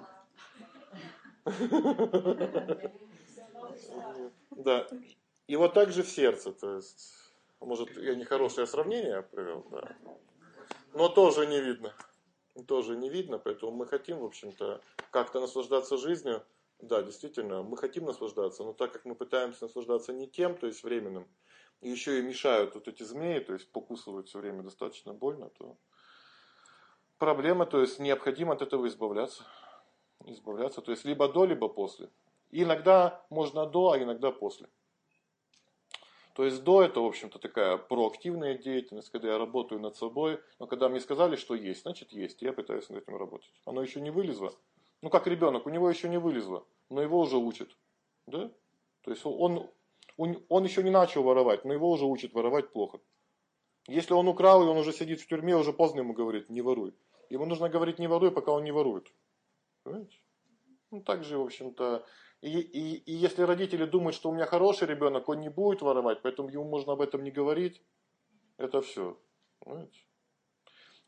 Да. И вот так же в сердце, то есть, может, я нехорошее сравнение привел, да. Но тоже не видно. Тоже не видно, поэтому мы хотим, в общем-то, как-то наслаждаться жизнью. Да, действительно, мы хотим наслаждаться, но так как мы пытаемся наслаждаться не тем, то есть временным, и еще и мешают вот эти змеи, то есть покусывают все время достаточно больно, то проблема, то есть необходимо от этого избавляться. Избавляться, то есть либо до, либо после. И иногда можно до, а иногда после. То есть до это, в общем-то, такая проактивная деятельность, когда я работаю над собой, но когда мне сказали, что есть, значит есть, я пытаюсь над этим работать. Оно еще не вылезло. Ну, как ребенок, у него еще не вылезло, но его уже учат. Да? То есть он еще не начал воровать, но его уже учат воровать плохо. Если он украл, и он уже сидит в тюрьме, уже поздно ему говорить, не воруй. Ему нужно говорить, не воруй, пока он не ворует. Понимаете? Ну, так же, в общем-то, и если родители думают, что у меня хороший ребенок, он не будет воровать, поэтому ему можно об этом не говорить, это все. Понимаете?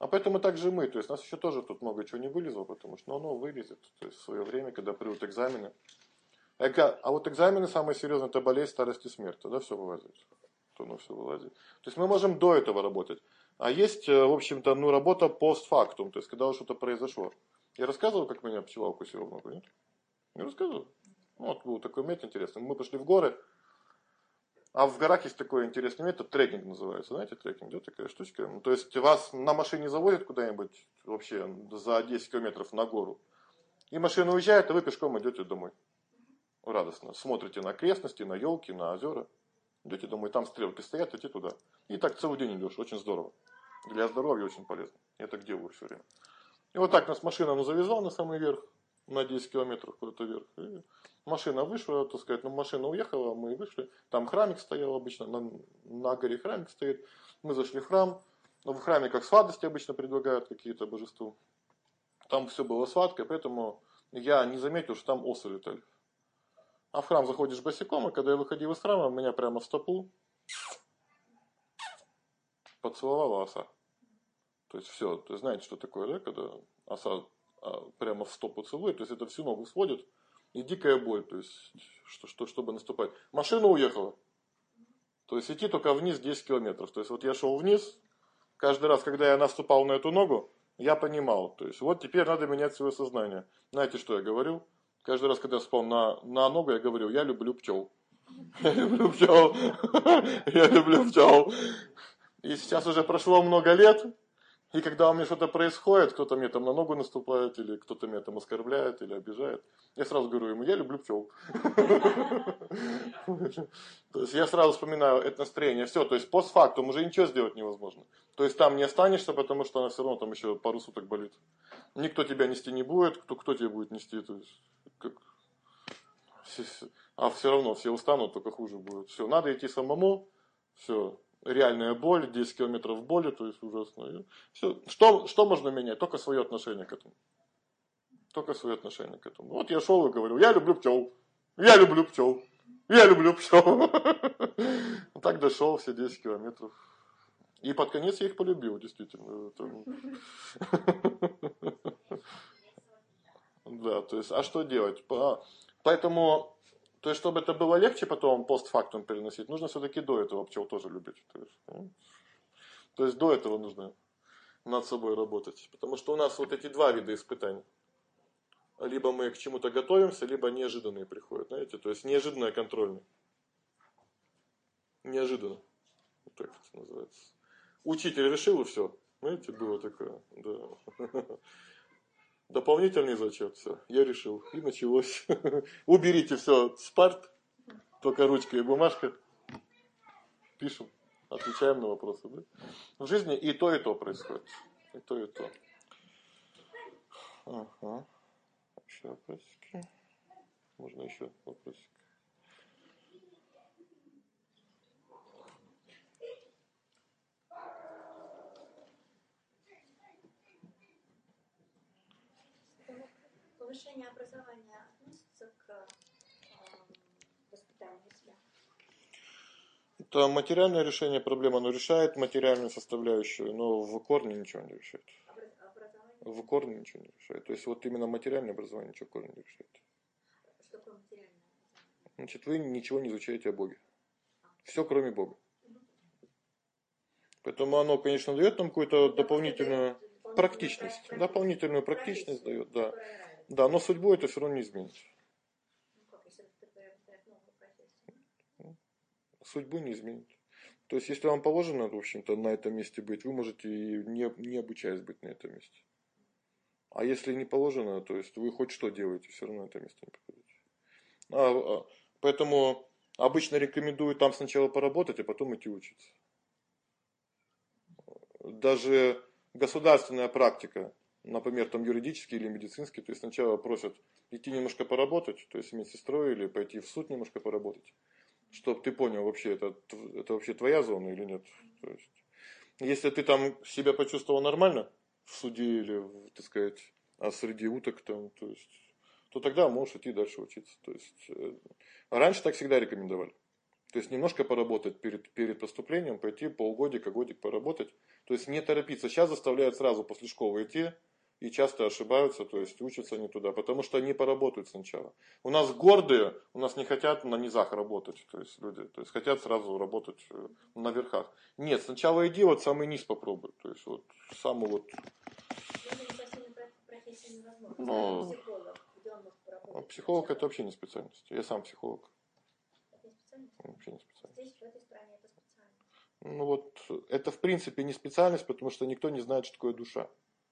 А поэтому также мы, то есть нас еще тоже тут много чего не вылезло, потому что оно вылезет, то есть в свое время, когда придут экзамены. А вот экзамены самые серьезные, это болезнь, старость и смерть, тогда все вылазит. То оно все вылазит. То есть мы можем до этого работать. А есть, в общем-то, работа постфактум, то есть когда что-то произошло. Я рассказывал, как меня пчела укусила в ногу, нет? Не рассказывал? Вот был такой метод интересный. Мы пошли в горы, а в горах есть такой интересный метод, трекинг называется. Знаете, трекинг, да, такая штучка. То есть вас на машине завозят куда-нибудь вообще за 10 километров на гору. И машина уезжает, а вы пешком идете домой. Радостно. Смотрите на окрестности, на елки, на озера. Идете домой, там стрелки стоят, идите туда. И так целый день идешь, очень здорово. Для здоровья очень полезно. Я так делаю все время. И вот так нас машина завезла на самый верх, на 10 километров куда-то вверх. И машина вышла, так сказать, машина уехала, мы вышли. Там храмик стоял обычно, на горе храмик стоит. Мы зашли в храм. В храме как сладости обычно предлагают какие-то божеству. Там все было сладкое, поэтому я не заметил, что там осы летали. А в храм заходишь босиком, и когда я выходил из храма, меня прямо в стопу поцеловала оса. То есть все, то есть знаете, что такое, да, когда оса прямо в стопу целует, то есть это всю ногу сводит, и дикая боль, то есть, чтобы наступать. Машина уехала. То есть идти только вниз 10 километров. То есть вот я шел вниз, каждый раз, когда я наступал на эту ногу, я понимал, то есть вот теперь надо менять свое сознание. Знаете, что я говорил? Каждый раз, когда я спал на ногу, я говорил, я люблю пчел. Я люблю пчел. Я люблю пчел. И сейчас уже прошло много лет, и когда у меня что-то происходит, кто-то мне там на ногу наступает, или кто-то меня там оскорбляет, или обижает, я сразу говорю ему, я люблю пчел. То есть я сразу вспоминаю это настроение. Все, то есть постфактум уже ничего сделать невозможно. То есть там не останешься, потому что она все равно там еще пару суток болит. Никто тебя нести не будет, кто тебя будет нести. То есть, а все равно все устанут, только хуже будет. Все, надо идти самому, все. Реальная боль, 10 километров боли, то есть ужасно. Все. Что можно менять? Только свое отношение к этому. Только свое отношение к этому. Вот я шел и говорил, я люблю пчел. Я люблю пчел. Я люблю пчел. Так дошел все 10 километров. И под конец я их полюбил, действительно. Да, то есть, а что делать? Поэтому, то есть, чтобы это было легче потом постфактум переносить, нужно все-таки до этого пчел тоже любить. То есть до этого нужно над собой работать. Потому что у нас вот эти два вида испытаний. Либо мы к чему-то готовимся, либо неожиданные приходят. Знаете, то есть неожиданное контрольное. Неожиданно. Вот так это называется. Учитель решил и все. Знаете, было такое. Да. Дополнительный зачет, все, я решил. И началось. Уберите все с парт, только ручка и бумажка. Пишем, отвечаем на вопросы. Да? В жизни и то происходит. И то, и то. Ага. Еще вопросики. Можно еще вопросик. Повышение образования относится к воспитанию себя? Это материальное решение проблемы, оно решает материальную составляющую, но в корне ничего не решает. Образование? В корне ничего не решает. То есть вот именно материальное образование ничего в корне не решает. Что такое материальное образование? Значит, вы ничего не изучаете о Боге. Все, кроме Бога. Поэтому оно, конечно, дает нам какую-то дополнительную практичность. Дополнительную практичность дает, да. Да, но судьбу это все равно не изменит. Судьбу не изменит. То есть, если вам положено, в общем-то, на этом месте быть, вы можете и не обучаясь быть на этом месте. А если не положено, то есть вы хоть что делаете, все равно на это место не попадете. Поэтому обычно рекомендую там сначала поработать, а потом идти учиться. Даже государственная практика, например, там юридический или медицинский, то есть сначала просят идти немножко поработать, то есть медсестрой или пойти в суд немножко поработать, чтобы ты понял, вообще это вообще твоя зона или нет. То есть, если ты там себя почувствовал нормально в суде или, так сказать, среди уток там, то есть, то тогда можешь идти дальше учиться. То есть, раньше так всегда рекомендовали. То есть немножко поработать перед поступлением, пойти полгодика, годик поработать. То есть не торопиться. Сейчас заставляют сразу после школы идти. И часто ошибаются, то есть учатся не туда, потому что они поработают сначала. У нас гордые, у нас не хотят на низах работать, то есть люди, то есть хотят сразу работать на верхах. Нет, сначала иди вот самый низ попробуй, то есть вот самый вот. Но психолог это вообще не специальность. Я сам психолог. Вообще не специальность. Здесь в этой стране это специальность. Ну вот это в принципе не специальность, потому что никто не знает, что такое душа.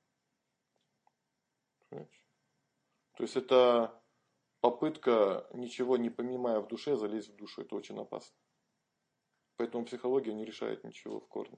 То есть это попытка, ничего не понимая в душе, залезть в душу. Это очень опасно. Поэтому психология не решает ничего в корне.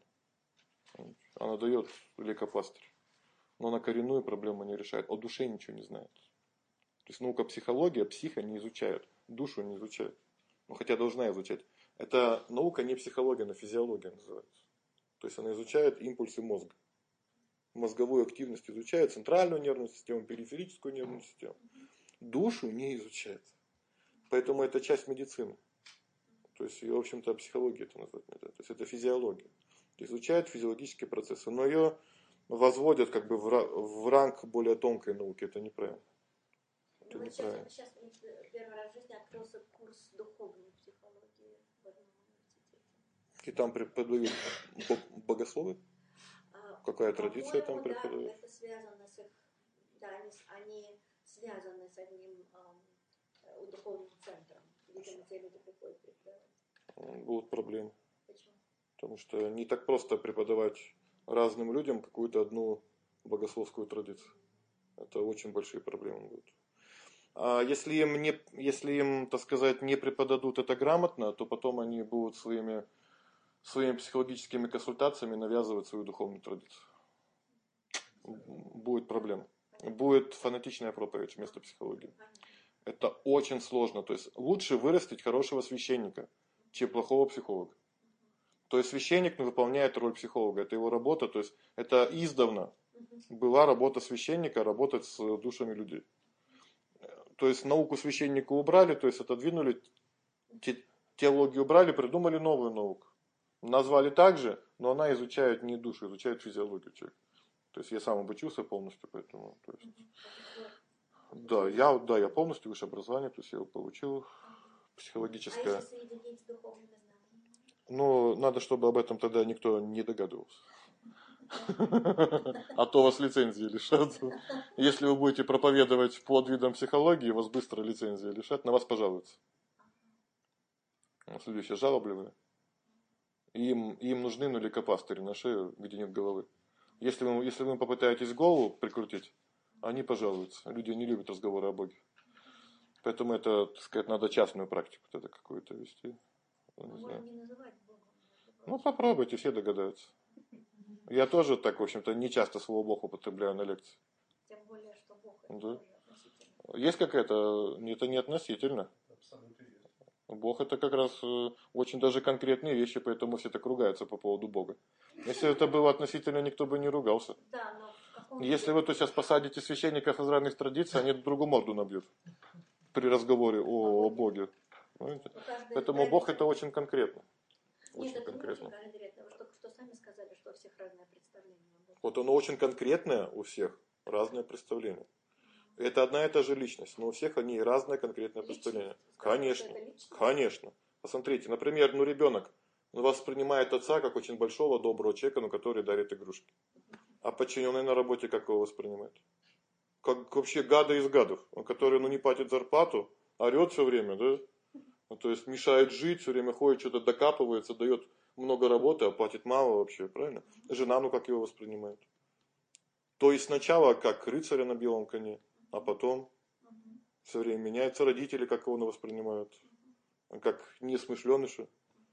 Она дает лекопластырь. Но она коренную проблему не решает. О душе ничего не знает. То есть наука психология, психа не изучает. Душу не изучает. Ну, хотя должна изучать. Это наука не психология, но физиология называется. То есть она изучает импульсы мозга. Мозговую активность изучает, центральную нервную систему, периферическую нервную систему. Душу не изучает. Поэтому это часть медицины. То есть ее, в общем-то, психология это назвать нельзя. То есть это физиология. Изучает физиологические процессы, но ее возводят как бы в ранг более тонкой науки. Это неправильно. Это неправильно. Сейчас первый раз в жизни открылся курс духовной психологии в одном университете. И там преподают богословы? Какая традиция там преподает? Да, это связано с их, да, они связаны с одним духовным центром, видимо, те люди приходят преподавать. Будут проблемы. Почему? Потому что не так просто преподавать разным людям какую-то одну богословскую традицию. Это очень большие проблемы будут. А если им, так сказать, не преподадут это грамотно, то потом они будут своими психологическими консультациями навязывать свою духовную традицию. Будет проблема. Будет фанатичная проповедь вместо психологии. Это очень сложно. То есть лучше вырастить хорошего священника, чем плохого психолога. То есть священник выполняет роль психолога. Это его работа. То есть это издавна была работа священника, работать с душами людей. То есть науку священника убрали, то есть отодвинули, теологию убрали, придумали новую науку. Назвали так же, но она изучает не душу, изучает физиологию человека. То есть я сам обучился полностью, поэтому, то есть, я полностью высшее образование, то есть я его получил психологическое. А если соединить с духовными знаниями? Ну, надо, чтобы об этом тогда никто не догадывался. А то вас лицензии лишат. Если вы будете проповедовать под видом психологии, вас быстро лицензии лишат, на вас пожалуются. Следующее, жалобливые. Им нужны лекопластыри на шею, где нет головы. Если вы попытаетесь голову прикрутить, они пожалуются. Люди не любят разговоры о Боге. Поэтому это, так сказать, надо частную практику тогда какую-то вести. Не называть Богом. Ну, попробуйте, все догадаются. Я тоже так, в общем-то, не часто слово Бог употребляю на лекции. Тем более, что Бог это Да. тоже относительно. Есть какая-то, это не относительно. Абсолютно есть. Бог это как раз очень даже конкретные вещи, поэтому все так ругаются по поводу Бога. Если это было относительно, никто бы не ругался. Да, но в каком Если вы то сейчас посадите священников из разных традиций, они друг другу морду набьют при разговоре о Боге. Поэтому Бог это очень конкретно. Нет, это конкретно. не очень конкретно. Вы только что сами сказали, что у всех разное представление о Боге. Вот оно очень конкретное у всех, разное представление. Это одна и та же личность, но у всех они разное конкретное представление. Конечно, конечно. Посмотрите, например, ребенок воспринимает отца как очень большого, доброго человека, который дарит игрушки. А подчиненный на работе как его воспринимает? Как вообще гада из гадов, который не платит зарплату, орет все время, да? То есть мешает жить, все время ходит, что-то докапывается, дает много работы, а платит мало вообще, правильно? Жена, как его воспринимает? То есть сначала как рыцаря на белом коне, а потом все время меняются родители, как его воспринимают, как несмышленыша.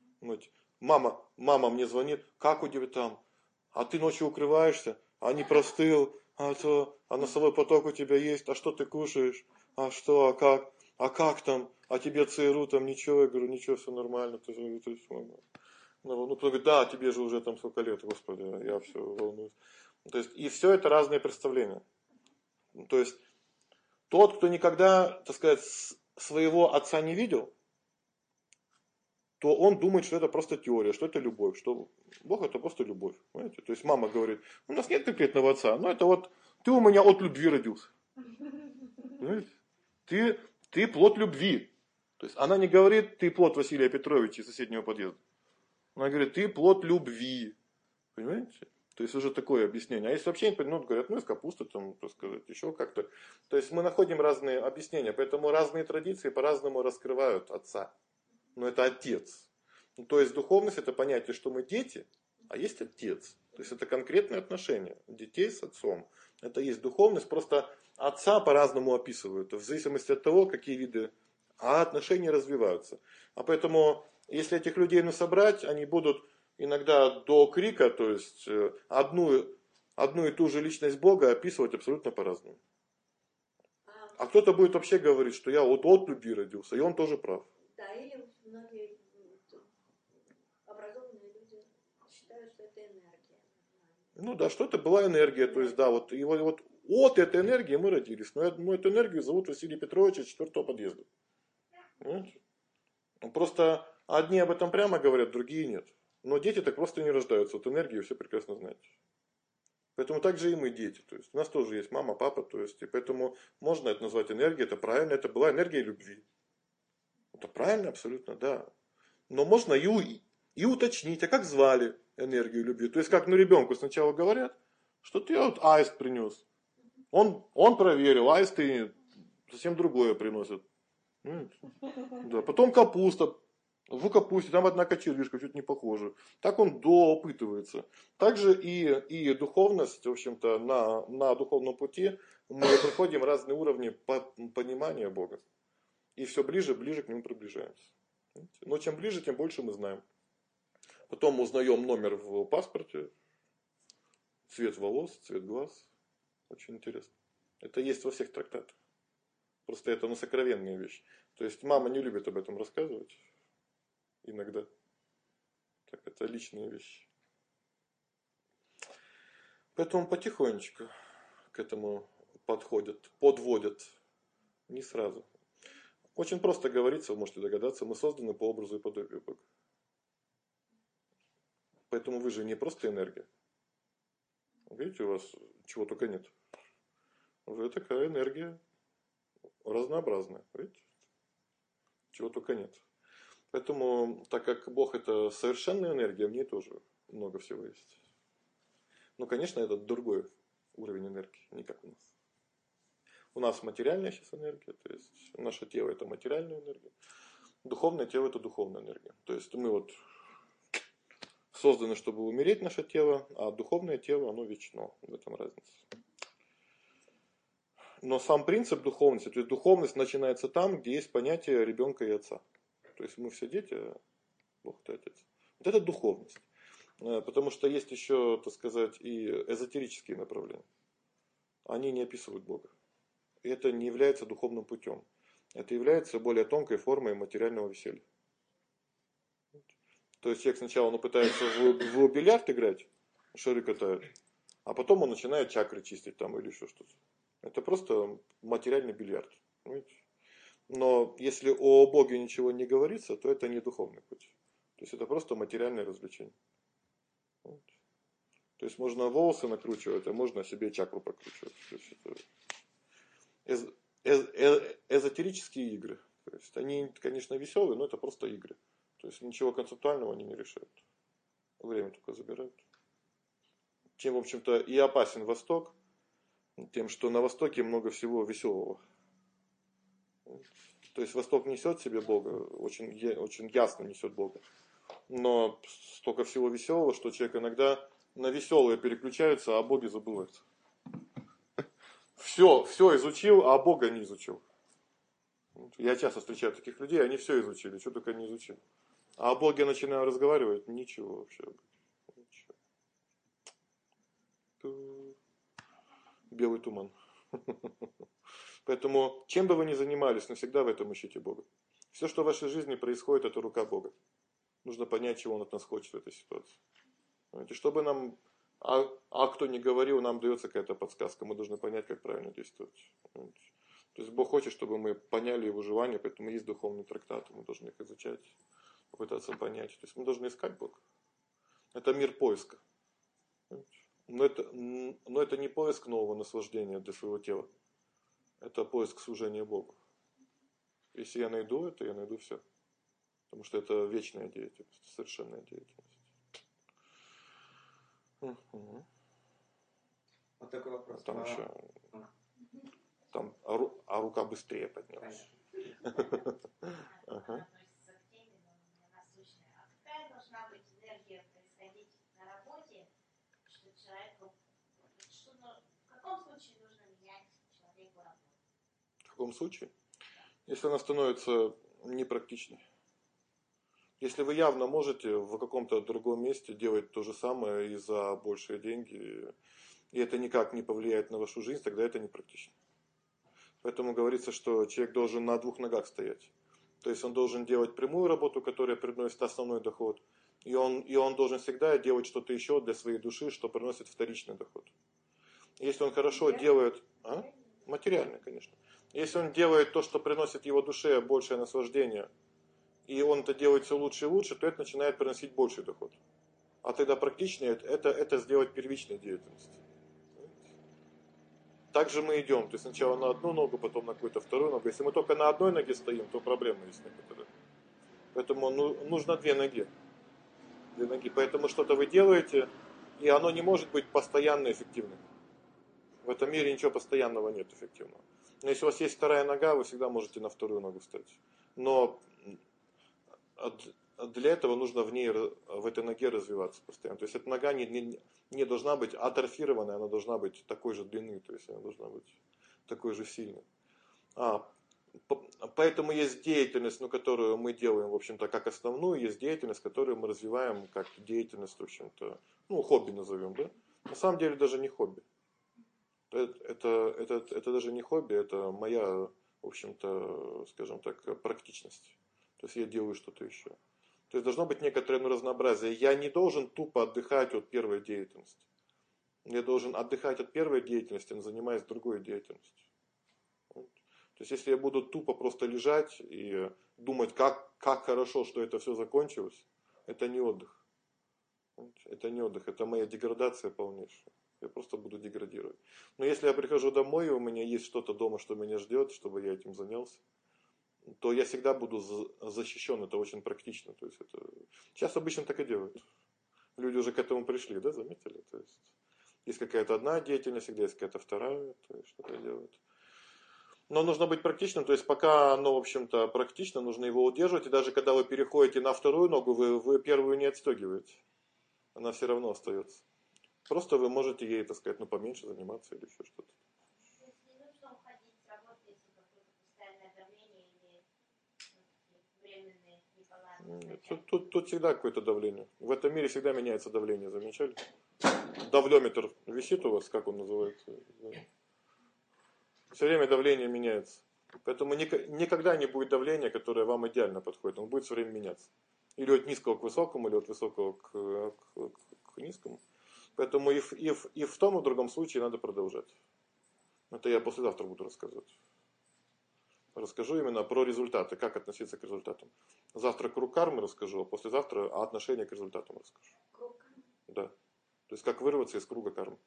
Мама мне звонит, как у тебя там? А ты ночью укрываешься, а не простыл, а носовой платок у тебя есть, а что ты кушаешь, а что, а как там, а тебе ЦРУ там ничего, я говорю, ничего, все нормально. Потом говорит, да, тебе же уже там сколько лет, Господи, я все волнуюсь. То есть, и все это разные представления. То есть, тот, кто никогда, так сказать, своего отца не видел, то он думает, что это просто теория, что это любовь, что Бог это просто любовь. Понимаете? То есть мама говорит, у нас нет конкретного отца, но это вот ты у меня от любви родился. Понимаете? Ты плод любви. То есть она не говорит, ты плод Василия Петровича из соседнего подъезда. Она говорит, ты плод любви. Понимаете? То есть уже такое объяснение. А если вообще не понимают, говорят, из капусты, там, так сказать, еще как-то. То есть мы находим разные объяснения, поэтому разные традиции по-разному раскрывают отца. Но это отец. То есть духовность это понятие, что мы дети, а есть отец. То есть это конкретные отношения детей с отцом. Это есть духовность, просто отца по-разному описывают, в зависимости от того, какие виды отношения развиваются. А поэтому, если этих людей собрать, они будут иногда до крика, то есть одну и ту же личность Бога описывать абсолютно по-разному. А кто-то будет вообще говорить, что я вот от любви родился, и он тоже прав. Да, или многие образованные люди считают, что это энергия. Ну да, что это была энергия, то есть да, вот, и вот от этой энергии мы родились. Но эту энергию зовут Василий Петрович из 4-го подъезда. Понимаете? Просто одни об этом прямо говорят, другие нет. Но дети так просто не рождаются от энергии, все прекрасно знаете. Поэтому также и мы дети. То есть у нас тоже есть мама, папа, то есть, и поэтому можно это назвать энергией, это правильно, это была энергия любви. Это правильно абсолютно, да. Но можно и уточнить, а как звали энергию любви. То есть как ребенку сначала говорят, что ты вот аист принес. Он проверил, аисты совсем другое приносят. Да. Потом капуста. В капусте там одна кочерышка, чуть не похожа. Так он доопытывается. Также и духовность, в общем-то, на духовном пути мы проходим разные уровни понимания Бога. И все ближе к нему приближаемся. Но чем ближе, тем больше мы знаем. Потом узнаем номер в паспорте, цвет волос, цвет глаз. Очень интересно. Это есть во всех трактатах. Просто это сокровенная вещь. То есть мама не любит об этом рассказывать. Иногда. Так, это личные вещи. Поэтому потихонечку к этому подводят. Не сразу. Очень просто говорится, вы можете догадаться, мы созданы по образу и подобию Бога. Поэтому вы же не просто энергия. Видите, у вас чего только нет. Вы такая энергия разнообразная. Видите? Чего только нет. Поэтому, так как Бог это совершенная энергия, в ней тоже много всего есть. Но, конечно, это другой уровень энергии, не как у нас. У нас материальная сейчас энергия, то есть наше тело это материальная энергия. Духовное тело это духовная энергия. То есть мы вот созданы, чтобы умереть наше тело, а духовное тело, оно вечно. В этом разница. Но сам принцип духовности, то есть духовность начинается там, где есть понятие ребенка и отца. То есть мы все дети, а Бог это отец. Вот это духовность. Потому что есть еще, так сказать, и эзотерические направления. Они не описывают Бога. И это не является духовным путем. Это является более тонкой формой материального веселья. То есть человек сначала пытается в бильярд играть, шары катают, а потом он начинает чакры чистить там или еще что-то. Это просто материальный бильярд. Понимаете? Но если о Боге ничего не говорится, то это не духовный путь. То есть это просто материальное развлечение. Вот. То есть можно волосы накручивать, а можно себе чакру прокручивать. То есть это эзотерические игры. То есть они, конечно, веселые, но это просто игры. То есть ничего концептуального они не решают. Время только забирают. Чем, в общем-то, и опасен Восток, тем, что на Востоке много всего веселого. То есть Восток несет в себе Бога, очень ясно несет Бога. Но столько всего веселого, что человек иногда на веселое переключается, а о Боге забывает. Все изучил, а Бога не изучил. Я часто встречаю таких людей, они все изучили, что только не изучили. А о Боге начинаю разговаривать, ничего вообще. Ничего. Белый туман. Поэтому, чем бы вы ни занимались, навсегда в этом ищите Бога. Все, что в вашей жизни происходит, это рука Бога. Нужно понять, чего Он от нас хочет в этой ситуации. Понимаете, чтобы нам, кто не говорил, нам дается какая-то подсказка. Мы должны понять, как правильно действовать. Понимаете? То есть Бог хочет, чтобы мы поняли Его желания, поэтому есть духовные трактаты, мы должны их изучать. попытаться понять. То есть мы должны искать Бога. Это мир поиска. Но это не поиск нового наслаждения для своего тела. Это поиск служения Богу. Если я найду это, я найду все. Потому что это вечная деятельность, совершенная деятельность. Угу. Вот такой вопрос. Там еще... Там, рука быстрее поднялась. Ага. Относится к теме, но насущная. А какая должна быть энергия происходить на работе, что человеку... в каком случае нужно менять человеку работу? В каком случае? Если она становится непрактичной. Если вы явно можете в каком-то другом месте делать то же самое и за большие деньги, и это никак не повлияет на вашу жизнь, тогда это непрактично. Поэтому говорится, что человек должен на двух ногах стоять. То есть он должен делать прямую работу, которая приносит основной доход, и он должен всегда делать что-то еще для своей души, что приносит вторичный доход. Если он хорошо делает... Материально, конечно. Если он делает то, что приносит его душе большее наслаждение, и он это делает все лучше и лучше, то это начинает приносить больший доход. А тогда практичнее это сделать первичной деятельностью. Также мы идем, то есть сначала на одну ногу, потом на какую-то вторую ногу. Если мы только на одной ноге стоим, то проблемы есть некоторые. Поэтому нужно две ноги. Поэтому что-то вы делаете, и оно не может быть постоянно эффективным. В этом мире ничего постоянного нет эффективного. Но если у вас есть вторая нога, вы всегда можете на вторую ногу встать. Но для этого нужно в этой ноге развиваться постоянно. То есть эта нога не должна быть атрофированной, она должна быть такой же длины, то есть она должна быть такой же сильной. Поэтому есть деятельность, которую мы делаем, в общем-то, как основную, есть деятельность, которую мы развиваем как деятельность, в общем-то, хобби назовем, да? На самом деле даже не хобби. Это даже не хобби, это моя, в общем-то, скажем так, практичность. То есть я делаю что-то еще. То есть должно быть некоторое разнообразие. Я не должен тупо отдыхать от первой деятельности. Я должен отдыхать от первой деятельности, но занимаясь другой деятельностью. Вот. То есть если я буду тупо просто лежать и думать, как хорошо, что это все закончилось, это не отдых. Вот. Это не отдых, это моя деградация полнейшая. Я просто буду деградировать. Но если я прихожу домой, и у меня есть что-то дома, что меня ждет, чтобы я этим занялся, то я всегда буду защищен. Это очень практично. То есть сейчас обычно так и делают. Люди уже к этому пришли, да, заметили? То есть какая-то одна деятельность, всегда есть какая-то вторая, то есть что-то делают. Но нужно быть практичным, то есть пока оно, в общем-то, практично, нужно его удерживать. И даже когда вы переходите на вторую ногу, вы первую не отстегиваете. Она все равно остается. Просто вы можете ей, так сказать, поменьше заниматься или еще что-то. Не нужно уходить с работы, если какое-то постоянное давление или временные неполадки. Тут всегда какое-то давление. В этом мире всегда меняется давление, замечали? Давлеметр висит у вас, как он называется? Все время давление меняется. Поэтому никогда не будет давления, которое вам идеально подходит. Он будет все время меняться. Или от низкого к высокому, или от высокого к низкому. Поэтому и в том, и в другом случае надо продолжать. Это я послезавтра буду рассказывать. Расскажу именно про результаты, как относиться к результатам. Завтра круг кармы расскажу, а послезавтра отношение к результатам расскажу. Круг кармы? Да. То есть как вырваться из круга кармы.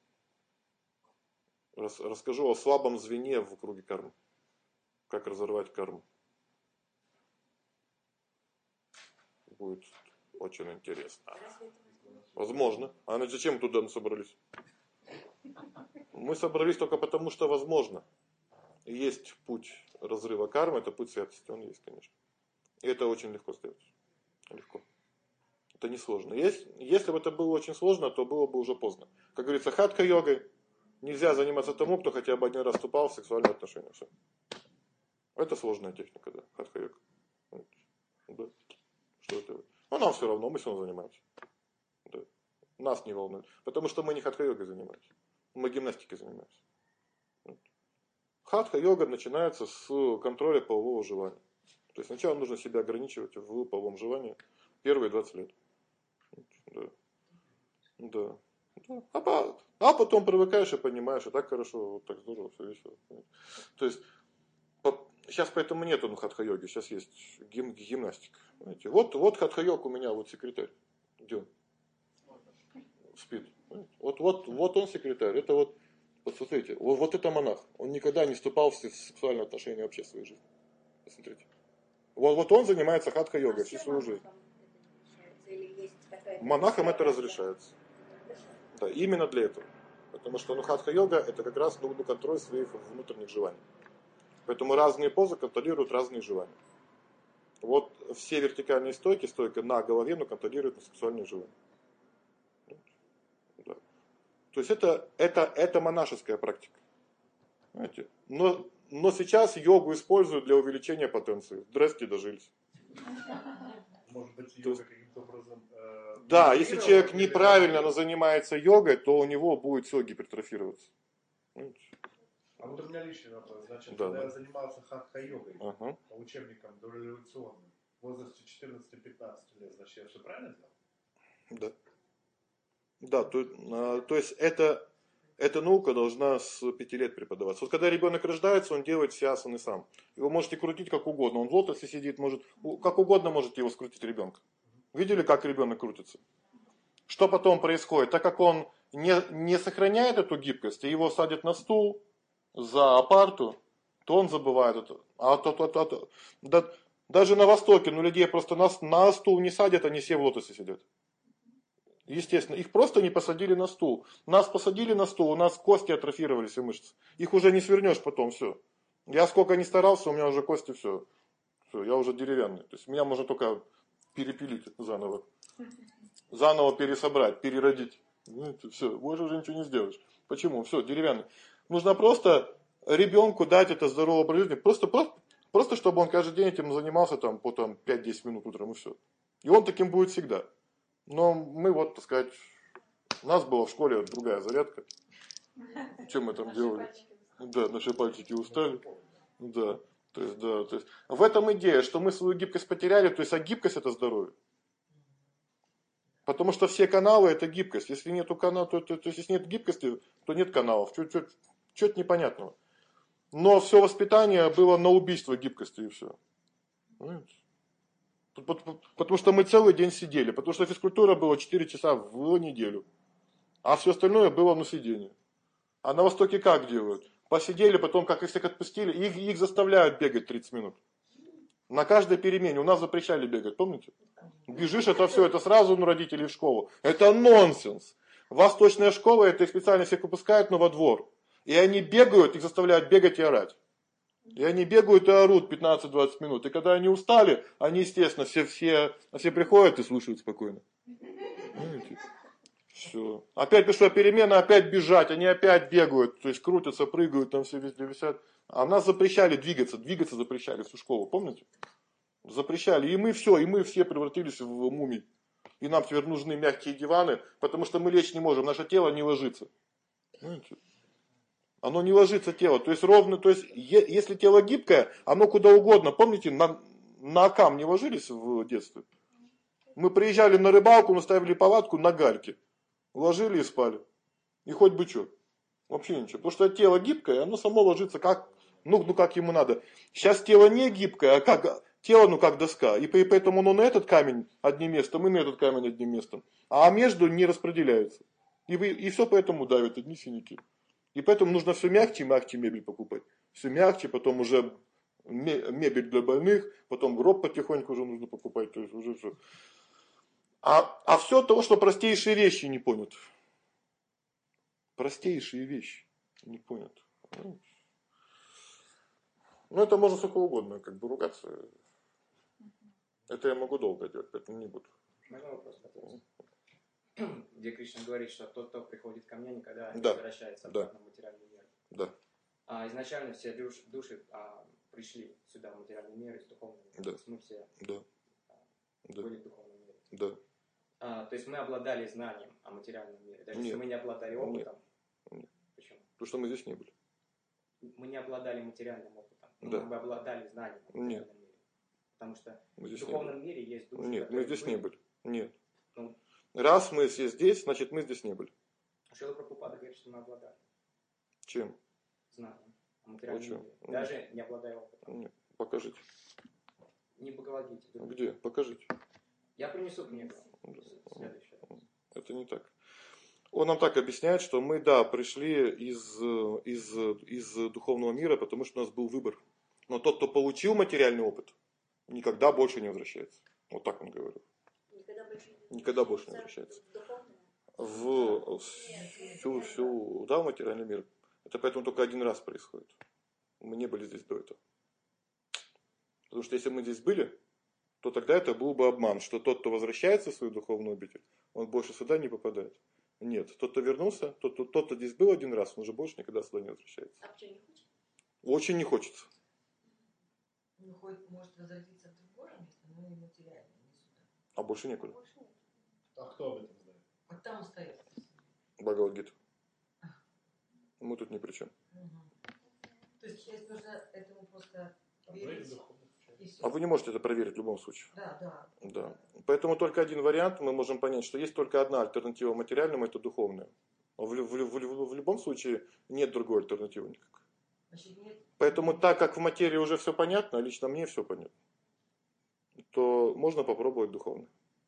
Расскажу о слабом звене в круге кармы. Как разорвать карму. Будет очень интересно. Возможно. А иначе зачем туда собрались? Мы собрались только потому, что возможно. Есть путь разрыва кармы, это путь святости. Он есть, конечно. И это очень легко сделать. Легко. Это не сложно. Если бы это было очень сложно, то было бы уже поздно. Как говорится, хатха-йогой нельзя заниматься тому, кто хотя бы один раз вступал в сексуальные отношения. Все. Это сложная техника, да, хатха-йога. Да. Что это? Но нам все равно, мы все равно занимаемся. Да. Нас не волнует. Потому что мы не хатха-йогой занимаемся. Мы гимнастикой занимаемся. Хатха-йога начинается с контроля полового желания. То есть сначала нужно себя ограничивать в половом желании первые 20 лет. Да. А потом привыкаешь и понимаешь, и так хорошо, вот так здорово, все весело. То есть Сейчас поэтому нету хатха-йоги, сейчас есть гимнастика. Понимаете? Вот хатха-йог у меня, вот секретарь. Где он? Спит. Вот он секретарь. Это вот, посмотрите, вот это монах. Он никогда не вступал в сексуальные отношения вообще в своей жизни. Посмотрите. Вот он занимается хатха-йогой всю свою жизнь. Монахам это разрешается. Да, именно для этого. Потому что хатха-йога это как раз контроль своих внутренних желаний. Поэтому разные позы контролируют разные желания. Вот все вертикальные стойки, стойка на голове, но контролируют на сексуальные желания. Да. То есть это монашеская практика. Знаете? Но сейчас йогу используют для увеличения потенции. Здрасте, дожились. Может быть, йога каким-то образом... Да, если человек неправильно занимается йогой, то у него будет все гипертрофироваться. А вот у меня личный вопрос. Значит, когда я занимался хатха-йогой по учебникам дореволюционным в возрасте 14-15 лет, значит, я все правильно сделал? Да, то есть эта наука должна с 5 лет преподаваться. Вот когда ребенок рождается, он делает все асаны сам. Его можете крутить как угодно. Он в лотосе сидит, как угодно можете его скрутить ребенка. Видели, как ребенок крутится? Что потом происходит? Так как он не сохраняет эту гибкость, и его садят на стул, за парту, то он забывает это. Даже на Востоке, людей просто на стул не садят, они все в лотосе сидят. Естественно, их просто не посадили на стул. Нас посадили на стул, у нас кости атрофировались и мышцы. Их уже не свернешь потом, все. Я сколько ни старался, у меня уже кости все, я уже деревянный. То есть меня можно только перепилить заново. Заново пересобрать, переродить. Все, больше уже ничего не сделаешь. Почему? Все, деревянный. Нужно просто ребенку дать это здоровое образ жизни. Просто чтобы он каждый день этим занимался по 5-10 минут утром и все. И он таким будет всегда. Но мы так сказать, у нас была в школе другая зарядка. Чем мы там делали? Да, наши пальчики устали. Да, то есть в этом идея, что мы свою гибкость потеряли, то есть гибкость это здоровье. Потому что все каналы это гибкость. Если нету канала, то если нет гибкости, то нет каналов. Что-то непонятного. Но все воспитание было на убийство гибкости и все. Понимаете? Потому что мы целый день сидели. Потому что физкультура была 4 часа в неделю. А все остальное было на сидении. А на Востоке как делают? Посидели, потом как их всех отпустили, их заставляют бегать 30 минут. На каждой перемене. У нас запрещали бегать, помните? Бежишь, это все, это сразу родителей в школу. Это нонсенс. Восточная школа, это их специально всех выпускают, но во двор. И они бегают, их заставляют бегать и орать. И они бегают и орут 15-20 минут. И когда они устали, они, естественно, все приходят и слушают спокойно. Понимаете? Все. Опять пришла перемена, опять бежать, они опять бегают, то есть крутятся, прыгают, там все везде висят. А нас запрещали двигаться запрещали всю школу, помните? Запрещали, и мы все превратились в мумий. И нам теперь нужны мягкие диваны, потому что мы лечь не можем, наше тело не ложится. Понимаете? Оно не ложится тело, то есть если тело гибкое, оно куда угодно. Помните, на Акам не ложились в детстве? Мы приезжали на рыбалку, наставили палатку на гальке. Ложили и спали. И хоть бы что. Вообще ничего. Потому что тело гибкое, оно само ложится как ему надо. Сейчас тело не гибкое, а как тело, как доска. И поэтому оно на этот камень одним местом, и на этот камень одним местом. А между не распределяется. И все поэтому давят одни синяки. И поэтому нужно все мягче и мягче мебель покупать. Все мягче, потом уже мебель для больных, потом гроб потихоньку уже нужно покупать. То есть уже все. А все того, что простейшие вещи не понят. Простейшие вещи не понят. Это можно сколько угодно, ругаться. Это я могу долго делать, поэтому не буду. Можно вопрос? Где Кришна говорит, что тот, кто приходит ко мне, никогда не возвращается обратно в материальный мир. Да. Изначально все души пришли сюда в материальный мир из духовного мира. То есть мы все были в духовном мире. Да. То есть мы обладали знанием о материальном мире. Даже если мы не обладали опытом. Нет. Почему? Потому что мы здесь не были. Мы не обладали материальным опытом. Мы бы обладали знанием о материальном мире. Потому что в духовном мире есть души. Нет, мы здесь не были. Нет. Раз мы все здесь, значит мы здесь не были. Шрила Прабхупада говорит, что мы обладали. Чем? Знанием о материальном Почему? мире, даже не обладая опытом. Нет. Покажите. Не Бхагавад-гите. Где? Покажите. Я принесу книгу. Следующее. Это не так. Он нам так объясняет, что мы, да, пришли из духовного мира, потому что у нас был выбор. Но тот, кто получил материальный опыт, никогда больше не возвращается. Вот так он говорил. Никогда больше не возвращается. В материальный мир. Это поэтому только один раз происходит. Мы не были здесь до этого. Потому что если бы мы здесь были, то тогда это был бы обман, что тот, кто возвращается в свою духовную обитель, он больше сюда не попадает. Нет, тот, кто вернулся, тот, кто здесь был один раз, он уже больше никогда сюда не возвращается. А почему не хочет? Очень не хочется. Ну, хоть может возродиться в другое место, но не материально, не сюда. А больше некуда. А кто об этом знает? А там остается. Бхагавад-гита. Мы тут ни при чем. Угу. То есть сейчас нужно этому просто Верить верить. духовно. И все. А вы не можете это проверить в любом случае. Да. Да. Поэтому только один вариант, мы можем понять, что есть только одна альтернатива материальному, это духовная. В любом случае нет другой альтернативы никакой. Значит, нет. Поэтому так как в материи уже все понятно, а лично мне все понятно, то можно попробовать духовно.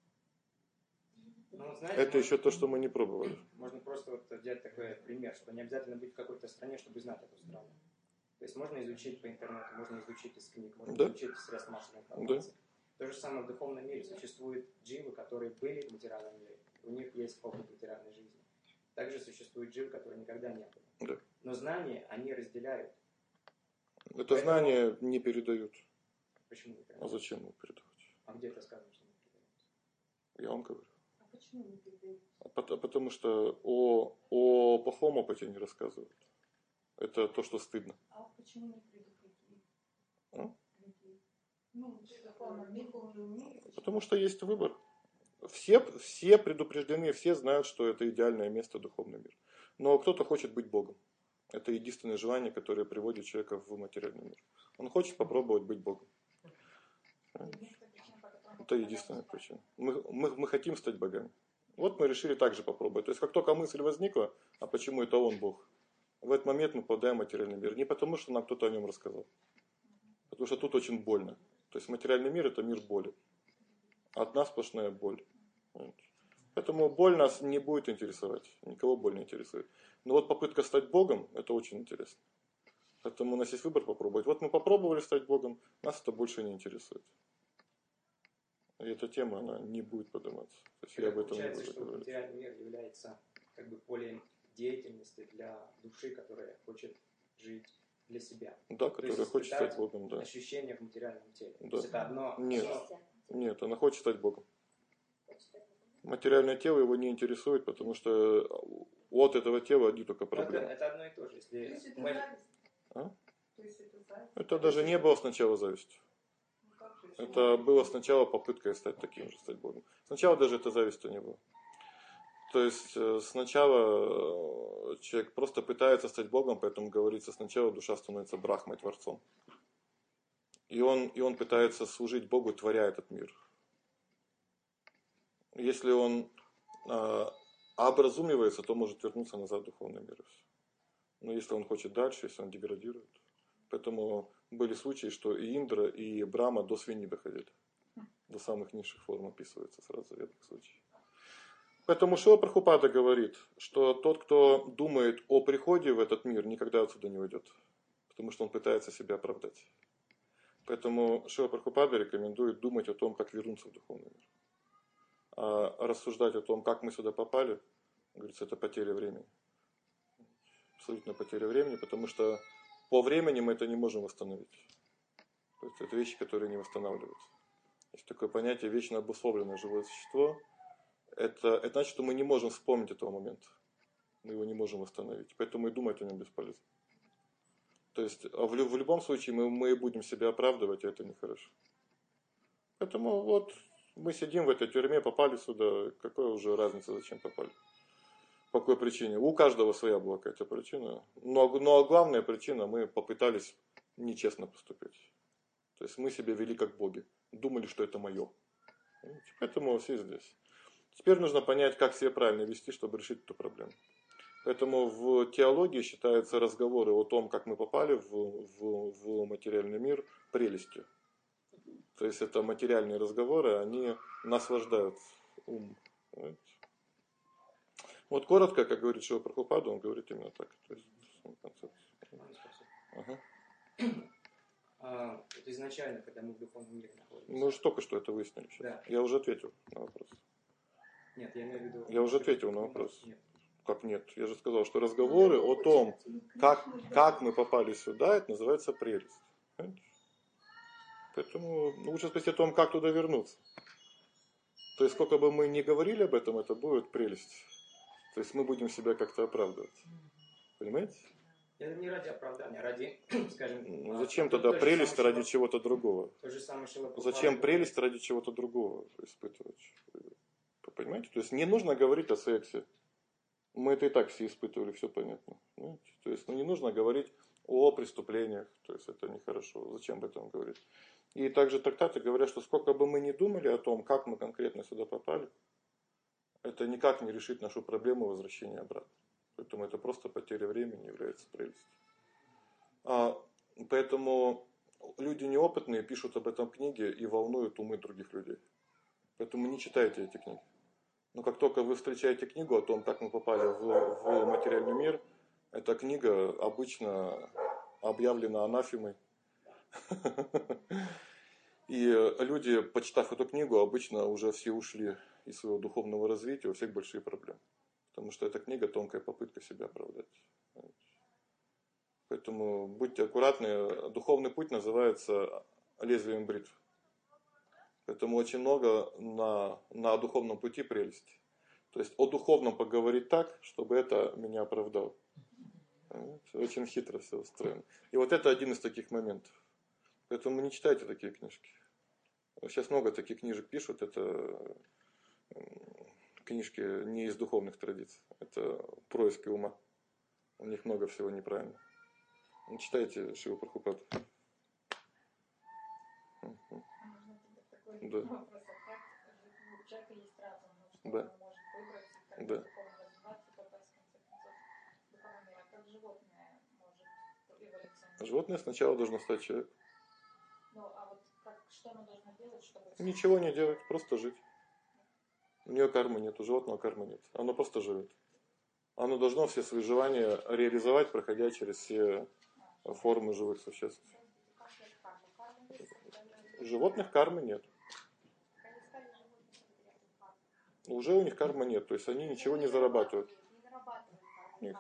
Ну, знаете, Это еще то, что мы не пробовали. Можно просто вот взять такой пример, что не обязательно быть в какой-то стране, чтобы знать эту страну. То есть можно изучить по интернету, можно изучить из книг, можно изучить из средств массовой информации. То же самое в духовном мире существуют дживы, которые были в материальном мире, у них есть опыт материальной жизни. Также существуют дживы, которые никогда не были. Да. Но знания они разделяют. Это знание не передают. Почему не А передают? зачем его передавать? А где это сказано, что не передают? Я вам говорю. А почему не передают? Потому что о плохом опыте не рассказывают. Это то, что стыдно. А почему не предупредили? А? Ну, в духовном мире не умеют. Потому что есть выбор. Все предупреждены, все знают, что это идеальное место духовный мир. Но кто-то хочет быть Богом. Это единственное желание, которое приводит человека в материальный мир. Он хочет попробовать быть Богом. Это единственная причина. Мы хотим стать богами. Вот мы решили также попробовать. То есть, как только мысль возникла, а почему это он Бог, в этот момент мы попадаем в материальный мир. Не потому, что нам кто-то о нем рассказал. Потому что тут очень больно. То есть, материальный мир – это мир боли. Одна сплошная боль. Поэтому боль нас не будет интересовать. Никого боль не интересует. Но вот попытка стать Богом – это очень интересно. Поэтому у нас есть выбор попробовать. Вот мы попробовали стать Богом, нас это больше не интересует. И эта тема, она не будет подниматься. То есть я об этом не буду что говорить. материальный мир является как бы полем деятельности для души, которая хочет жить для себя. Да, которая хочет стать Богом, да. Ощущение в материальном теле. Да. То есть это одно. Нет, она хочет стать Богом. Материальное тело его не интересует, потому что от этого тела одни только проблемы. Это одно и то же. Если То есть это мы... зависть? А? То есть это зависть? Это даже не было сначала завистью. Ну, как же, Это было сначала попыткой стать таким же, стать Богом. Сначала даже это завистью не было. То есть сначала человек просто пытается стать Богом, поэтому говорится, сначала душа становится Брахмой, Творцом. И он пытается служить Богу, творя этот мир. Если он образумивается, то может вернуться назад в духовный мир. Но если он хочет дальше, если он деградирует. Поэтому были случаи, что и Индра, и Брахма до свиньи доходили. До самых низших форм описывается сразу в этих случаях. Поэтому Шрила Прабхупада говорит, что тот, кто думает о приходе в этот мир, никогда отсюда не уйдет. Потому что он пытается себя оправдать. Поэтому Шрила Прабхупада рекомендует думать о том, как вернуться в духовный мир. А рассуждать о том, как мы сюда попали, говорится, это потеря времени. Абсолютно потеря времени, потому что по времени мы это не можем восстановить. То есть это вещи, которые не восстанавливаются. Есть такое понятие вечно обусловленное живое существо. Это значит, что мы не можем вспомнить этого момента. Мы его не можем восстановить. Поэтому и думать о нем бесполезно. То есть в любом случае мы будем себя оправдывать, а это нехорошо. Поэтому вот мы сидим в этой тюрьме, попали сюда. Какая уже разница, зачем попали? По какой причине? У каждого своя была какая-то причина. Но главная причина, мы попытались нечестно поступить. То есть мы себя вели как боги. Думали, что это мое. Поэтому все здесь. Теперь нужно понять, как себя правильно вести, чтобы решить эту проблему. Поэтому в теологии считаются разговоры о том, как мы попали в материальный мир, прелестью. То есть это материальные разговоры, они наслаждают ум. Понимаете? Вот коротко, как говорит Шрила Прабхупада, он говорит именно так. То есть, ага. Вот изначально, когда мы в духовном мире находимся. Мы уже только что это выяснили. Да. Я уже ответил на вопрос. Нет, я имею в виду... Я уже ответил на вопрос. Нет. Как нет? Я же сказал, что разговоры о том, как мы попали сюда, это называется прелесть. Понимаете? Поэтому лучше спросить о том, как туда вернуться. То есть, сколько бы мы ни говорили об этом, это будет прелесть. То есть, мы будем себя как-то оправдывать. Понимаете? Это не ради оправдания, ради, скажем... Зачем тогда прелесть ради чего-то другого? То же самое Зачем прелесть ради чего-то другого испытывать? Понимаете? То есть, не нужно говорить о сексе. Мы это и так все испытывали, все понятно. Понимаете? То есть, не нужно говорить о преступлениях. То есть, это нехорошо. Зачем об этом говорить? И также трактаты говорят, что сколько бы мы ни думали о том, как мы конкретно сюда попали, это никак не решит нашу проблему возвращения обратно. Поэтому это просто потеря времени является прелестью. Поэтому люди неопытные пишут об этом книги и волнуют умы других людей. Поэтому не читайте эти книги. Но как только вы встречаете книгу о том, как мы попали в материальный мир, эта книга обычно объявлена анафемой. И люди, почитав эту книгу, обычно уже все ушли из своего духовного развития, у всех большие проблемы. Потому что эта книга тонкая попытка себя оправдать. Поэтому будьте аккуратны. Духовный путь называется лезвием бритвы. Поэтому очень много на духовном пути прелести. То есть о духовном поговорить так, чтобы это меня оправдало. Очень хитро все устроено. И вот это один из таких моментов. Поэтому не читайте такие книжки. Сейчас много таких книжек пишут. Это книжки не из духовных традиций. Это происки ума. У них много всего неправильно. Не читайте Шрилу Прабхупаду. Да. Вопрос, а как у человека есть разум, что да. он может выбрать, как да. духовно развиваться, попасть в конце концов в духовный мир. А как животное может эволюционировать? Животное сначала должно стать человеком. Ну, а вот что оно должно делать, чтобы... Ничего не делать, просто жить. У нее кармы нет, у животного кармы нет. Оно просто живет. Оно должно все свои желания реализовать, проходя через все формы живых существ. У животных кармы нет. Уже у них кармы нет, то есть они ничего не зарабатывают. Нет.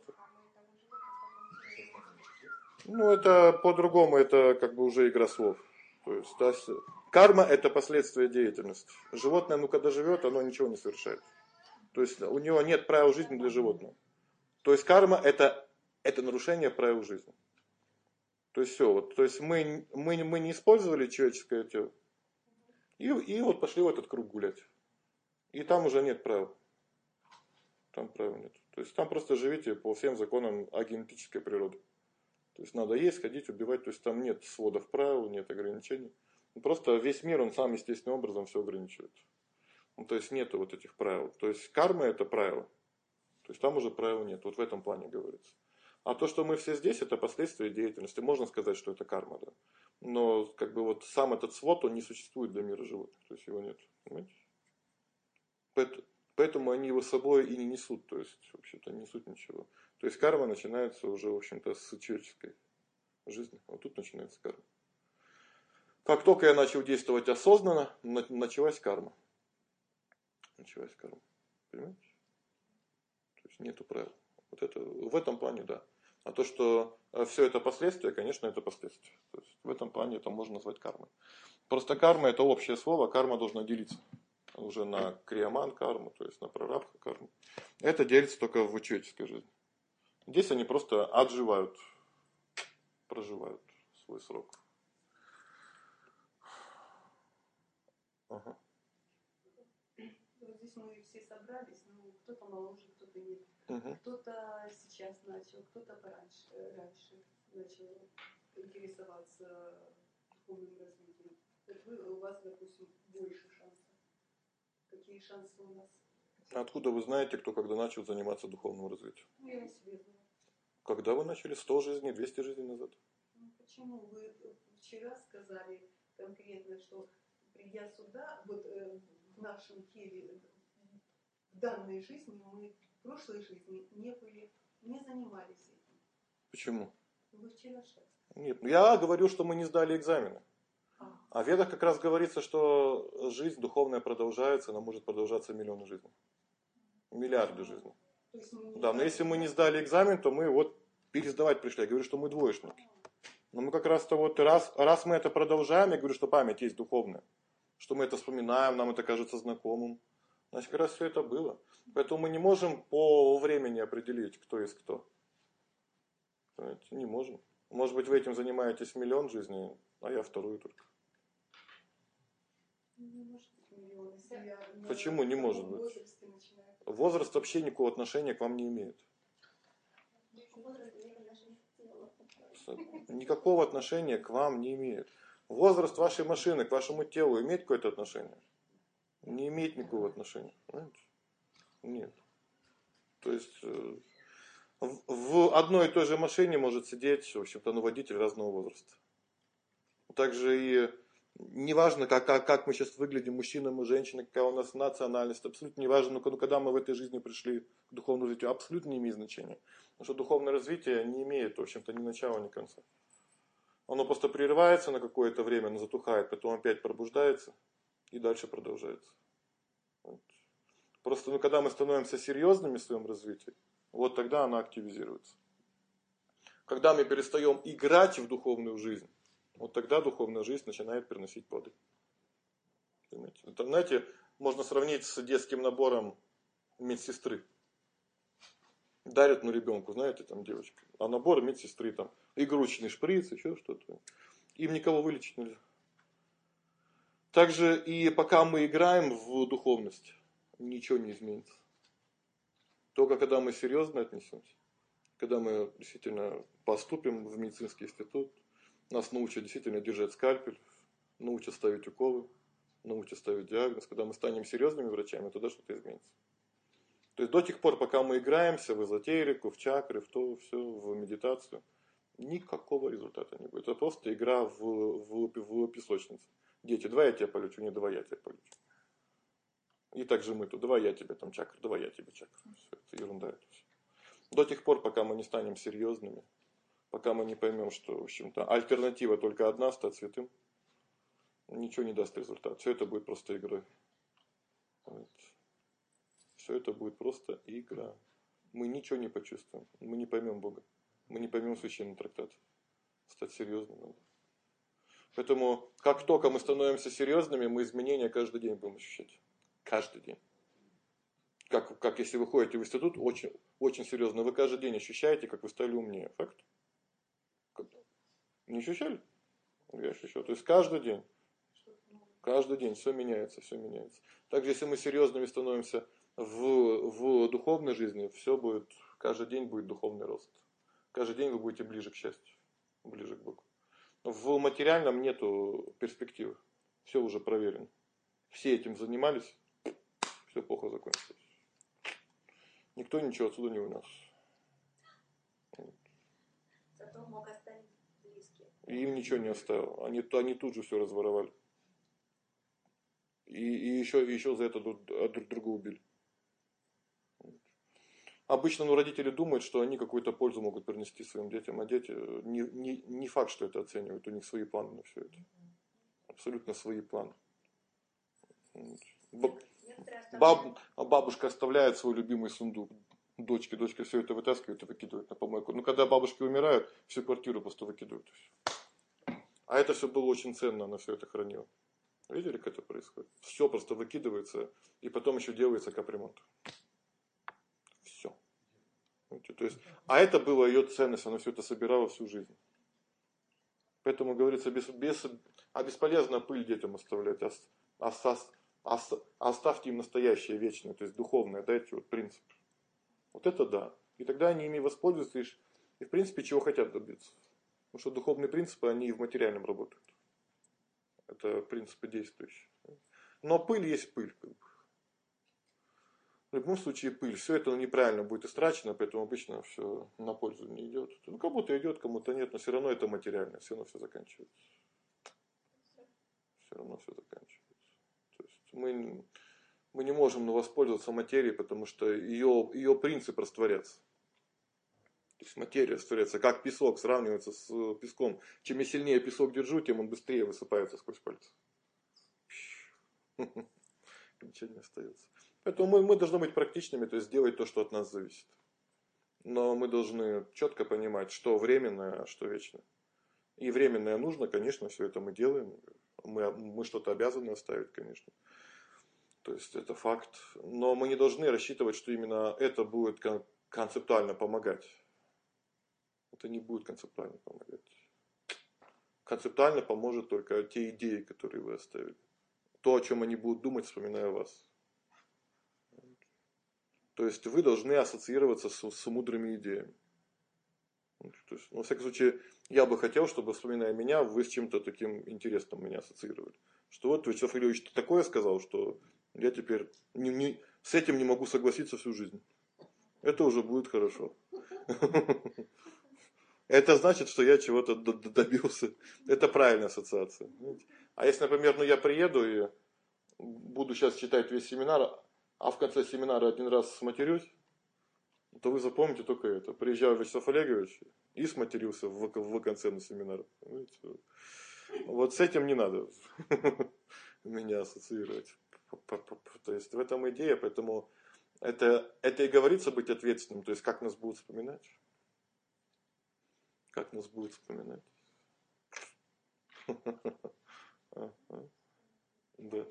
Ну, это по-другому, это как бы уже игра слов. То есть карма – это последствия деятельности. Животное, когда живет, оно ничего не совершает. То есть у него нет правил жизни для животного. То есть карма – это нарушение правил жизни. То есть все, то есть мы не использовали человеческое тело, и вот пошли в этот круг гулять. И там уже нет правил. Там правил нет. То есть там просто живите по всем законам агенетической природы. То есть надо есть, ходить, убивать. То есть там нет сводов правил, нет ограничений. Просто весь мир, он сам естественным образом все ограничивает. То есть нету вот этих правил. То есть карма – это правило. То есть там уже правил нет. Вот в этом плане говорится. А то, что мы все здесь, это последствия деятельности. Можно сказать, что это карма, да. Но как бы вот сам этот свод, он не существует для мира животных. То есть его нет. Понимаете? Поэтому они его с собой и не несут. То есть вообще-то не несут ничего. То есть карма начинается уже, в общем-то, с человеческой жизни. Вот тут начинается карма. Как только я начал действовать осознанно, началась карма. Началась карма. Понимаете? То есть нету правил. Вот это, в этом плане, да. А то, что все это последствия, конечно, это последствия. То есть в этом плане это можно назвать кармой. Просто карма – это общее слово, карма должна делиться уже на крияман карму, то есть на прарабдха карму. Это делится только в человеческой жизни. Здесь они просто отживают, проживают свой срок. Ага. Вот здесь мы все собрались, ну кто-то моложе, кто-то нет. Угу. Кто-то сейчас начал, кто-то раньше начал интересоваться духовным развитием. Вот у вас, допустим, больше шансов. Какие шансы у нас? Откуда вы знаете, кто когда начал заниматься духовным развитием? Ну, я у себя знаю. Когда вы начали? 100 жизней, 200 жизней назад? Ну, почему? Вы вчера сказали конкретно, что придя сюда, вот в нашем теле, в данной жизни, мы в прошлой жизни не занимались этим. Почему? Вы вчера что? Нет, я говорю, что мы не сдали экзамены. А в Ведах как раз говорится, что жизнь духовная продолжается, она может продолжаться миллионы жизней. Миллиарды жизней. Да, но если мы не сдали экзамен, то мы вот пересдавать пришли. Я говорю, что мы двоечники. Но мы как раз-то вот, раз мы это продолжаем, я говорю, что память есть духовная. Что мы это вспоминаем, нам это кажется знакомым. Значит, как раз все это было. Поэтому мы не можем по времени определить, кто есть кто. Понимаете? Не можем. Может быть, вы этим занимаетесь миллион жизней, а я вторую только. Не может быть миллион, если я Почему не может быть? возрасте начинаю. Возраст вообще никакого отношения к вам не имеет. Никакого отношения к вам не имеет. Возраст вашей машины к вашему телу имеет какое-то отношение? Не имеет никакого отношения. Понимаете? Нет. То есть в одной и той же машине может сидеть, в общем-то, водитель разного возраста. Также и неважно, как мы сейчас выглядим, мужчина, мы женщина, какая у нас национальность, абсолютно неважно, но когда мы в этой жизни пришли к духовному развитию, абсолютно не имеет значения. Потому что духовное развитие не имеет, в общем-то, ни начала, ни конца. Оно просто прерывается на какое-то время, оно затухает, потом опять пробуждается и дальше продолжается. Вот. Просто когда мы становимся серьезными в своем развитии, вот тогда оно активизируется. Когда мы перестаем играть в духовную жизнь, вот тогда духовная жизнь начинает приносить плоды. Понимаете? Это, знаете, можно сравнить с детским набором медсестры. Дарят ребенку, знаете, там девочка. А набор медсестры, там, игрушечный шприц, еще что-то. Им никого вылечить нельзя. Также и пока мы играем в духовность, ничего не изменится. Только когда мы серьезно отнесемся, когда мы действительно поступим в медицинский институт, нас научат действительно держать скальпель, научат ставить уколы, научат ставить диагноз. Когда мы станем серьезными врачами, тогда что-то изменится. То есть до тех пор, пока мы играемся в эзотерику, в чакры, в то, все, в медитацию, никакого результата не будет. Это просто игра в песочнице. Дети, давай я тебя полечу, не давай я тебя полечу. И также мы тут, давай я тебе там чакру, давай я тебе чакру. Все, это ерунда. Это все. До тех пор, пока мы не станем серьезными, пока мы не поймем, что, в общем-то, альтернатива только одна, стать святым, ничего не даст результат. Все это будет просто игрой. Вот. Все это будет просто игра. Мы ничего не почувствуем, мы не поймем Бога, мы не поймем священный трактат. Стать серьезным надо. Поэтому, как только мы становимся серьезными, мы изменения каждый день будем ощущать. Каждый день. Как если вы ходите в институт, очень, очень серьезно, вы каждый день ощущаете, как вы стали умнее. Факт. Не ощущали? Я ощущал. То есть каждый день все меняется, все меняется. Также если мы серьезными становимся в духовной жизни, все будет, каждый день будет духовный рост. Каждый день вы будете ближе к счастью, ближе к Богу. В материальном нету перспективы. Все уже проверено. Все этим занимались, все плохо закончилось. Никто ничего отсюда не унес. Зато мог оставить близких. И им ничего не оставил. Они тут же все разворовали. И еще за это друг друга убили. Обычно родители думают, что они какую-то пользу могут принести своим детям, а дети не факт, что это оценивают, у них свои планы на все это. Абсолютно свои планы. Бабушка оставляет свой любимый сундук. Дочка все это вытаскивает и выкидывает на помойку. Но когда бабушки умирают, всю квартиру просто выкидывают. А это все было очень ценно, она все это хранила. Видели, как это происходит? Все просто выкидывается, и потом еще делается капремонт. Все. То есть, а это была ее ценность, она все это собирала всю жизнь. Поэтому говорится, бесполезно пыль детям оставлять, оставьте им настоящее, вечное, то есть духовное, дайте вот принцип. Вот это да. И тогда они ими воспользуются и в принципе чего хотят добиться. Потому что духовные принципы, они и в материальном работают. Это принципы действующие. Но пыль есть пыль. В любом случае пыль. Все это неправильно будет истрачено, поэтому обычно все на пользу не идет. Ну, кому-то идет, кому-то нет, но все равно это материально, все равно все заканчивается. Все равно все заканчивается. То есть мы не можем воспользоваться материей, потому что ее принцип растворяться. То есть материя растворяется, как песок сравнивается с песком. Чем я сильнее песок держу, тем он быстрее высыпается сквозь пальцы. Ничего не остается. Поэтому мы должны быть практичными, то есть делать то, что от нас зависит. Но мы должны четко понимать, что временное, а что вечное. И временное нужно, конечно, все это мы делаем. Мы что-то обязаны оставить, конечно. То есть это факт. Но мы не должны рассчитывать, что именно это будет концептуально помогать. Это не будет концептуально помогать. Концептуально поможет только те идеи, которые вы оставили. То, о чем они будут думать, вспоминая вас. То есть вы должны ассоциироваться с мудрыми идеями. То есть, во всяком случае, я бы хотел, чтобы, вспоминая меня, вы с чем-то таким интересным меня ассоциировали. Что вот Вячеслав Ильич такое сказал, что я теперь с этим не могу согласиться всю жизнь. Это уже будет хорошо. Это значит, что я чего-то добился. Это правильная ассоциация. А если, например, я приеду и буду сейчас читать весь семинар, а в конце семинара один раз сматерюсь, то вы запомните только это. Приезжал Вячеслав Олегович и сматерился в конце на семинар. Вот с этим не надо меня ассоциировать. То есть в этом идея, поэтому это и говорится быть ответственным. То есть как нас будут вспоминать. Как нас будут вспоминать. Да.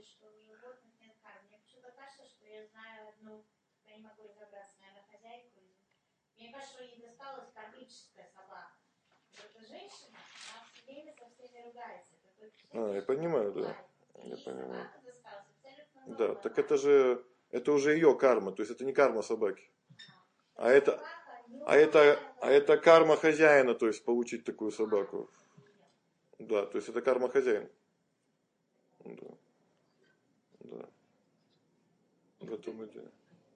Я знаю одну, я не могу разобраться, наверное, хозяйку. Мне кажется, что ей досталась кармическая собака. Эта женщина, она все время со всеми ругается. Я понимаю, да. Я понимаю. Да, так это уже ее карма, то есть это не карма собаки. А это карма хозяина, то есть получить такую собаку. Да, то есть это карма хозяина. Да. Да. В этом идея.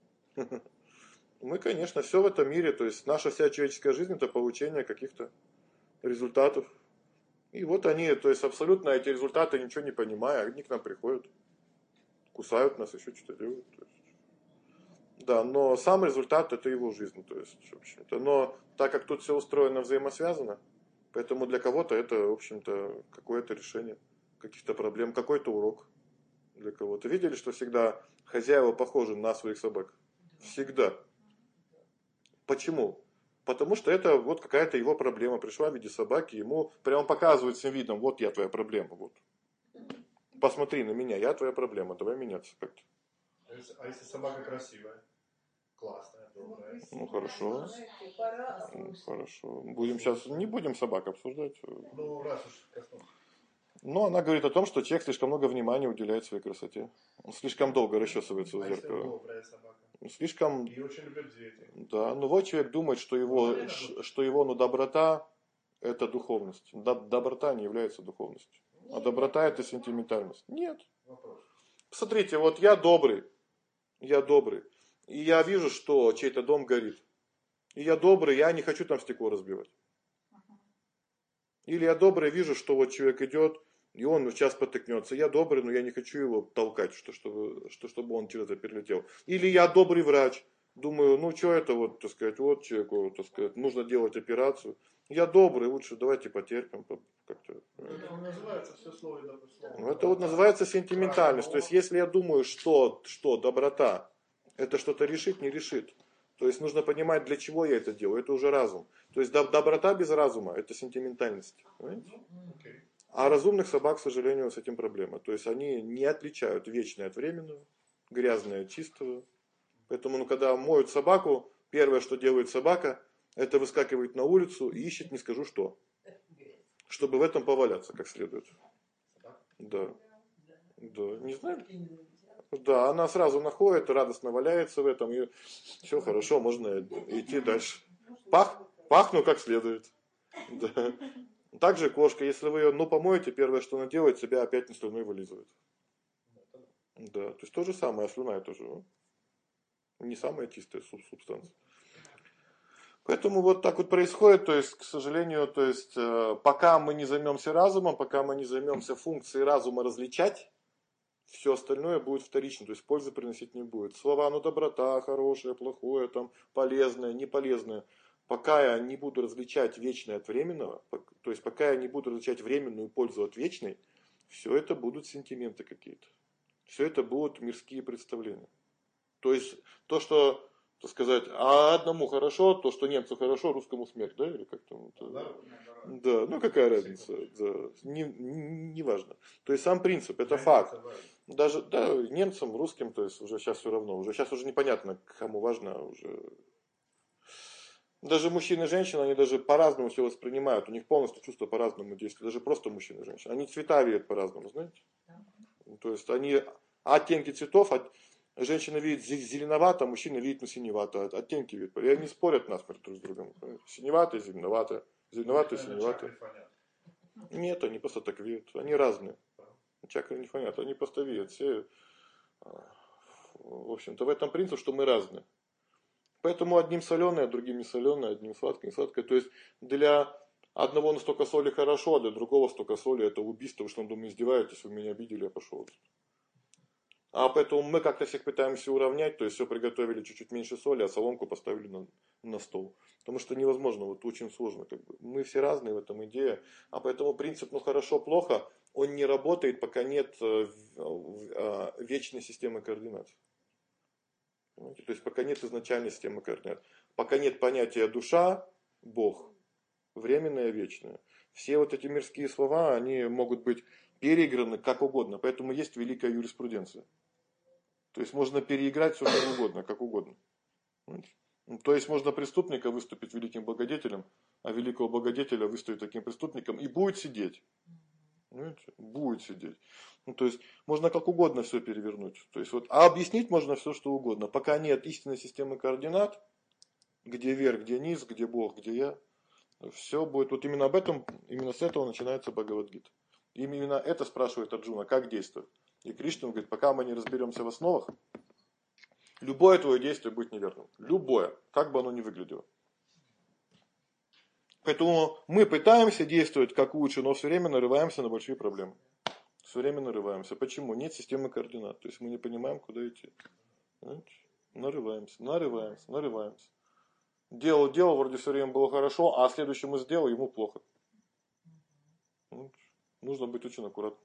Мы, конечно, все в этом мире, то есть наша вся человеческая жизнь это получение каких-то результатов. И вот они, то есть абсолютно эти результаты ничего не понимая, они к нам приходят, кусают нас, еще что-то делают. То есть. Да, но сам результат это его жизнь, то есть, в общем-то. Но так как тут все устроено взаимосвязано, поэтому для кого-то это, в общем-то, какое-то решение каких-то проблем, какой-то урок для кого-то. Видели, что всегда хозяева похожи на своих собак? Всегда. Почему? Потому что это вот какая-то его проблема пришла в виде собаки, ему прямо показывает всем видом, вот я твоя проблема, вот. Посмотри на меня, я твоя проблема, давай меняться как-то. А если собака красивая, классная, добрая? Ну хорошо. Хорошо. Не будем собак обсуждать. Ну, раз уж коснулся. Но она говорит о том, что человек слишком много внимания уделяет своей красоте. Он слишком долго расчесывается в зеркало. Добрая собака. Слишком... И очень любят дети. Да, ну вот человек думает, что его доброта это духовность. Доброта не является духовностью. А доброта это сентиментальность. Нет. Вопрос. Посмотрите, вот я добрый. И я вижу, что чей-то дом горит. И я добрый, я не хочу там стекло разбивать. Или я добрый, вижу, что вот человек идет, и он сейчас потыкнется. Я добрый, но я не хочу его толкать, чтобы он через это перелетел. Или я добрый врач. Думаю, ну что это вот, так сказать, вот человеку, так сказать, нужно делать операцию. Я добрый, лучше давайте потерпим как-то. Это называется все слово и слово. Ну, это вот называется сентиментальность. То есть, если я думаю, что доброта, это что-то решит, не решит. То есть, нужно понимать, для чего я это делаю. Это уже разум. То есть, доброта без разума, это сентиментальность. Понимаете? А разумных собак, к сожалению, с этим проблема. То есть, они не отличают вечное от временного, грязное от чистого. Поэтому, когда моют собаку, первое, что делает собака, это выскакивает на улицу и ищет, не скажу что. Чтобы в этом поваляться как следует. Да. Да. Не знаю. Да, она сразу находит, радостно валяется в этом, и все хорошо, можно идти дальше. Пахну как следует. Да. Также кошка, если вы ее, помоете, первое, что она делает, себя опять на слюной вылизывает. Да, то есть то же самое, слюна тоже. не самая чистая субстанция. Поэтому вот так вот происходит, то есть, к сожалению, то есть, пока мы не займемся разумом, пока мы не займемся функцией разума различать, все остальное будет вторично, то есть пользы приносить не будет. Слова, ну доброта, хорошее, плохое, там, полезное, неполезное. Пока я не буду различать вечное от временного, то есть пока я не буду различать временную пользу от вечной, все это будут сентименты какие-то. Все это будут мирские представления. То есть то, что, так сказать, а одному хорошо, то, что немцу хорошо, русскому смерть, да, или как там? Да, ну какая разница, да, не важно. То есть сам принцип, это факт. Даже, да, немцам, русским, то есть уже сейчас все равно, уже сейчас уже непонятно, кому важно, уже. Даже мужчины и женщины, они даже по-разному все воспринимают, у них полностью чувства по-разному действуют, даже просто мужчины и женщины. Они цвета видят по-разному, знаете? То есть они оттенки цветов, женщина видит зеленовато, а мужчина видит синевато, оттенки видят. И они спорят насмерть друг с другом. Синевато, зеленовато, зеленовато, синевато. Нет, они просто так видят, они разные. Чакры не фонят, они просто видят. Все, в общем-то, в этом принцип, что мы разные. Поэтому одним соленое, другим не соленое, одним сладкое, не сладкое. То есть для одного настолько соли хорошо, а для другого столько соли это убийство. Вы что, он думает, издеваетесь, вы меня обидели, я пошел. А поэтому мы как-то всех пытаемся уравнять, то есть все приготовили чуть-чуть меньше соли, а соломку поставили на стол. Потому что невозможно, вот очень сложно. Как бы. Мы все разные в этом идее. А поэтому принцип ну хорошо, плохо, он не работает, пока нет вечной системы координат. Понимаете? То есть пока нет изначальной системы координат. Пока нет понятия душа, Бог, временное, вечное. Все вот эти мирские слова, они могут быть переиграны как угодно. Поэтому есть великая юриспруденция. То есть можно переиграть все что угодно, как угодно. То есть можно преступника выступить великим благодетелем, а великого благодетеля выставить таким преступником и будет сидеть. Понимаете? Будет сидеть. Ну, то есть можно как угодно все перевернуть. То есть, вот, а объяснить можно все что угодно. Пока нет истинной системы координат, где верх, где низ, где Бог, где я, все будет. Вот именно об этом, именно с этого начинается Бхагавад-гита. Именно это спрашивает Арджуна, как действовать. И Кришна говорит, пока мы не разберемся в основах, любое твое действие будет неверным. Любое, как бы оно ни выглядело. Поэтому мы пытаемся действовать как лучше, но все время нарываемся на большие проблемы. Все время нарываемся. Почему? Нет системы координат. То есть мы не понимаем, куда идти. Знаете? Нарываемся. Делал, вроде все время было хорошо, а следующему сделал, ему плохо. Нужно быть очень аккуратным.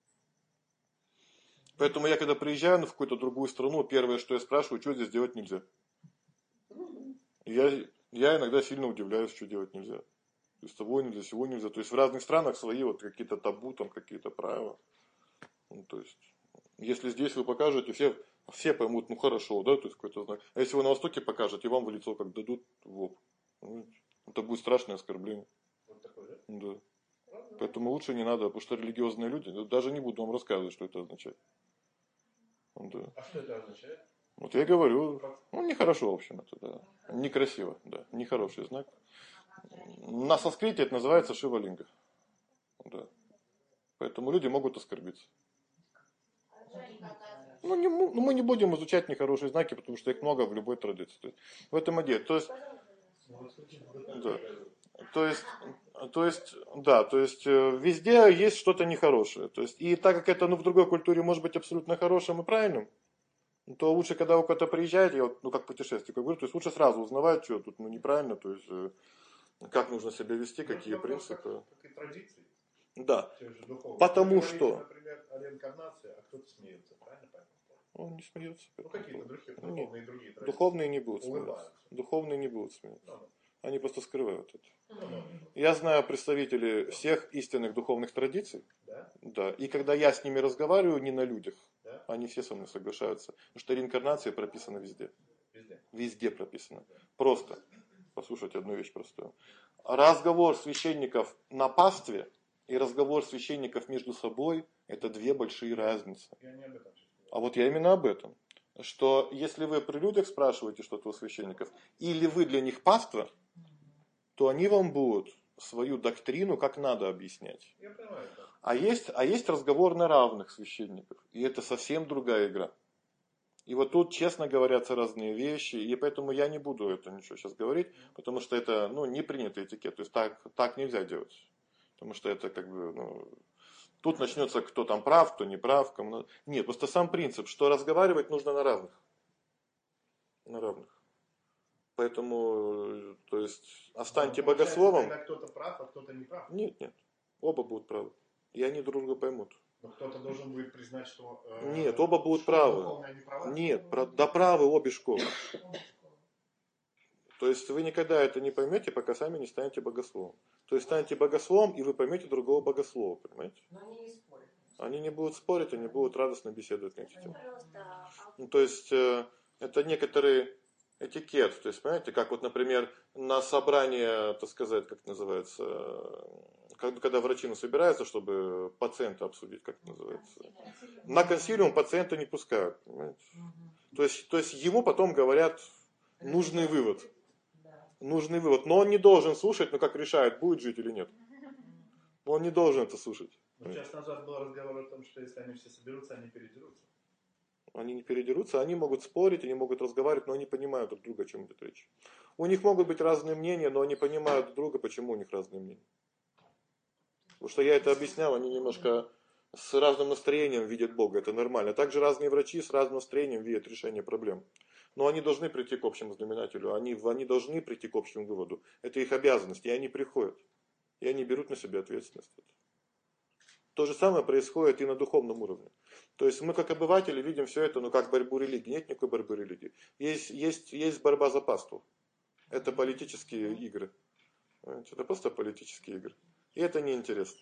Поэтому я, когда приезжаю в какую-то другую страну, первое, что я спрашиваю, что здесь делать нельзя. Я иногда сильно удивляюсь, что делать нельзя. То есть того нельзя, сего нельзя. То есть в разных странах свои вот какие-то табу, там какие-то правила. Ну, то есть, если здесь вы покажете, все поймут, ну хорошо, да, то есть какой-то знак. А если вы на Востоке покажете, вам в лицо как дадут в лоб. Это будет страшное оскорбление. Вот такое, да? Да. Поэтому лучше не надо, потому что религиозные люди, даже не буду вам рассказывать, что это означает. Да. А что это означает? Вот я говорю, ну нехорошо, в общем, это, да. Некрасиво, да, нехороший знак. На санскрите это называется шивалинга. Да. Поэтому люди могут оскорбиться. Мы не будем изучать нехорошие знаки, потому что их много в любой традиции. То есть, в этом идея. То есть, да. То есть везде есть что-то нехорошее. То есть, и так как это в другой культуре может быть абсолютно хорошим и правильным, то лучше, когда вы куда-то приезжаете, вот, как путешественник, я говорю, то есть лучше сразу узнавать, что тут неправильно, то есть как нужно себя вести, какие принципы. Как и традиции. Да. Потому что. Например, о реинкарнации, а кто-то смеется, правильно? Он не смеется. Какие-то духовные другие традиции. Духовные не будут смеяться. Духовные не будут смеяться. Они просто скрывают это. Я знаю представителей всех истинных духовных традиций. Да. И когда я с ними разговариваю, не на людях, они все со мной соглашаются. Потому что реинкарнация прописана везде. Везде прописано. Просто. Послушайте одну вещь простую. Разговор священников на пастве и разговор священников между собой – это две большие разницы. Я не об этом. А вот я именно об этом. Что если вы при людях спрашиваете что-то у священников, или вы для них паства, то они вам будут свою доктрину как надо объяснять. Я понимаю это. А есть разговор на равных священников. И это совсем другая игра. И вот тут, честно говорятся разные вещи, и поэтому я не буду это ничего сейчас говорить, потому что это, не принятый этикет, то есть так нельзя делать. Потому что это как бы, тут начнется, кто там прав, кто не прав. Кому... Нет, просто сам принцип, что разговаривать нужно на равных. На равных. Поэтому, то есть, останьте богословом. Когда кто-то прав, а кто-то не прав. Нет. Оба будут правы. И они друг друга поймут. Но кто-то должен будет признать, что... Нет, оба будут правы. Нет, да правы обе школы. То есть вы никогда это не поймете, пока сами не станете богословом. То есть станете богословом, и вы поймете другого богослова, понимаете? Но они не спорят. Они не будут спорить, они будут радостно беседовать на эти темы. То есть это некоторый этикет. То есть, понимаете, как вот, например, на собрание, так сказать, как это называется, когда врачи собираются, чтобы пациента обсудить, как это называется. На консилиум пациента не пускают, понимаете? То есть ему потом говорят нужный вывод. Нужный вывод. Но он не должен слушать, как решает, будет жить или нет. Он не должен это слушать. Час назад был разговор о том, что если они все соберутся, они передерутся. Они не передерутся, они могут спорить, они могут разговаривать, но они понимают друг друга, о чем идет речь. У них могут быть разные мнения, но они понимают друг друга, почему у них разные мнения. Потому что я это объяснял, они немножко с разным настроением видят Бога, это нормально. Также разные врачи с разным настроением видят решение проблем. Но они должны прийти к общему знаменателю, они должны прийти к общему выводу. Это их обязанность, и они приходят. И они берут на себя ответственность. То же самое происходит и на духовном уровне. То есть мы как обыватели видим все это, как борьбу религии. Нет никакой борьбы религии. Есть борьба за паству. Это политические игры. Это просто политические игры. И это неинтересно.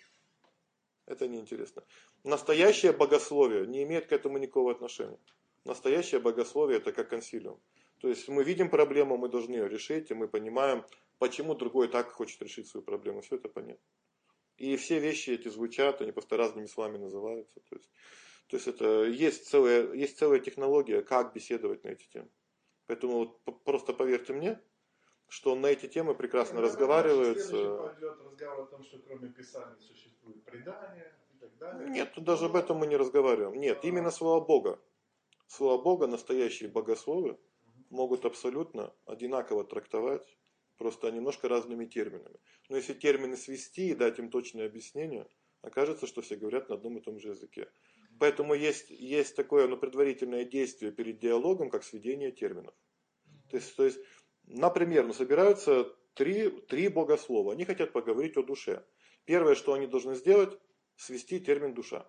Это неинтересно. Настоящее богословие не имеет к этому никакого отношения. Настоящее богословие это как консилиум. То есть мы видим проблему, мы должны ее решить, и мы понимаем, почему другой так хочет решить свою проблему. Все это понятно. И все вещи эти звучат, они просто разными словами называются. То есть это есть целая технология, как беседовать на эти темы. Поэтому просто поверьте мне, что на эти темы прекрасно разговаривается. Пойдет разговор о том, что кроме Писания существует предание и так далее. Нет, даже об этом мы не разговариваем. Нет, именно слова Бога. Слова Бога, настоящие богословы, могут абсолютно одинаково трактовать, просто немножко разными терминами. Но если термины свести и дать им точное объяснение, окажется, что все говорят на одном и том же языке. Поэтому есть такое предварительное действие перед диалогом, как сведение терминов. То есть например, собираются три богослова, они хотят поговорить о душе. Первое, что они должны сделать, свести термин душа.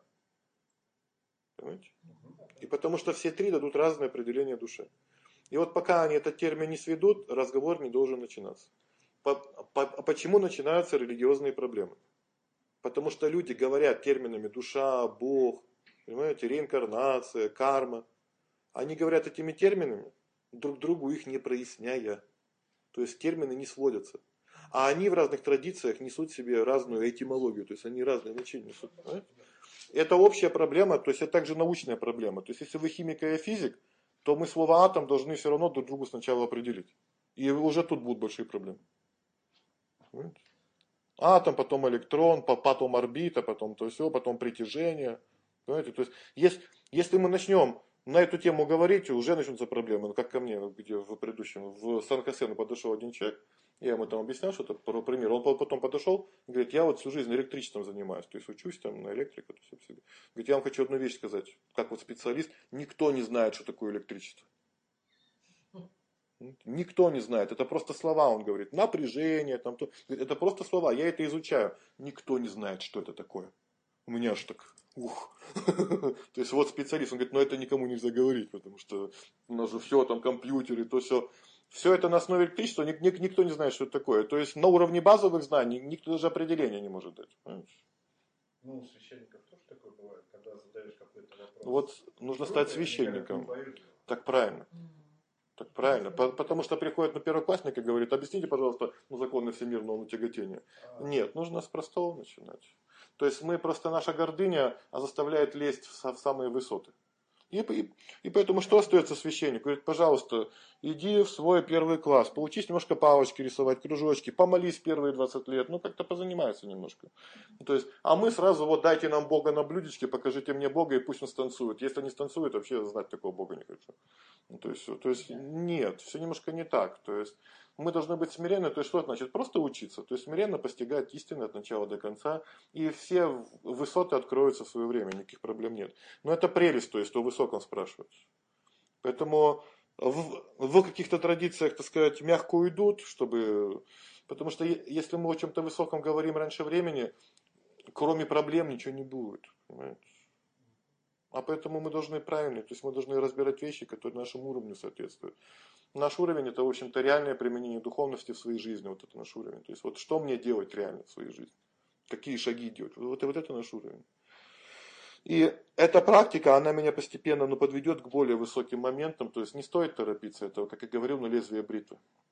Понимаете? И потому что все три дадут разное определение душе. И вот пока они этот термин не сведут, разговор не должен начинаться. Почему начинаются религиозные проблемы? Потому что люди говорят терминами душа, Бог, понимаете, реинкарнация, карма. Они говорят этими терминами, друг другу их не проясняя. То есть термины не сводятся. А они в разных традициях несут в себе разную этимологию, то есть они разные значения несут. Понимаете? Это общая проблема, то есть это также научная проблема. То есть если вы химик и физик, то мы слово атом должны все равно друг другу сначала определить. И уже тут будут большие проблемы. Понимаете? Атом, потом электрон, потом орбита, потом то все, потом притяжение. Понимаете? То есть если мы начнем на эту тему говорить, уже начнутся проблемы. Как ко мне, где в предыдущем, в Сан-Хосе подошел один человек, я ему там объяснял что-то, про пример. Он потом подошел и говорит, я вот всю жизнь электричеством занимаюсь, то есть учусь там на электрику. Говорит, я вам хочу одну вещь сказать, как вот специалист, никто не знает, что такое электричество. Никто не знает, это просто слова, он говорит, напряжение, там, то. Это просто слова, я это изучаю. Никто не знает, что это такое. У меня аж так, ух. То есть вот специалист, он говорит, но это никому нельзя говорить, потому что у нас же все, там компьютеры, то все. Все это на основе электричества, никто не знает, что это такое. То есть на уровне базовых знаний никто даже определения не может дать. Понимаешь? Ну, у священников тоже такое бывает, когда задаешь какой-то вопрос. Вот нужно стать священником. Так правильно. Так правильно. Потому что приходит первоклассник и говорит, объясните, пожалуйста, законы всемирного тяготения. Нет, нужно с простого начинать. То есть наша гордыня заставляет лезть в самые высоты. И поэтому что остается священнику? Говорит, пожалуйста, иди в свой первый класс, поучись немножко палочки рисовать, кружочки, помолись первые 20 лет, ну как-то позанимайся немножко. То есть, а мы сразу вот дайте нам Бога на блюдечке, покажите мне Бога и пусть он станцует. Если не станцует, вообще знать такого Бога не хочу. То есть нет, все немножко не так. То есть мы должны быть смиренны, то есть что это значит? Просто учиться, то есть смиренно постигать истину от начала до конца, и все высоты откроются в свое время, никаких проблем нет. Но это прелесть, то есть о высоком спрашивают. Поэтому в каких-то традициях, так сказать, мягко уйдут, чтобы... Потому что если мы о чем-то высоком говорим раньше времени, кроме проблем ничего не будет. Понимаете? А поэтому мы должны правильно, то есть мы должны разбирать вещи, которые нашему уровню соответствуют. Наш уровень это, в общем-то, реальное применение духовности в своей жизни. Вот это наш уровень. То есть вот что мне делать реально в своей жизни? Какие шаги делать? Вот это наш уровень. И эта практика, она меня постепенно подведет к более высоким моментам. То есть не стоит торопиться этого, как я говорил, на лезвие бритвы.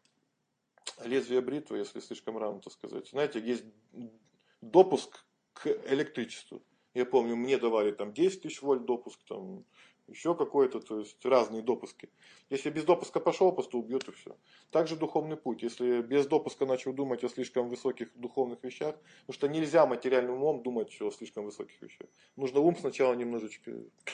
Лезвие бритвы, если слишком рано, так сказать. Знаете, есть допуск к электричеству. Я помню, мне давали там 10 тысяч вольт допуск, там еще какой-то, то есть разные допуски. Если без допуска пошел, просто убьет и все. Также духовный путь. Если без допуска начал думать о слишком высоких духовных вещах, потому что нельзя материальным умом думать о слишком высоких вещах. Нужно ум сначала немножечко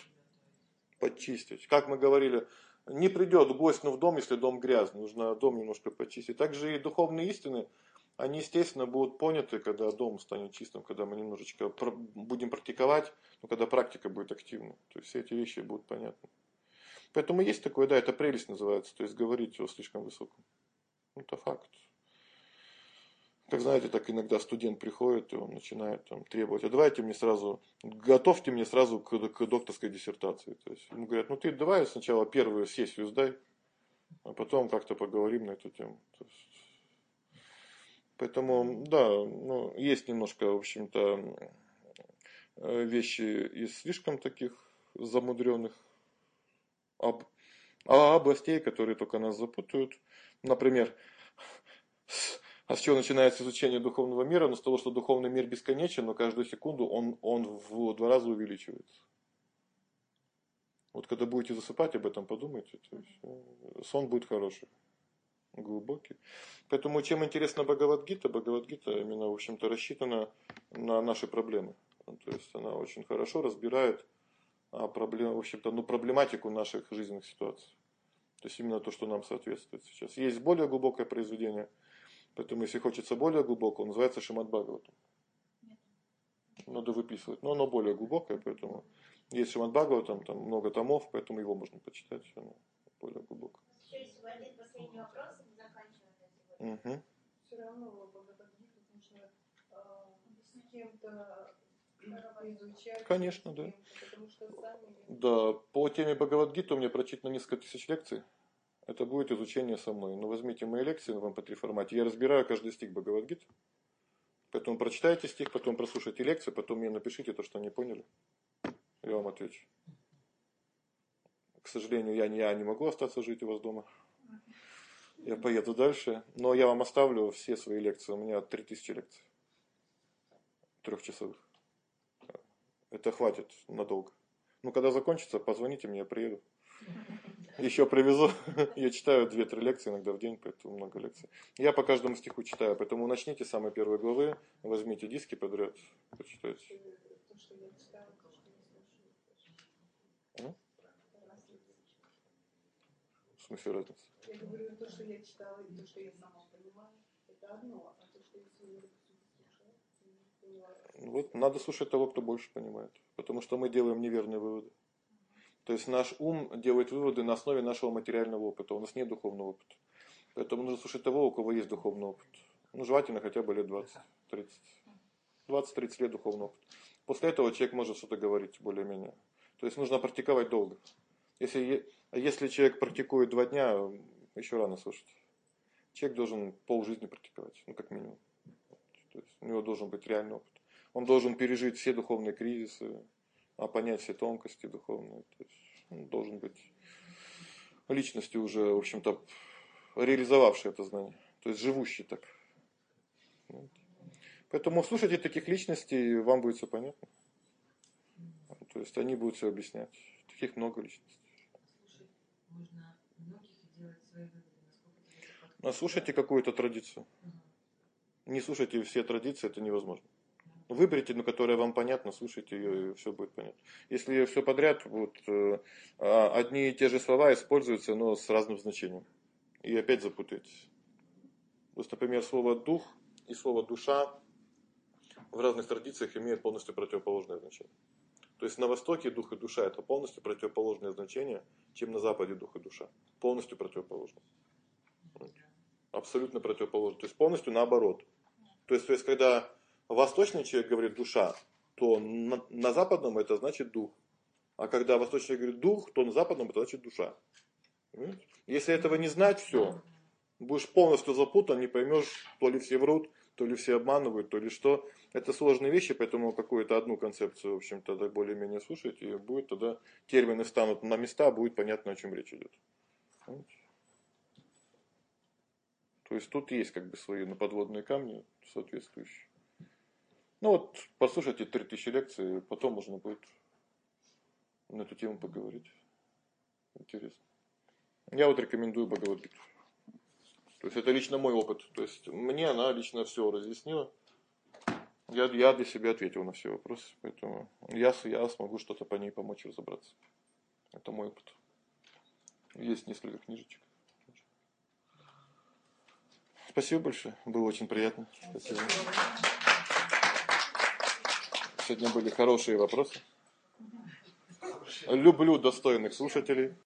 подчистить. Как мы говорили, не придет гость в дом, если дом грязный. Нужно дом немножко почистить. Также и духовные истины, они, естественно, будут поняты, когда дом станет чистым, когда мы немножечко будем практиковать, но когда практика будет активна. То есть все эти вещи будут понятны. Поэтому есть такое, да, это прелесть называется, то есть говорить о слишком высоком. Это факт. Как знаете, так иногда студент приходит, и он начинает там требовать, а давайте мне сразу, готовьте мне сразу к докторской диссертации. То есть ему говорят, ну ты давай сначала первую сессию сдай, а потом как-то поговорим на эту тему. То есть, поэтому, да, есть немножко, в общем-то, вещи из слишком таких замудренных областей, которые только нас запутают. Например, с чего начинается изучение духовного мира? Но с того, что духовный мир бесконечен, но каждую секунду он в 2 раза увеличивается. Вот когда будете засыпать, об этом подумайте. То есть, сон будет хороший, глубокий. Поэтому чем интересна Бхагавад-гита? Бхагавад-гита именно, в общем-то, рассчитана на наши проблемы. То есть она очень хорошо разбирает в общем-то, проблематику наших жизненных ситуаций. То есть именно то, что нам соответствует сейчас. Есть более глубокое произведение, поэтому если хочется более глубокого, называется Шримад Бхагаватам. Надо выписывать, но оно более глубокое, поэтому есть Шримад Бхагаватам, там много томов, поэтому его можно почитать, оно более глубокое. Еще есть один последний вопрос, и мы заканчиваем на сегодня. Угу. Все равно Бхагавад-гиту нужно с кем-то изучать. Конечно, да. Потому что сами... Да, по теме Бхагавад-гиты у меня прочитано несколько тысяч лекций. Это будет изучение со мной. Но возьмите мои лекции в MP3 формате. Я разбираю каждый стих Бхагавад-гиты. Поэтому прочитайте стих, потом прослушайте лекцию, потом мне напишите то, что не поняли. Я вам отвечу. К сожалению, я не могу остаться жить у вас дома. Я поеду дальше. Но я вам оставлю все свои лекции. У меня 3000 лекций. 3-часовых. Это хватит надолго. Когда закончится, позвоните мне, я приеду. Еще привезу. Я читаю 2-3 лекции иногда в день, поэтому много лекций. Я по каждому стиху читаю, поэтому начните с самой первой главы, возьмите диски подряд, почитайте. То, что я читала, то, что я слушаю. В смысле разница? Я говорю, то, что я читала, и то, что я сама понимаю, это одно, а то, что я свою лекцию слушаю, не понимаю. Вот надо слушать того, кто больше понимает, потому что мы делаем неверные выводы. То есть наш ум делает выводы на основе нашего материального опыта. У нас нет духовного опыта. Поэтому нужно слушать того, у кого есть духовный опыт. Желательно хотя бы лет 20-30. 20-30 лет духовного опыта. После этого человек может что-то говорить более-менее. То есть нужно практиковать долго. Если человек практикует 2 дня, еще рано слушать. Человек должен полжизни практиковать, как минимум. То есть у него должен быть реальный опыт. Он должен пережить все духовные кризисы, понять все тонкости духовные. То есть он должен быть личностью уже, в общем-то, реализовавшей это знание. То есть живущий так. Поэтому слушайте таких личностей, вам будет все понятно. То есть они будут все объяснять. Таких много личностей. Слушать можно многих и делать свои выводы, насколько тебе это подходит. Но слушайте какую-то традицию. Не слушайте все традиции, это невозможно. Выберите, ну, которая вам понятна, слушайте ее, и все будет понятно. Если все подряд, вот, одни и те же слова используются, но с разным значением. И опять запутаетесь. То есть, например, слово «дух» и слово «душа» в разных традициях имеют полностью противоположное значение. То есть на Востоке дух и душа – это полностью противоположное значение, чем на Западе дух и душа. Полностью противоположно. Абсолютно противоположно. То есть полностью наоборот. То есть когда восточный человек говорит «душа», то на западном это значит «дух». А когда восточный человек говорит «дух», то на западном это значит «душа». Понимаете? Если этого не знать, все. Будешь полностью запутан, не поймешь, то ли все врут, то ли все обманывают, то ли что. Это сложные вещи, поэтому какую-то одну концепцию, в общем-то, более-менее слушайте, и будет тогда термины встанут на места, будет понятно, о чем речь идет. Понимаете? То есть тут есть как бы свои подводные камни соответствующие. Ну вот, послушайте 3000 лекций, потом можно будет на эту тему поговорить. Интересно. Я вот рекомендую Бхагавад-гиту. То есть это лично мой опыт. То есть мне она лично все разъяснила. Я для себя ответил на все вопросы. Поэтому я смогу что-то по ней помочь разобраться. Это мой опыт. Есть несколько книжечек. Спасибо большое. Было очень приятно. Спасибо. Сегодня были хорошие вопросы. Люблю достойных слушателей.